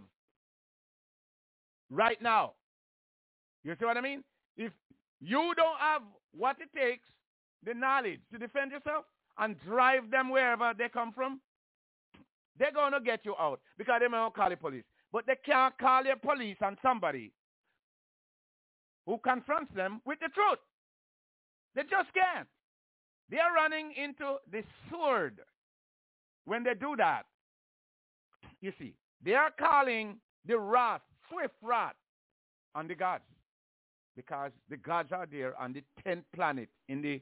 Right now. You see what I mean? If you don't have what it takes, the knowledge to defend yourself and drive them wherever they come from, they're going to get you out because they may not call the police. But they can't call the police on somebody who confronts them with the truth. They just can't. They are running into the sword when they do that. You see, they are calling the wrath, swift wrath, on the gods, because the gods are there on the 10th planet in the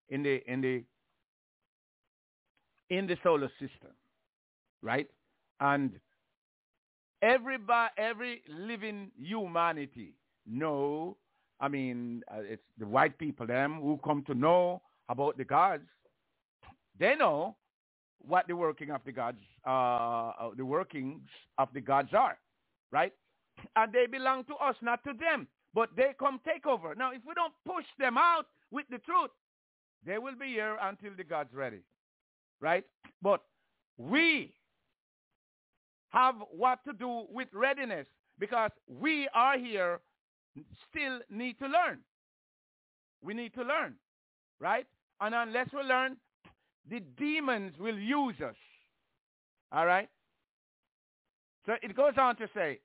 solar system, right? And every living humanity know. I mean, it's the white people, them who come to know about the gods. They know what the working of the gods, the workings of the gods are, right? And they belong to us, not to them. But they come take over. Now, if we don't push them out with the truth, they will be here until the God's ready, right? But we have what to do with readiness because we are here, still need to learn. We need to learn, right? And unless we learn, the demons will use us, all right? So it goes on to say,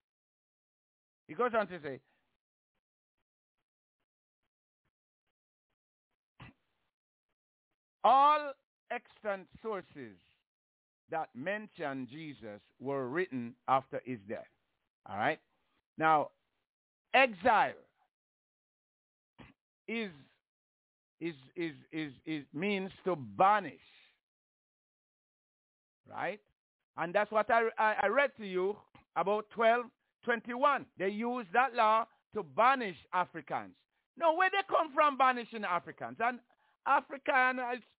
all extant sources that mention Jesus were written after his death. All right? Now, exile means to banish. Right? And that's what I read to you about 12:21. They use that law to banish Africans. Now, where they come from banishing Africans? And African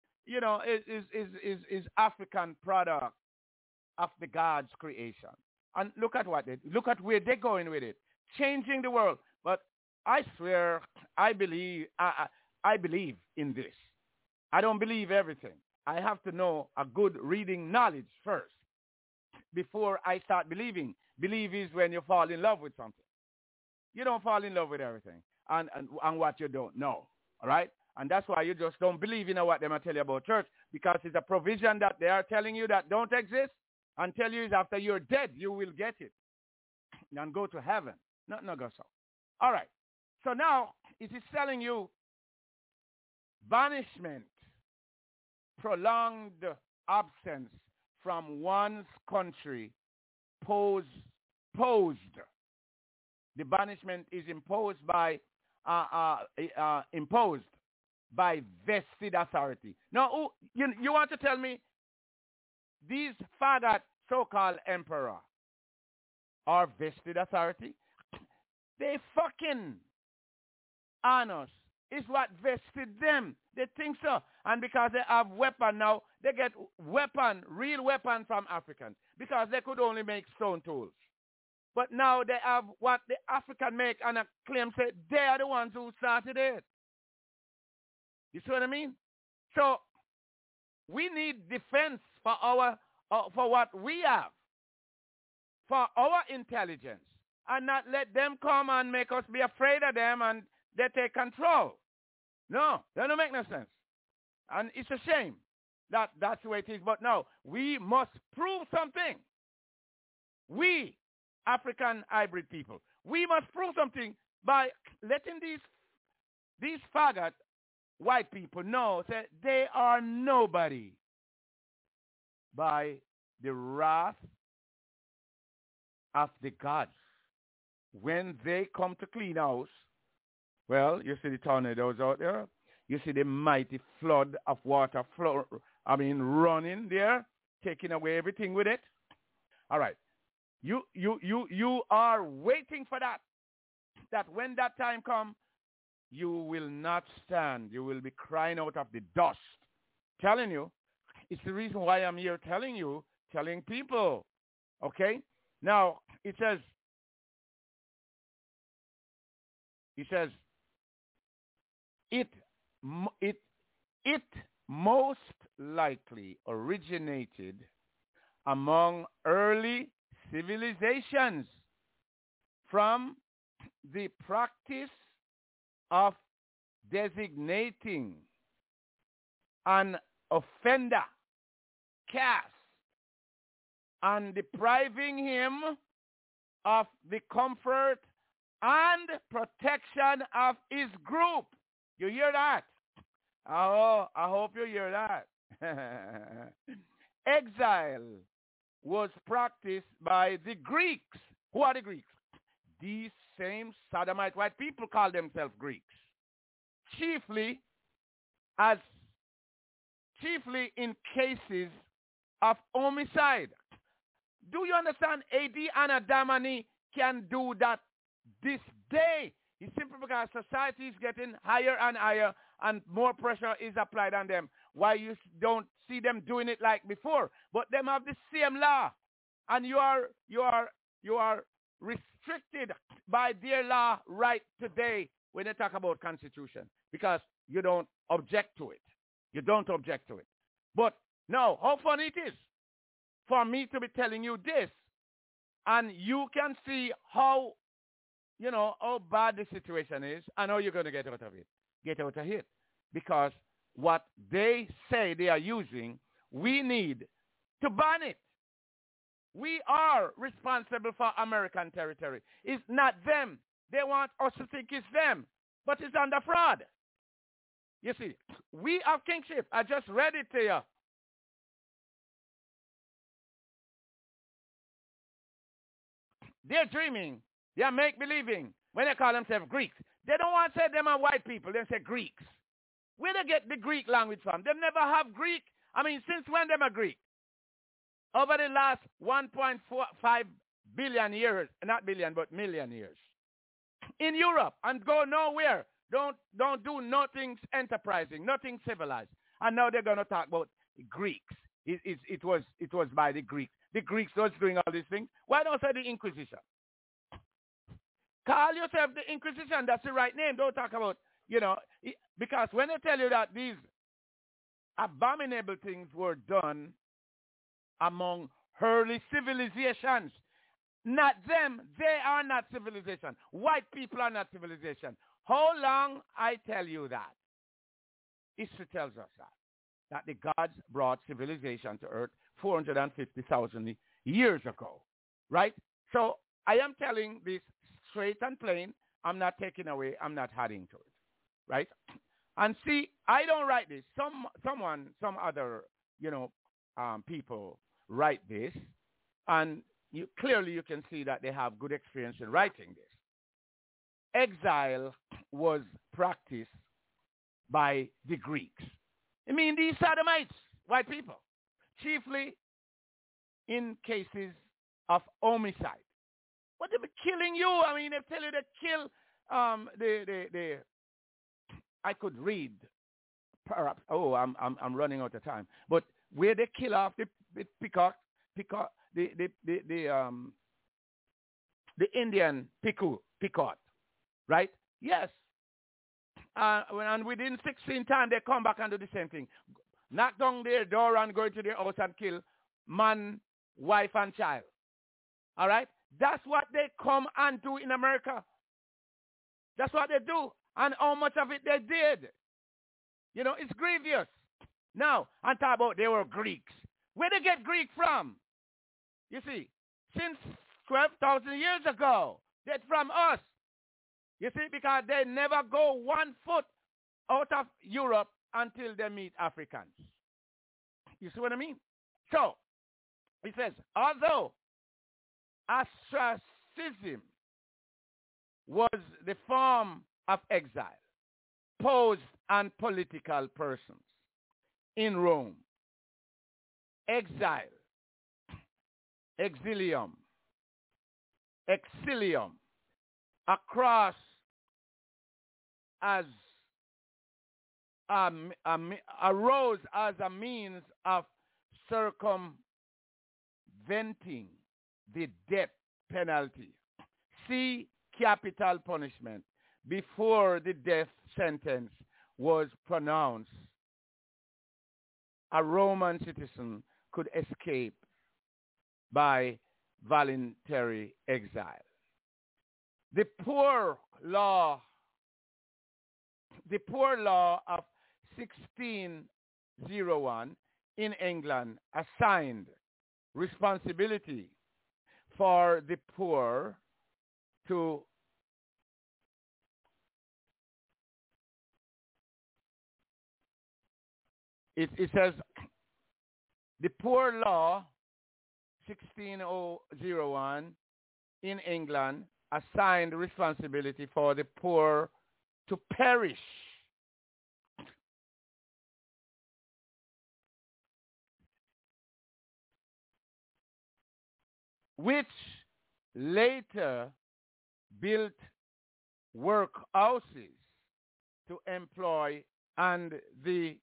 is African product of the God's creation. And look at where they're going with it, changing the world. But I swear, I believe in this. I don't believe everything. I have to know a good reading knowledge first before I start believing. Believe is when you fall in love with something. You don't fall in love with everything and what you don't know. All right? And that's why you just don't believe in what they might tell you about church, because it's a provision that they are telling you that don't exist and tell you is after you're dead, you will get it and go to heaven. No go so. All right. So now it is telling you banishment, prolonged absence from one's country, posed the banishment is imposed by vested authority. Now, you want to tell me these faggot so-called emperor are vested authority? They fucking honest is what vested them. They think so. And because they have weapon now, they get real weapon from Africans because they could only make stone tools. But now they have what the African make and claim say they are the ones who started it. You see what I mean? So we need defense for for what we have, for our intelligence, and not let them come and make us be afraid of them and they take control. No, that don't make no sense. And it's a shame that that's the way it is. But now we must prove something. We, African hybrid people, we must prove something by letting these faggot white people know that they are nobody by the wrath of the gods. When they come to clean house, well, you see the tornadoes out there. You see the mighty flood of water running there, taking away everything with it. All right. You are waiting for that. That when that time comes, you will not stand. You will be crying out of the dust. Telling you. It's the reason why I'm here telling people. Okay? Now, it says, it most likely originated among early civilizations from the practice of designating an offender, caste, and depriving him of the comfort and protection of his group. You hear that? Oh, I hope you hear that. Exile was practiced by the Greeks. Who are the Greeks? These same sodomite white people call themselves Greeks. Chiefly in cases of homicide. Do you understand? A.D. Anna Damani can do that this day. It's simply because society is getting higher and higher and more pressure is applied on them. Why you don't see them doing it like before? But them have the same law. And you are restricted by their law right today when they talk about Constitution because you don't object to it. You don't object to it. But now, how funny it is for me to be telling you this, and you can see how bad the situation is and how you're going to get out of it. Get out of it. Because what they say they are using, we need to ban it. We are responsible for American territory. It's not them. They want us to think it's them, but it's under fraud. You see, we have kingship. I just read it to you. They're dreaming. They're make-believing. When they call themselves Greeks, they don't want to say them are white people. They say Greeks. Where they get the Greek language from? They never have Greek. I mean, since when them are Greek? Over the last 1.45 billion years, not billion, but million years. In Europe, and go nowhere. Don't do nothing enterprising, nothing civilized. And now they're going to talk about Greeks. It was by the Greeks. The Greeks was doing all these things. Why don't say the Inquisition? Call yourself the Inquisition. That's the right name. Don't talk about, because when they tell you that these abominable things were done among early civilizations, not them. They are not civilization. White people are not civilization. How long I tell you that? History tells us that the gods brought civilization to earth 450,000 years ago, right? So I am telling this straight and plain. I'm not taking away. I'm not adding to it, right? And see, I don't write this. Some other, people write this, and clearly you can see that they have good experience in writing this. exile was practiced by the Greeks. I mean, these sodomites, white people, chiefly in cases of homicide. But they be killing you. I mean, they tell you they kill I could read, perhaps. Oh, I'm running out of time. But where they kill off the peacock, the Indian peacock, right? Yes. And within 16 times, they come back and do the same thing. Knock down their door and go into their house and kill man, wife, and child. All right? That's what they come and do in America. That's what they do. And how much of it they did. You know, it's grievous. Now, I'm talking about they were Greeks. Where they get Greek from? You see, since 12,000 years ago, they're from us. You see, because they never go 1 foot out of Europe until they meet Africans. You see what I mean? So, he says, although ostracism was the form of exile, posed on political persons in Rome, exile, exilium, across as arose as a means of circumventing the death penalty. See capital punishment before the death sentence was pronounced. A Roman citizen could escape by voluntary exile. The poor law of 1601 in England assigned responsibility for the poor to it says the poor law 1601 in England assigned responsibility for the poor to perish. Which later built workhouses to employ and the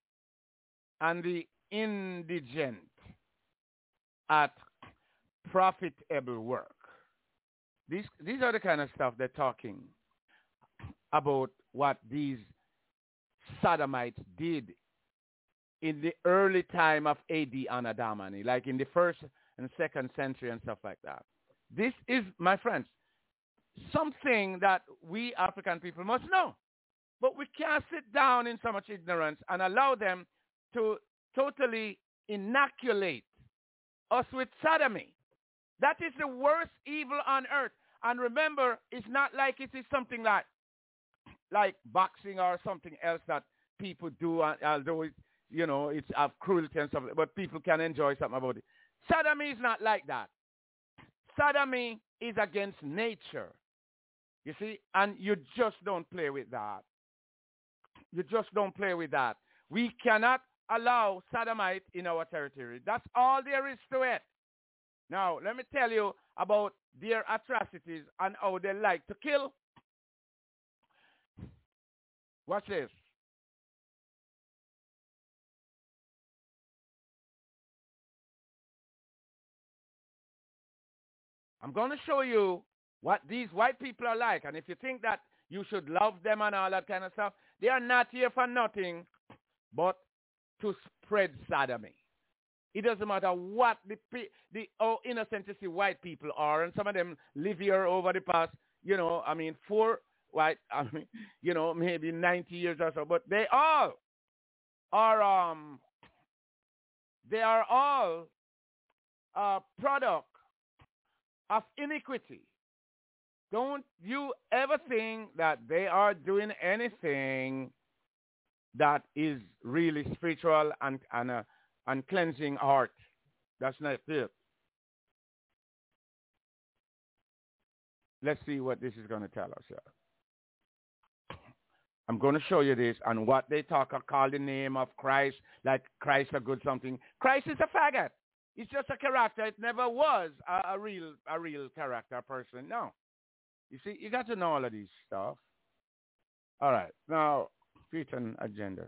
indigent at profitable work. These are the kind of stuff they're talking about, what these sodomites did in the early time of AD Anno Domini, like in the 1st and 2nd century and stuff like that. This is, my friends, something that we African people must know. But we can't sit down in so much ignorance and allow them to totally inoculate us with sodomy. That is the worst evil on earth. And remember, it's not like it is something like boxing or something else that people do, although it's of cruelty and stuff, but people can enjoy something about it. Sodomy is not like that. Sodomy is against nature. You see? And you just don't play with that. You just don't play with that. We cannot allow sodomite in our territory. That's all there is to it. Now, let me tell you about their atrocities and how they like to kill. Watch this. I'm going to show you what these white people are like. And if you think that you should love them and all that kind of stuff, they are not here for nothing but to spread sodomy. It doesn't matter what how innocent you see white people are, and some of them live here over the past, maybe 90 years or so, but they all are product of iniquity. Don't you ever think that they are doing anything that is really spiritual and cleansing heart. That's not it. Let's see what this is going to tell us here. I'm going to show you this and what they call the name of Christ, like Christ a good something. Christ is a faggot. It's just a character. It never was a real character person. No. You see, you got to know all of these stuff. All right. Now, Puritan agenda.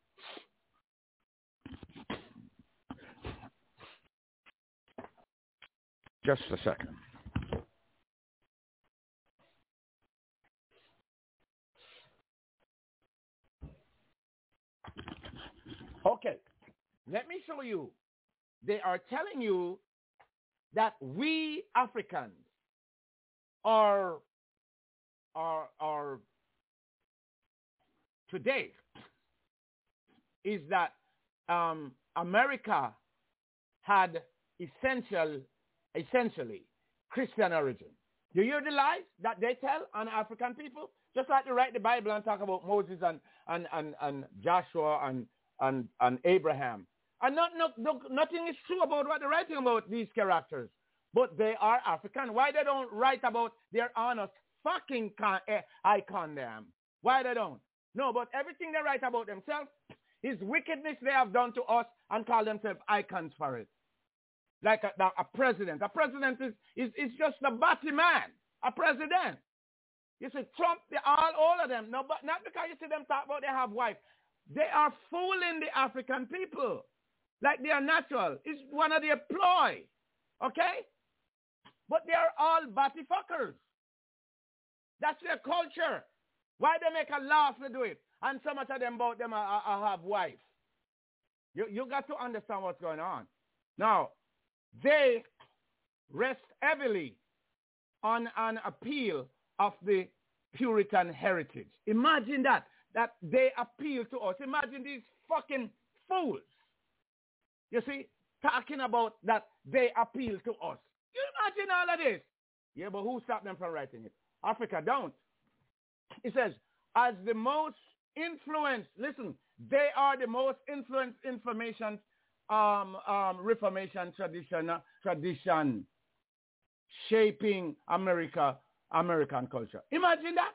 Just a second. Okay. Let me show you. They are telling you that we Africans are today is that America had essentially Christian origin. Do you hear the lies that they tell on African people? Just like they write the Bible and talk about Moses and Joshua and Abraham. And nothing is true about what they're writing about these characters. But they are African. Why they don't write about their honest fucking icon them? Why they don't? No, but everything they write about themselves is wickedness they have done to us and call themselves icons for it. Like a president. A president is just a batty man. A president. You see, Trump, all of them. No, but not because you see them talk about they have wives. They are fooling the African people. Like they are natural. It's one of their ploy. Okay? But they are all batty fuckers. That's their culture. Why they make a laugh to do it? And so much of them about them have wives. You got to understand what's going on. Now, they rest heavily on an appeal of the Puritan heritage. Imagine that they appeal to us. Imagine these fucking fools. You see, talking about that they appeal to us. You imagine all of this? Yeah, but who stopped them from writing it? Africa don't. It says, as the most influenced, listen, they are the most influenced information, Reformation tradition shaping American culture. Imagine that.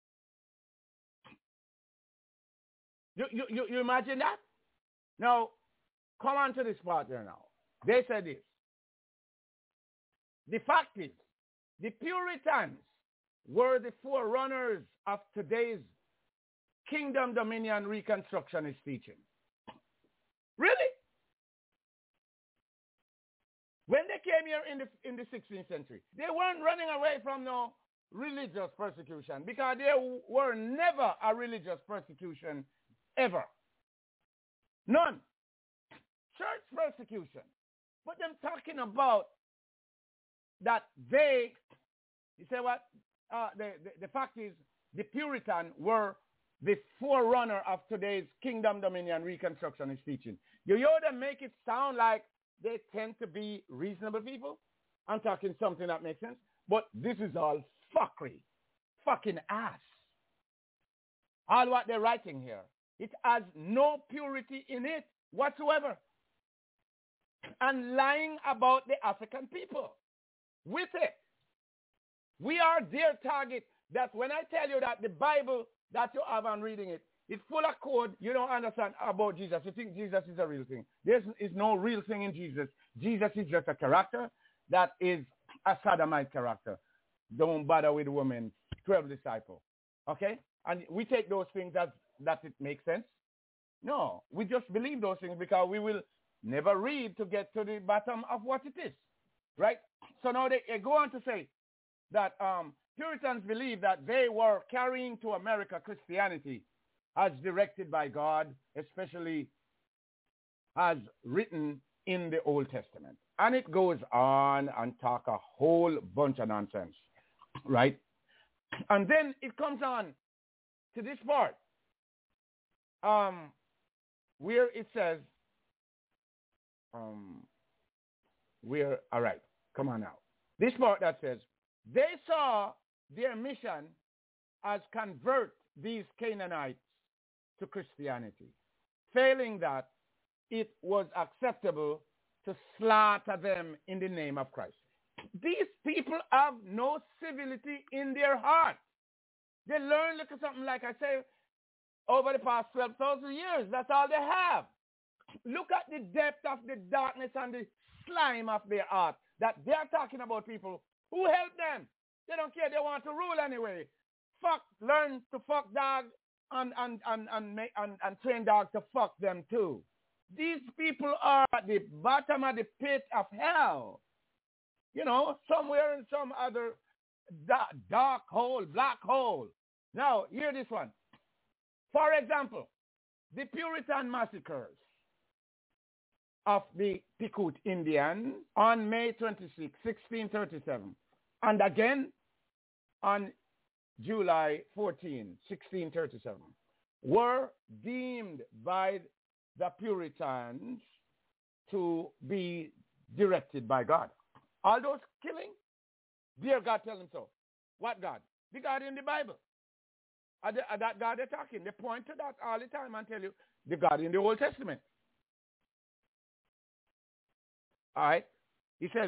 You imagine that? Now, come on to this part here now. They said this. The fact is, the Puritans were the forerunners of today's Kingdom Dominion Reconstructionist teaching. Really? When they came here in the 16th century, they weren't running away from no religious persecution because there were never a religious persecution ever. None. Church persecution. But them talking about that they, you say what? The fact is, the Puritan were the forerunner of today's Kingdom Dominion Reconstructionist teaching. You hear them make it sound like they tend to be reasonable people. I'm talking something that makes sense. But this is all fuckery. Fucking ass. All what they're writing here. It has no purity in it whatsoever. And lying about the African people. With it. We are their target. That when I tell you that the Bible that you have on reading it, it's full of code you don't understand about Jesus. You think Jesus is a real thing. There is no real thing in Jesus. Jesus is just a character that is a sodomite character. Don't bother with women. 12 disciples. Okay? And we take those things that it makes sense. No, we just believe those things because we will never read to get to the bottom of what it is. Right? So now they go on to say that Puritans believe that they were carrying to America Christianity as directed by God, especially as written in the Old Testament. And it goes on and talk a whole bunch of nonsense, right? And then it comes on to this part where it says, all right, come on now. This part that says, they saw their mission as convert these Canaanites to Christianity. Failing that, it was acceptable to slaughter them in the name of Christ. These people have no civility in their heart. They learn, look at something like I say, over the past 12,000 years. That's all they have. Look at the depth of the darkness and the slime of their heart that they're talking about people who help them. They don't care. They want to rule anyway. Learn to fuck dogs and train dogs to fuck them too. These people are at the bottom of the pit of hell. You know, somewhere in some other dark hole, black hole. Now, hear this one. For example, the Puritan massacres of the Picute Indians on May 26, 1637, and again on July 14, 1637, were deemed by the Puritans to be directed by God. All those killings, dear God tell them so. What God? The God in the Bible. That God they're talking. They point to that all the time and tell you the God in the Old Testament. All right? He says,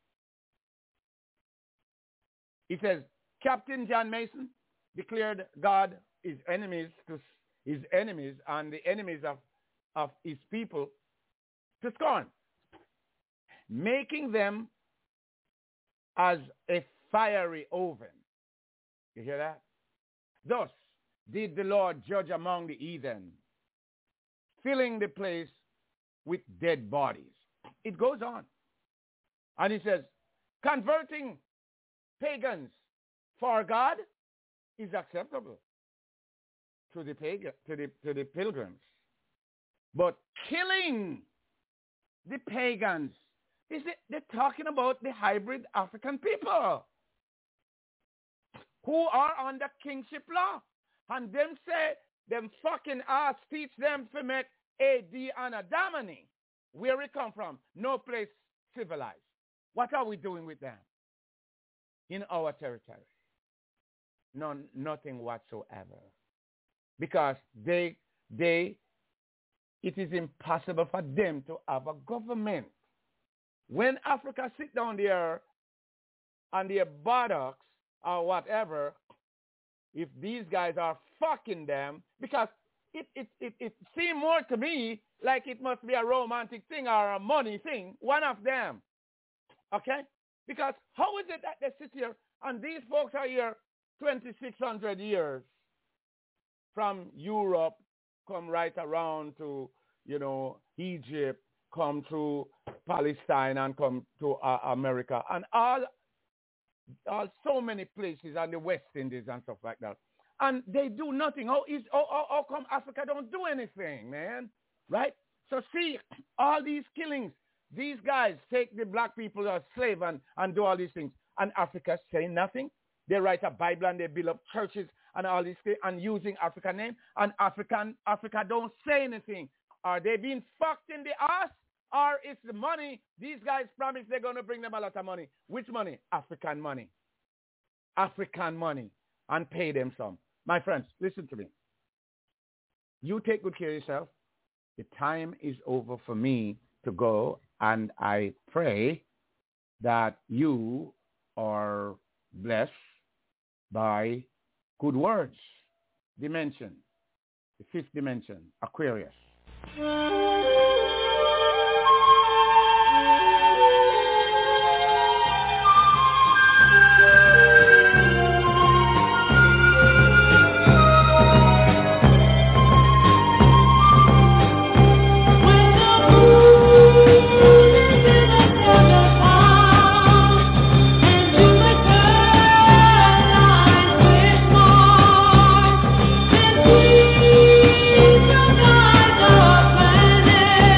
Captain John Mason declared God his enemies and the enemies of his people to scorn, making them as a fiery oven. You hear that? Thus did the Lord judge among the heathen, filling the place with dead bodies. It goes on. And he says, converting pagans for God is acceptable to the pilgrims. But killing the pagans, they're talking about the hybrid African people who are under kingship law. And them say, them fucking ass teach them to make AD and a Domini. Where it come from? No place civilized. What are we doing with them? In our territory? Nothing whatsoever. Because it is impossible for them to have a government. When Africa sit down there on their buttocks or whatever, if these guys are fucking them, because it seems more to me like it must be a romantic thing or a money thing, one of them. Okay? Because how is it that they sit here and these folks are here 2,600 years from Europe, come right around to, Egypt, come to Palestine and come to America and all so many places on the West Indies and stuff like that. And they do nothing. How come Africa don't do anything, man? Right? So see, all these killings, these guys take the black people as slaves and do all these things. And Africa say nothing. They write a Bible and they build up churches and all these things and using African name. And Africa don't say anything. Are they being fucked in the ass? Or it's the money? These guys promise they're going to bring them a lot of money. Which money? African money. African money. And pay them some. My friends, listen to me. You take good care of yourself. The time is over for me to go, and I pray that you are blessed by good words. Dimension, the fifth dimension, Aquarius. Your eyes are open.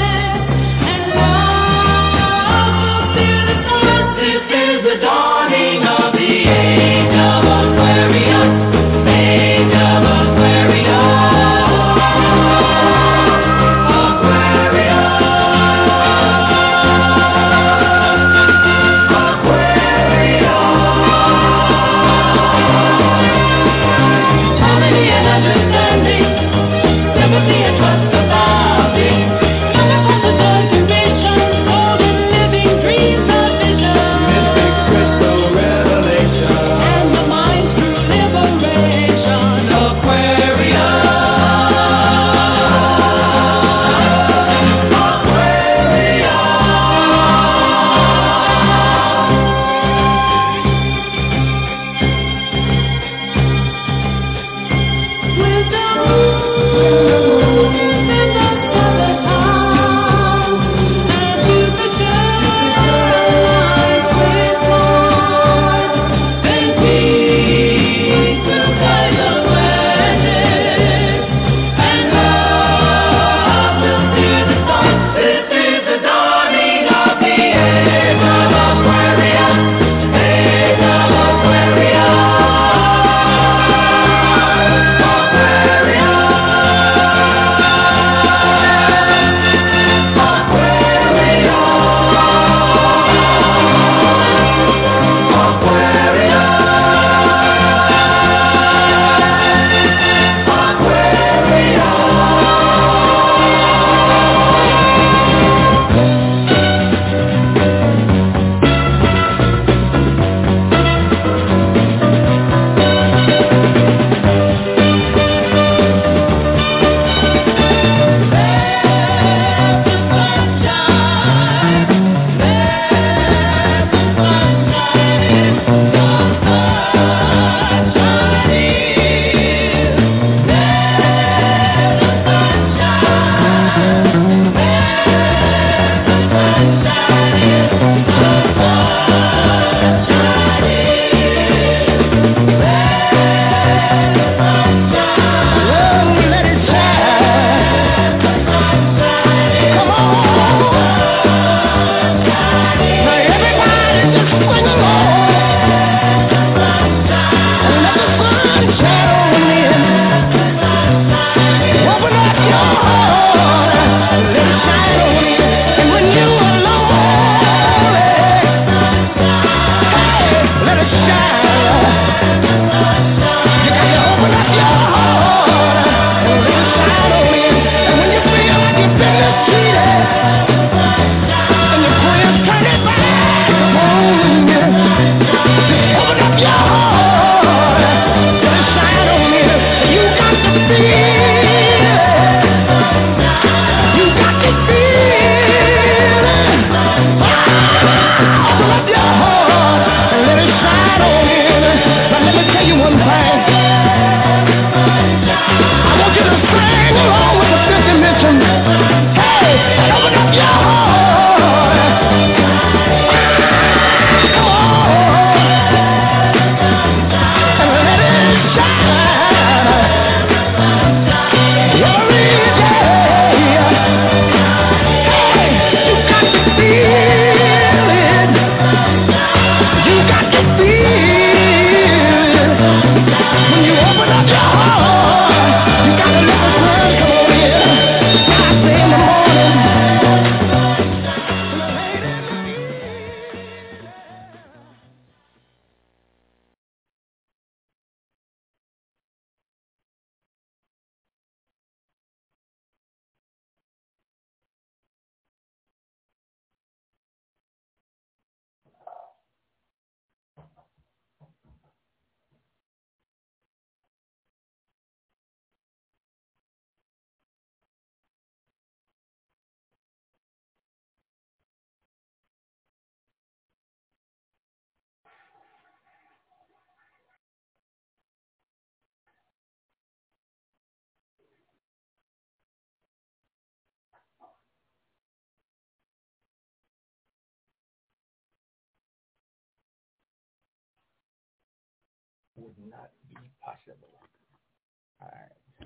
would not be possible. All right.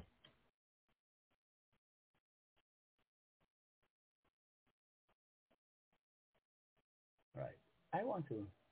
Right. I want to